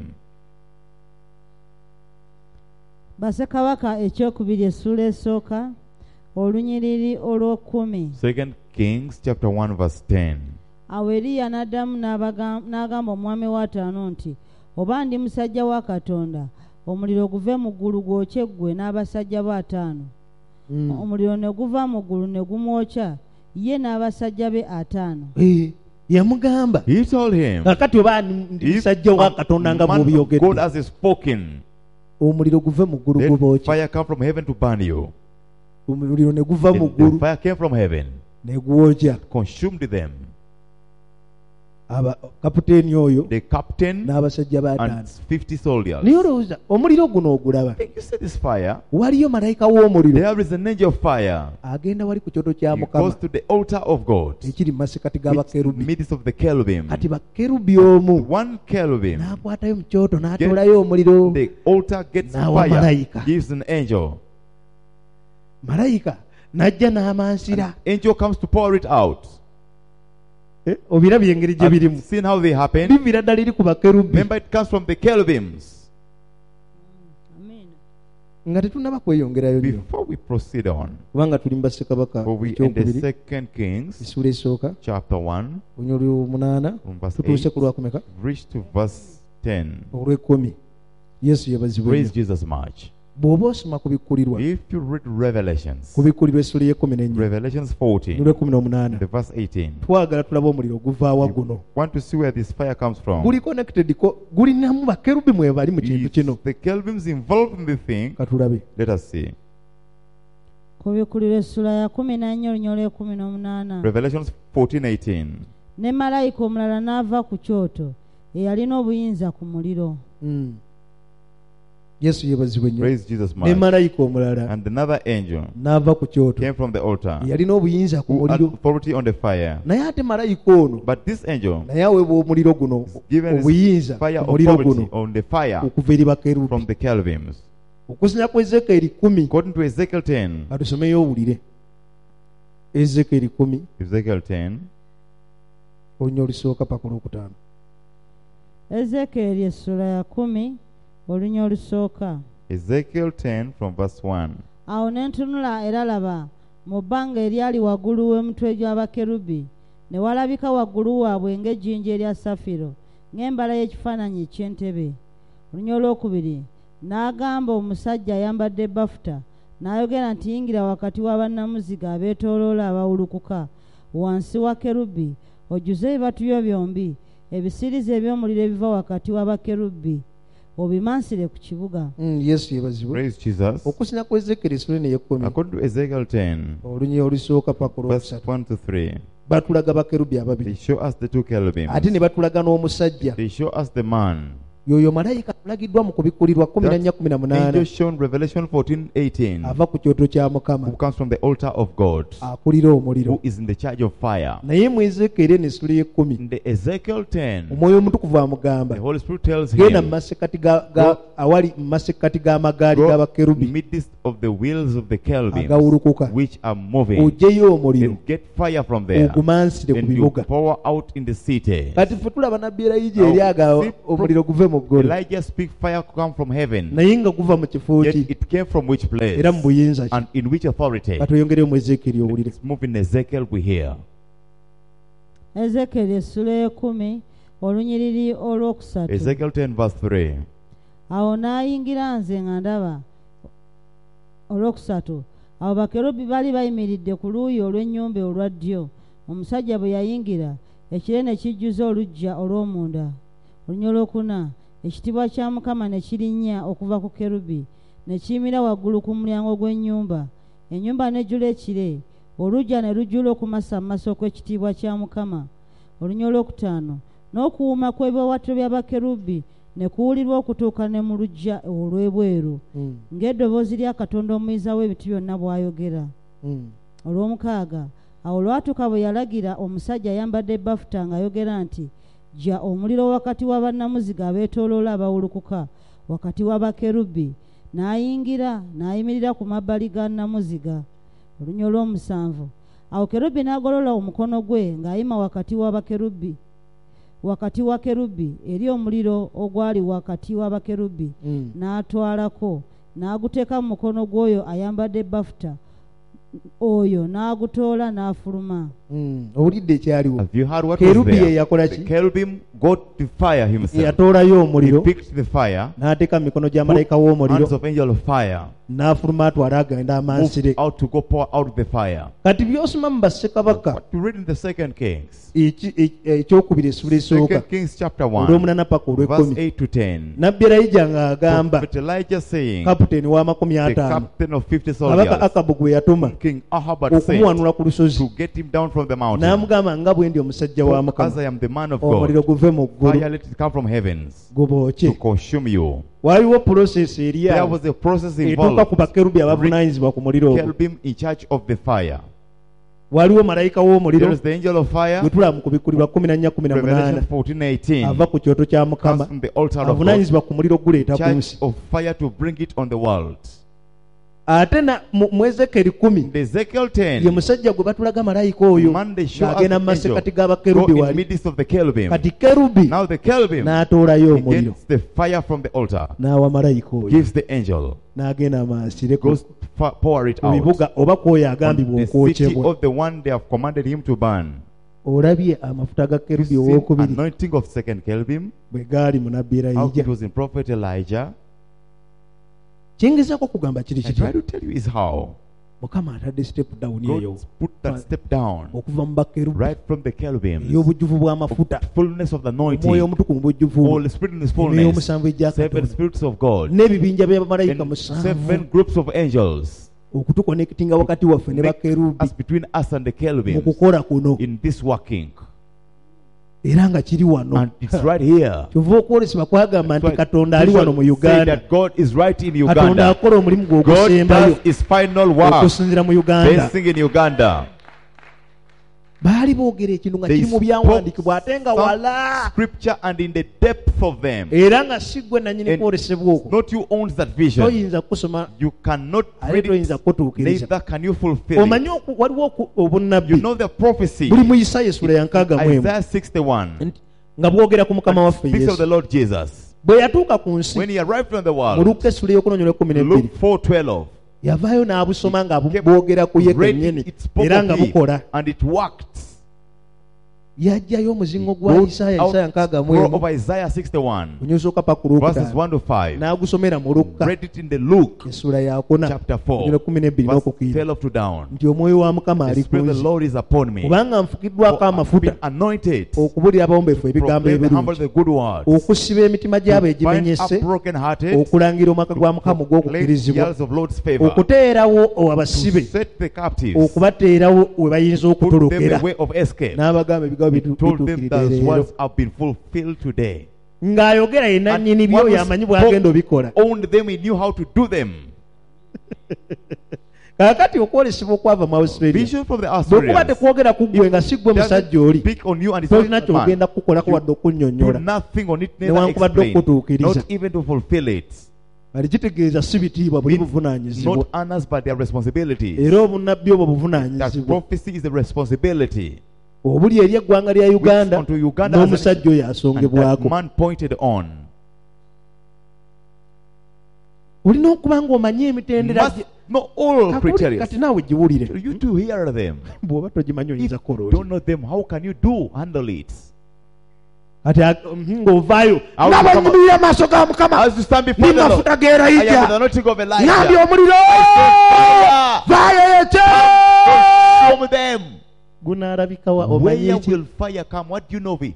bassekabaka ekyokubiri essula esooka olunyiriri olw'okkumi. Second Kings chapter one verse ten. Awo Eriya n'addamu n'abagam- n'agamba omwami w'ataano nti oba ndi musajja wa Katonda omuliro guve mu ggulu gwokye ggwe n'abasajja bo ataano. Mm. Omuliro ne guva mu ggulu ne gumwokya ye n'abasajja be ataano. Eh, yamugamba He told him, kakati oba ndi ndi If musajja wa a katonda nga man of God bw'obyogedde has spoken, omuliro guve mu ggulu let gubookye fire come from heaven to burn you. omuliro ne guva mu And the ggulu fire came from heaven, ne gwokya consumed them. aba kapiteeni oyo The captain n'abasajja bataano and fifty soldiers. naye olowooza omuliro guno ogulaba Hey, you see this fire? waliyo malayika w'omuliro There is an angel of fire. agenda wali ku kyoto kya He mukama goes to the altar of God, ekiri mu masekati which is in the g'abakerubi midst of the cherubim. kati bakerubi omu One cherubim, n'akwatayo mu kyoto n'atoolayo omuliro the altar gets Nawa fire, malayika. gives an angel. malayika n'ajja n'amansira Angel comes to pour it out. Eh, obirabye engeri gye Have you birimu seen how they happen? bivira ddala eri ku bakerubi Remember, it comes from the cherubims. Amen. nga tetunnaba kweyongerayo nnyo Before we proceed on, kubanga tuli mu bassekabaka for we in the ekyokubiri Second Kings essula esooka chapter one, olunyoli munaana from verse tutuuse eight, ku lwakumeka reach to verse ten. olw'ekkumi yesu yebazibwe Praise nnyo Jesus much. bw'oba osoma ku bikkulirwa If you read Revelations, ku bikkulirwa essula y'ekkumi n'ennya Revelations fourteen, n'olw'ekkumi n'omunaana the verse eighteen, twagala tulaba omuliro guvaawa guno you want to see where this fire comes from. guli connected ko gulinamu bakerubi mwe bali mu kintu Is kino the cherubims involved in the thing? katulabe Let us see. Ku bikulirwa essula ya kumi na nnya olunyolo ekumi n'omunaana. Revelations fourteen eighteen. Ne malayika omulala n'ava ku kyoto eyalina obuyinza ku muliro. Mm. yesu yebazibwe nnyo Praise Jesus ne much. malayika omulala And another angel n'ava ku kyoto came from the altar, yalina obuyinza ku who had muliro authority on the fire. naye ate malayika ono But this angel naye aweebwa omuliro guno is given obuyinza fire ku muliro authority guno on the fire okuva eri bakerubi from the cherubims. okusinza ku ezekeri kumi According to Ezekiel ten, atusomeyo owulire ezekeri kumi Ezekiel ten, olunya olusooka paka olwokutaano Ezekeeri essula ya kumi olunya olusooka. Ezekiel ten from verse one. Awo ne ntunula era laba mu bbanga eryali waggulu w'emitwe gy'abakerubi ne walabika waggulu waabwe ng'ejjinja erya safiro ng'embala y'ekifaananyi eky'entebe. Olunya olwokubiri n'agamba omusajja ayambadde bafuta n'ayogera nti yingira wakati wa bannamuziga abeetooloola abawulukuka wansi wa kerubi ojjuze ebibatu byo byombi ebisirize eby'omuliro ebiva wakati w'abakerubi obimansire ku kibuga. Mm, yesu yebazibwe Praise Jesus. okusinza ku ezekeri essula eno ey'ekkumi According to Ezekiel ten, olunya olusooka paka verse olwokusatu one to three, batulaga bakerubi they ababiri show us the two cherubims. ate ne batulaga n'omusajja They show us the man yoyo malayika alagiddwa mu kubikkulirwa kumi na nnya kumi na munaana angel shown Revelation fourteen eighteen, ava ku kyoto kya Mukama who comes from the altar of God, akulira omuliro. who is in the charge of fire. Naye mu Ezekieri n'essula y'ekkumi In the Ezekiel ten, omwoyo omutukuvu amugamba the Holy Spirit tells genda mu him, masekkati ga- ga- awali mu masekkati g'amagaali go g'abakerubi midst of the wheels of the cherubims, agawulukuka, which are moving, oggyeyo omuliro and get fire from there, ogumansire ku and you bibuga. pour out in the city. Kati ffe tulaba nabbi Erayija eri Now, aga see, omuliro guve mu ggulu, Elijah speak fire come from heaven, naye nga guva mu kifo yet ki it came from which place era mu buyinza ki. and in which authority? Katweyongereyo mu Ezekieri owulire. Let's move in Ezekiel, we hear. Ezekieri essula y'ekumi olunyiriri olwokusatu. Ezekiel ten verse three. Awo n'ayingira nze nga ndaba olwokusatu. Awo bakerubi baali bayimiridde ku luuyi olw'ennyumba olwa ddyo. Omusajja bwe yayingira, ekire ne kijjuza oluggya olw'omunda. Olunya olwokuna, ekitiibwa kya Mukama ne kirinnya okuva ku kerubi, ne kiyimira waggulu ku mulyango gw'ennyumba. Ennyumba n'ejjula ekire, oluggya ne lujjula okumasa mu maaso kw'ekitiibwa kya Mukama. Olunya olwokutaano, n'okuwuuma kw'ebiwaawaatiro by'abakerubi ne kuwulirwa okutuuka ne mu luggya olw'ebweru, Mm. ng'eddoboozi lya Katonda omuyiza w'ebintu byonna bw'ayogera. Mm. Olw'omukaaga, awo olwatuuka bwe yalagira omusajja ayambadde bafuta ng'ayogera nti, jja omuliro wakati wa bannamuziga abeetooloola abawulukuka wakati w'abakerubi, n'ayingira n'ayimirira ku mabbali ga nnamuziga. Olunya olw'omusanvu, awo kerubi n'agolola omukono gwe ng'ayima wakati w'abakerubi wakati wa kerubi eri omuliro ogwali wakati w'abakerubi, Mm. n'atwalako n'aguteeka mu mukono gw'oyo ayambadde bafuta, oyo n'agutoola n'afuluma. Mm. Owulidde ekyaliwo. Have you heard what was Kerubi ye there? yakola The ki? cherubim got the fire himself. Yatoolayo He omuliro picked the fire, n'ateeka mu mikono gya put malayika w'omuliro hands of angel of fire, n'afuluma atwala agenda amansire. moved out to go pour out the fire. Kati by'osoma mu bassekabaka What you read in the Second Kings, eki- e- ekyokubiri essula esooka Second Kings chapter one, olw'omunaana paka verse olw'ekkumi, eight to ten. nabbi Erayija ng'agamba Prophet Elijah saying, kaputeni w'amakumi the ataano captain of fifty kabaka soldiers, Akabu gwe yatuma King Ahab had sent okumuwanula ku lusozi, to get him down from the mountain. n'amugamba nga bwe ndi omusajja wa For as Mukama, I am the man of omuliro God, guve mu ggulu fire let it come from heavens gubookye. to consume you. Waliwo process eri There awo was a process etuuka involved. ku bakerubi abavunaanyizibwa ku muliro ogwo. Cherubim in charge of the fire. Waliwo malayika There w'omuliro is the angel of fire. gwe tulaba mu kubikkulirwa kumi na nnya kumi na munaana, Revelation fourteen eighteen. ava ku kyoto kya Comes Mukama, from the altar of God. avunaanyizibwa ku muliro guleeta ku Charge nsi. of fire to bring it on the world. Ate na mu mu Ezekieri kumi In the Ezekiel ye ten, musajja gwe batulaga malayika oyo man they show us ng'agenda mu the angel masekkati go g'abakerubi in wali. midst of the cherubim. Kati kerubi Now the cherubim, n'atoolayo he omuliro gets the fire from the altar, n'awa malayika oyo gives the angel, n'agenda amansireko goes fa- pour it mu out. bibuga oba kwoyo On agambibwa the city okwokyebwa. of the one they have commanded him to burn. Olabye amafuta ga kerubi You see owookubiri anointing of second cherubim, bwe gaali mu nabbi how it Erayija. was in prophet Elijah. Kyingezaako kugamba kiri I try kiti to tell you is how Mukama atadde step down eyo God put that step down okuva mu bakerubi right from the cherubims. ey'obujjuvu bw'amafuta, Fullness of the omwoyo anointing, omutukuvu mu bujjuvu, Holy Spirit in His emyoyo fullness, omusanvu egya seven Katonda, spirits of God, n'ebibinja by'abamalayika and musanvu seven groups of angels okutukonekitinga wakati waffe ne make bakerubi us between us and the mu cherubims kukola kuno, in this working. era nga kiri wano. And it's right here. Kyova okwolesebwa kwagamba nti That's why Katonda ali wano mu Vision say Uganda. that God is right in Katonda Uganda. akola omulimu gwe God ogusembayo does His final work okusinziira mu Uganda. basing in Uganda. Baali boogera ekintu nga They kiri mu spoke byawandiikibwa ate nga some wala, scripture and in the depth of them. era nga si gwe nannyini And kwolesebwa okwo not you owns that vision. toyinza kusoma You cannot ate read toyinza it, kutuukiriza. neither can you fulfill it. Omanyi oku- waliwo oku- obunnabbi You know the prophecy. buli mu Isaaya essula ya nkaaga mu emu Isaiah sixty-one. Nti- nga bwogera ku mukama And waffe speaks of Yesu the Lord Jesus. bwe yatuuka ku nsi When he arrived on the mu world, Luka essula y'okunonya olw'ekkumi n'ebbiri Luke four twelve. yavaayo n'abusoma nga bu- Kept bwogera ku ye read kennyini it, it spoke era of nga him, bukola. and it worked. Yajjayo omuzingo gwa Wrote Isaaya out Isaaya nkaaga mu scroll emu of Isaiah sixty-one, kunyusuka pa ku verses lwokutaano one to five. n'agusomera mu Luka Read it in the Luke essula yakuna chapter four, kkumi n'ebbiri verse n'okukiira twelve to down. nti omwoyo wa Mukama The ali ku Spirit of the nze Lord is upon me. kubanga nfukiddwako For I've amafuta been anointed to okubulira abawombeefu ebigambo proclaim the humble ebirungi, the good words, okusiba emitima gy'abo to bind egimenyese, up broken-hearted, okulangira omwaka gwa to Mukama proclaim the ogw'okukkirizibwa, years of Lord's favor, okuteerawo to abasibe, set the captives, okubateerawo we bayinza put them okutolokera, a way of escape. n'abagamba ebigambo He told them bituukiridde those leero. words have been fulfilled today. ng'ayogera yenna And nnyini one byo who yamanyi bw'agenda spoke, obikola. owned them, he knew how to do them. Kaakati okwolesebwa okwava mu Australia Vision from the bwekuba Australians. tekwogera ku ggwe nga si ggwe musajja oli Speak on you and it's tolina not man. kyogenda kukolako wadde Do okunnyonnyola nothing on it, neither newankubadde explain, okutuukiriza. not even to fulfill it. kali kitegeeza si bitiibwa buli It's buvunaanyizibwa not honors but their responsibilities. era obunnabbi obwo That buvunaanyizibwa prophecy is a responsibility. obuli eri eggwanga lya Uganda Which unto Uganda as an- n'omusajja oyo And that asongebwako. man pointed on. olina okuba ng'omanyi emitendera Must know all Kakuli, criteria. kati naawe giwulire You to hear them. bw'oba togimanyi If oyinza you kukola don't know them, how can you do handle it? kati mhm, ng'ovaayo How nga to come banyumirira amaaso ga Mukama As you stand before the Lord, n'amafuta I am the g'erayija anointing of ngambye Elijah. omuliro I vaayo ekyo Consume them. gunaalabikawa omanyi Where eki will fire come? What do you know of it?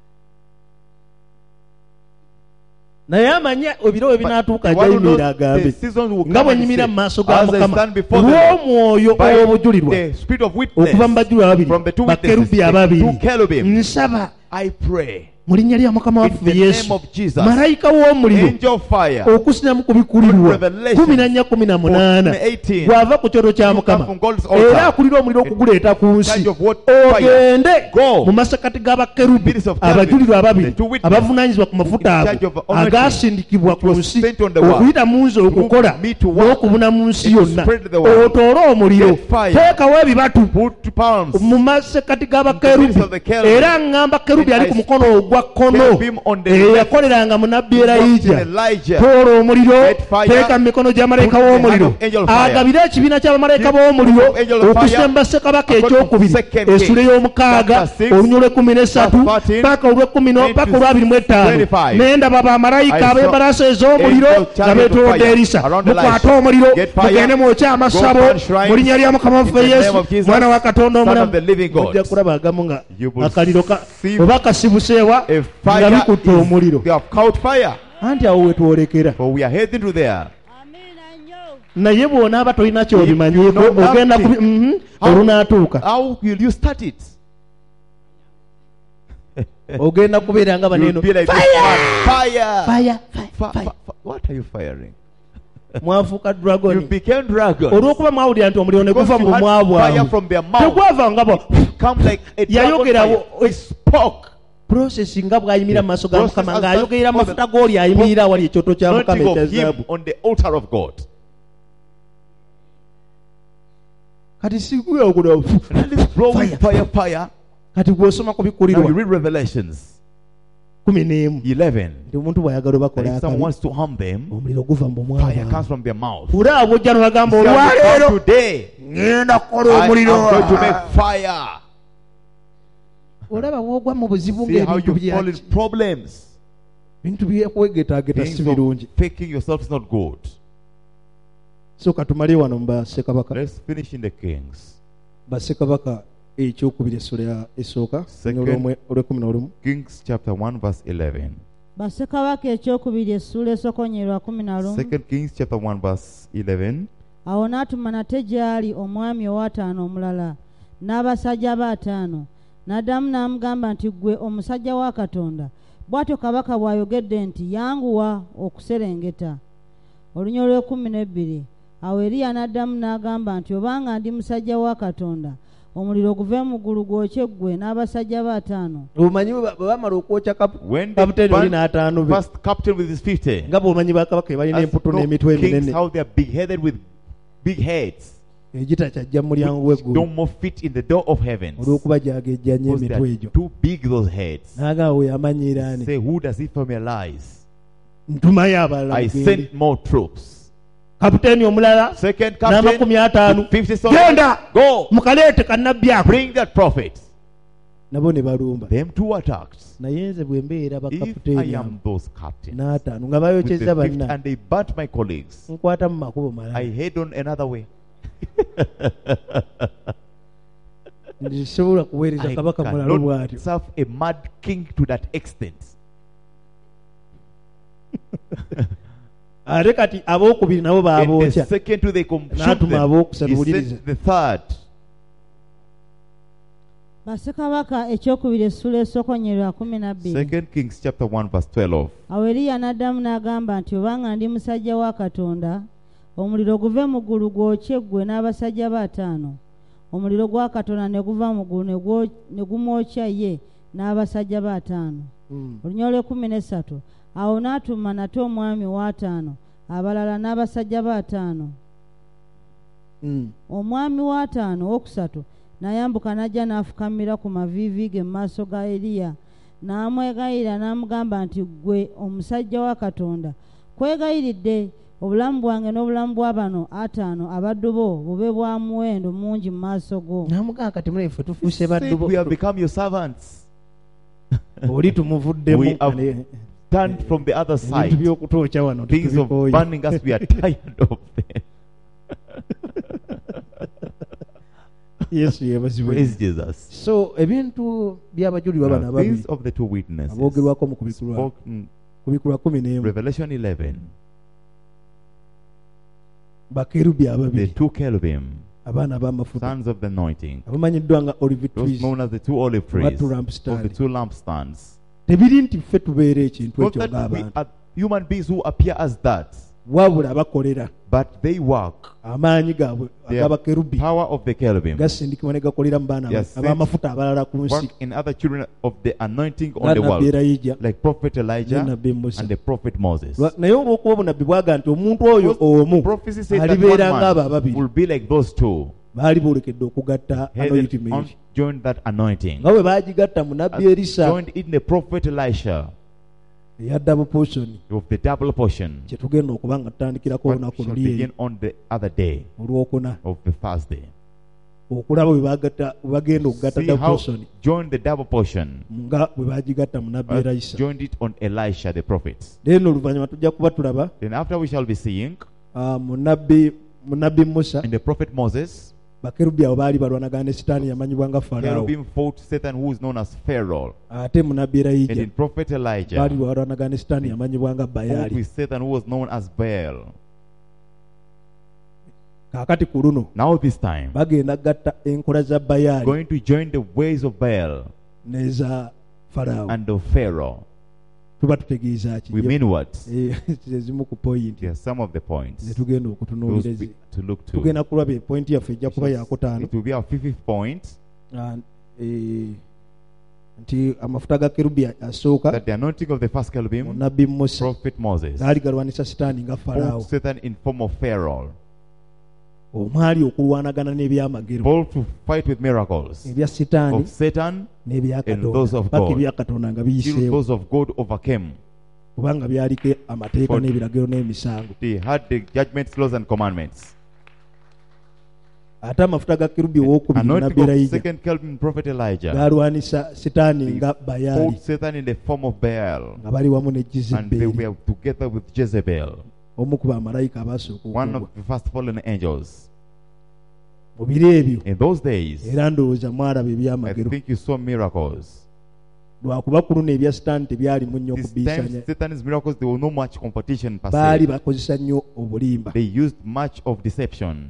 naye amanye ebiro we binaatuuka But the one who ajayimirira knows the agambe seasons will nga come bwe and nyimira say, mu maaso ga as I Mukama stand before the Lord, lw'omwoyo by ow'obujulirwa the spirit of okuva mu witness, bajulirwa babiri from the two bakerubi witnesses, the ababiri two cherubim, nsaba I pray mu linnya lya Mukama in waffe the name Yesu of Jesus, malayika w'omuliro angel of fire, okusinamu ku bikulirwa kumi na nnya kumi na munaana eighteen, gw'ava ku kyoto kya you come Mukama from God's era altar, akulira omuliro okuguleeta ku nsi charge of what fire, ogende go, mu masekati g'abakerubi Ministers of cherubim, abajulirwa ababiri the two witnesses, abavunaanyizibwa ku mafuta in ago charge of anointing, agaasindikibwa ku which was nsi sent on the world, okuyita mu nsi okukola me to work, n'okubuna mu nsi and to yonna spread the word, otoole omuliro get fire, teekawo ebibatu put palms, mu masekati the g'abakerubi midst of the cherubim, era ŋŋamba kerubi and ali I ku mukono ogwa kkono cherubim on the left, eyakoleranga mu nabbi worked in erayija Elijah, toola omuliro Get fire, teeka mu mikono gya malayika put in the hand w'omuliro of angel of fire, agabire ekibiina ky'abamalayika give b'omuliro of angel of fire, okusira mu bassekabaka according to ekyokubiri second essula Kings, ey'omukaaga chapter six, olunya olw'ekkumi n'essatu verse thirteen, paka olw'ekkumi no- into paka olw'abiri mu etaano twenty-five. ne ndaba bamalayika I saw ab'embalaasi ez'omuliro angel nga chariot of beetoolodde fire erisa around mukwate Elisha. omuliro Get fire, mugende mwokye amasabo go burn shrines mu linnya lya Mukama in waffe the name Yesu of Jesus, mwana wa Katonda Son omulamu of the living God. ojja kulaba agamu nga You will akaliro ka- see oba kasibuseewa a nga fire bikutte omuliro is, they have caught fire, anti awo wetwolekera for we are heading to there. naye bw'onaaba tolina If you ky'obimanyiiko know ogenda nothing, kubi- mhm, how- olunaatuuka How will you start it? ogenda kubeera nga You'll baneeno be like this man. Fire! fire Fi- fi- fi- What are you firing? mwafuuka You dragoni became dragons. olw'okuba mwawulira nti omuliro ne Because guva mu you had bumwa fire bwamu from their mouth. tegwava nga bwa Come like a dragon yayogera fire. wo- He spoke. process nga bw'ayimirira mu maaso ga Process Mukama as ng'ayogerera that- amafuta g'oli ayimirira awali ekyoto kya Mukama Anointing ekya of him zaabu on the altar of God. kati sigweogula And it's blowing Fire. fire, fire. kati gw'osoma ku Now you bikulirwa read Revelations kumi n'emu eleven. nti omuntu bw'ayagala That bakola if someone akabi wants to harm them, omuliro guva mu bumwa fire bwamu comes from their mouth. era abojja nobagamba See how you olwaleero come today. ŋŋenda kukola I am omuliro going to make fire. olaba woogwa mu buzibu See how ng'ebintu you fall in byaki problems. bintu byekwegetaageta Things si birungi of faking yourself is not good. so katumale wano mu bassekabaka Let's finish in the Kings. bassekabaka ekyokubiri essula ya- esooka Second. olw'omwe- olw'ekkumi n'olumu Kings chapter one verse eleven. bassekabaka ekyokubiri essuula esokonyerwa kumi na lumu Second Kings chapter one verse eleven. awo n'atuma nate gy'ali omwami owaataano omulala n'abasajja abaataano n'addamu n'amugamba nti ggwe omusajja wa Katonda bw'atyo kabaka bw'ayogedde nti yanguwa okuserengeta olunya olw'ekkumi n'ebbiri awo Eriya n'addamu n'agamba nti obanga ndi musajja wa Katonda omuliro guve mu ggulu gwokye ggwe n'abasajja baataano obumanyi bwe ba- bwe bamala okwokya kapu- When they kapiteeni oli burn n'ataano be first captain with his fifty. nga bw'omanyi bakabaka be balina As emputu no n'emitwe kings, eminene how they are big headed with big heads. egitakyajja mu mulyango Which w'eggulu don't more fit in the door of heavens. olw'okuba gyagejja nnyo Because they emitwe are egyo too big, those heads. n'agamba we yamanyiira ani Say, who does he familiarize? ntumayo abalala I mugende. sent more troops. kapiteeni omulala Second captain, n'amakumi ataano fifty soldiers. genda Go, mukaleete kannabbi ako bring that prophet. nabo ne balumba Them two attacked. naye nze bwe mbeera If I bakapiteeni abo am those captains, n'ataano nga with bayokyeza the fifth, banna and they burnt my colleagues, nkwata mu makubo I malala head on another way. ndisobola kuweereza I kabaka mulalo bw'atyo cannot serve a mad king to that extent. ate kati abookubiri nabo And the baabookya second two, they consumed n'atuma them. abookusatu He buwuliriza sent the third. Bassekabaka ekyokubiri essula esookonye lwa kumi na bbiri. Second Kings chapter one verse twelve. Awo Eriya n'addamu n'agamba nti obanga ndi musajja wa Katonda, omuliro guve mu ggulu gwokye ggwe n'abasajja be ataano. Omuliro gwa Katonda ne guva mu ggulu ne gwo- ne gumwokya ye n'abasajja be ataano. Mm. Olunyolo kumi n'essatu. Awo n'atuma nate omwami w'ataano abalala n'abasajja be ataano. Mm. Omwami w'ataano owookusatu n'ayambuka n'ajja n'afukamira ku maviivi ge mu maaso ga Eriya n'amwegayirira n'amugamba nti ggwe omusajja wa Katonda, kwegayiridde obulamu bwange n'obulamu bwa bano ataano abaddu bo bube bwa muwendo mungi mu maaso go. Namugamba kati mule ffe He tufuuse said, baddu bo. we have become your servants. Oli tumuvuddemu. We have ne- turned from the other ebintu side. by'okutookya wano Things of tutubikooye. burning us, we are tired of them. Yesu yebazibwe. Praise Jesus. So ebintu by'abajulirwa bano Now, ababiri things of the two witnesses. aboogerwako mu kubikulwa Spoken, kubikulwa kumi n'emu Revelation eleven. bakerubi The ababiri two cherubim, abaana b'amafuta sons of the anointing, abamanyiddwa nga olive those trees known as the two olive oba trees two of the lampstands. two lampstands. Tebiri nti ffe tubeera ekintu Not ekyo that we ng'abantu, are human beings who appear as that, wabula bakolera but they work. amaanyi gaabwe Their ag'abakerubi power of the cherubim gasindikibwa ne gakolera mu baana Yes, ab'amafuta abalala ku nsi work in other children of the anointing on nga the nabbi world, Erayija like Prophet ne Elijah nabbi Musa. and the Prophet Moses. Lwa- naye olw'okuba obunabbi bwaga nti omuntu oyo omu Prophecy said that alibeera one ng'abo man ababiri will be like those two, baali boolekedde okugatta headed anointing on, joined that anointing, nga bwe baagigatta mu nabbi Erisa joined in the Prophet Elisha eya double portion of the double portion, kye tugenda okuba nga tutandikirako what olunaku shall luli begin on the other day olwokuna of the first day. okulaba bwe bagatta- bwe bagenda okugatta See double how portion joined the double portion, nga bwe baagigatta mu nabbi uh, Erisa. joined it on Elisha the prophet. then oluvannyuma tujja kuba tulaba Then after we shall be seeing ah, mu nabbi mu nabbi Musa in the prophet Moses, bakerubi abo baali balwanagana ne sitaani yamanyibwa nga Falaawo, cherubim fought Satan, who is known as Pharaoh, ate mu nabbi and Erayija in prophet baali Elijah balwanagana ne sitaani yamanyibwa nga fought Bayaali. with Satan, who was known as Baal. Kaakati ku luno Now this time, bagenda gatta enkola za Bayaali going to join the ways of Baal n'eza Falaawo. and of Pharaoh. Tuba tutegeeza ki? We mean what? Eh, ezimu ku point Here are some of the points ze tugenda those okutunuulira. we- to look to. Tugenda kulaba epointi yaffe ejja kuba yakutaano. It will be our fifth point, Ah, eh, nti amafuta ga kerubi asooka that the anointing of the first mu cherubim, nabbi Musa prophet Moses, gaali galwanisa sitaani nga fought Falaawo, Satan in form of Pharaoh, omwali okulwanagana n'ebyamagero bold to fight with miracles ebya sitaani of Satan, n'ebya and those Katonda of paka God. ebya Katonda nga till biyiseewo those of God overcame. kubanga byaliko amateeka For- n'ebiragiro n'emisango. They had the judgments, laws, and commandments. Ate amafuta ga kerubi owookubiri mu nabbi Anointing of Erayija second cherubim, prophet Elijah, gaalwanisa sitaani nga Bayaali fought Satan in the form of Baal, nga bali wamu ne and they Jezeberi, were together with Jezebel, omu ku bamalayika abaasooka one okugwa of the first fallen angels. mu biro ebyo. In those days, Era ndowooza mwalaba I ebyamagero think you saw miracles. lwakuba ku luno ebya sitaani tebyalimu nnyo This kubiisanya, time, Satan's miracles, there was no much competition per baali se. bakozesa nnyo obulimba. They used much of deception.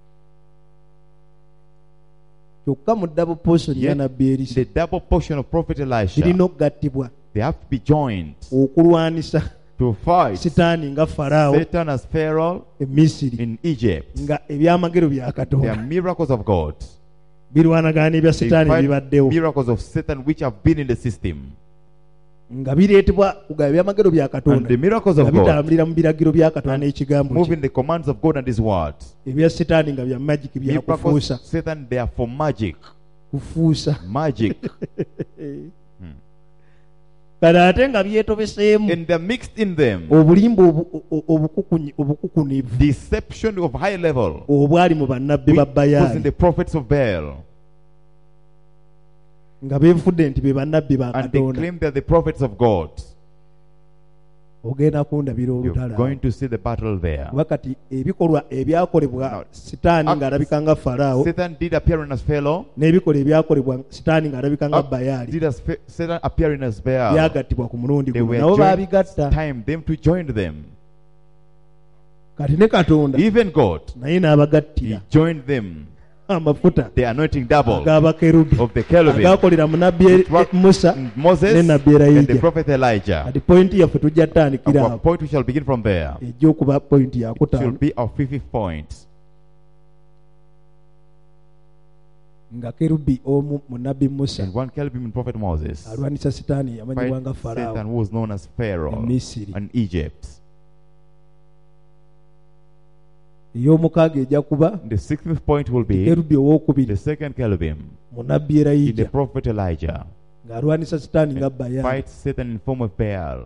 Kyokka mu double portion ya Yet, nabbi Erisa the double portion of prophet Elisha, birina okugattibwa they have to be joined okulwanisa to fight sitaani nga Falaawo Satan as Pharaoh e Misiri, in Egypt. nga ebyamagero bya They are Katonda miracles of God. birwanagana n'ebya They sitaani fight ebibaddewo, miracles of Satan which have been in the system. nga bireetebwa kugaba ebyamagero bya And Katonda the miracles nga of God, bitambulira mu biragiro bya Katonda n'ekigambo kye. moving the commands of God and His word. Ebya sitaani nga bya magiki, bya Miracles kufuusa of Satan, they are for magic. kufuusa Magic. kale ate nga byetobeseemu And they're mixed in them. obulimba obu- o- obukukunyi- obukukunivu Deception of high level, obwali mu bannabbi ba which was in Bayaali, the prophets of Baal. nga beefudde nti be bannabbi ba And they Katonda. claim they're the prophets of God. Ogenda kundabira You're olutalo going to see the battle there. kuba kati ebikolwa ebyakolebwa Now, sitaani acts- ng'alabika nga Falaawo, Satan did appearing as Pharaoh, n'ebikolwa ebyakolebwa sitaani ng'alabika nga Acts Bayaali did as Pha- Satan appearing as Baal. byagattibwa ku mulundi They guno, were nabo joined, baabigatta. time them to join them. Kati ne Katonda Even God, naye He n'abagattira. joined them. amafuta the anointing double ag'abakerubi of the cherubim agakolera mu nabbi It worked musa in Moses ne nabbi and the erayija prophet Elijah. kati pointi yaffe tujja tutandikira Our awo point we shall begin from there. ejja okuba pointi It yakutaano should be our fifth point. nga kerubi omu mu nabbi musa And one cherubim in prophet Moses alwanisa sitaani yamanyibwa nga fight faraawo Satan, who was known as e Pharaoh misiri and Egypt. ey'omukaaga ejja kuba The sixth point will be kerubi owookubiri the second cherubim mu nabbi in the erayija prophet Elijah. ng'alwanisa sitaani nga bayani Fight Satan in form of Baal.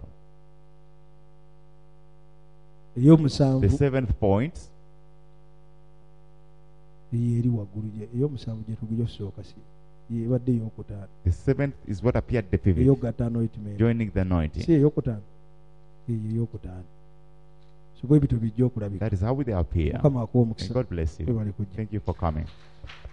The ey'omusanvu seventh point eyo eri waggulu gye ey'omusanvu gye tugiryo sooka si yebadde ey'okutaano The seventh is what appeared the fifth, ey'ogatta anointment joining the si anointing. ey'okutaano eyo ey'okutaano so bwe bityo bijja okulabika That is how they appear. mukama akuwa And omukisa God bless you. webale kujja Thank you for coming.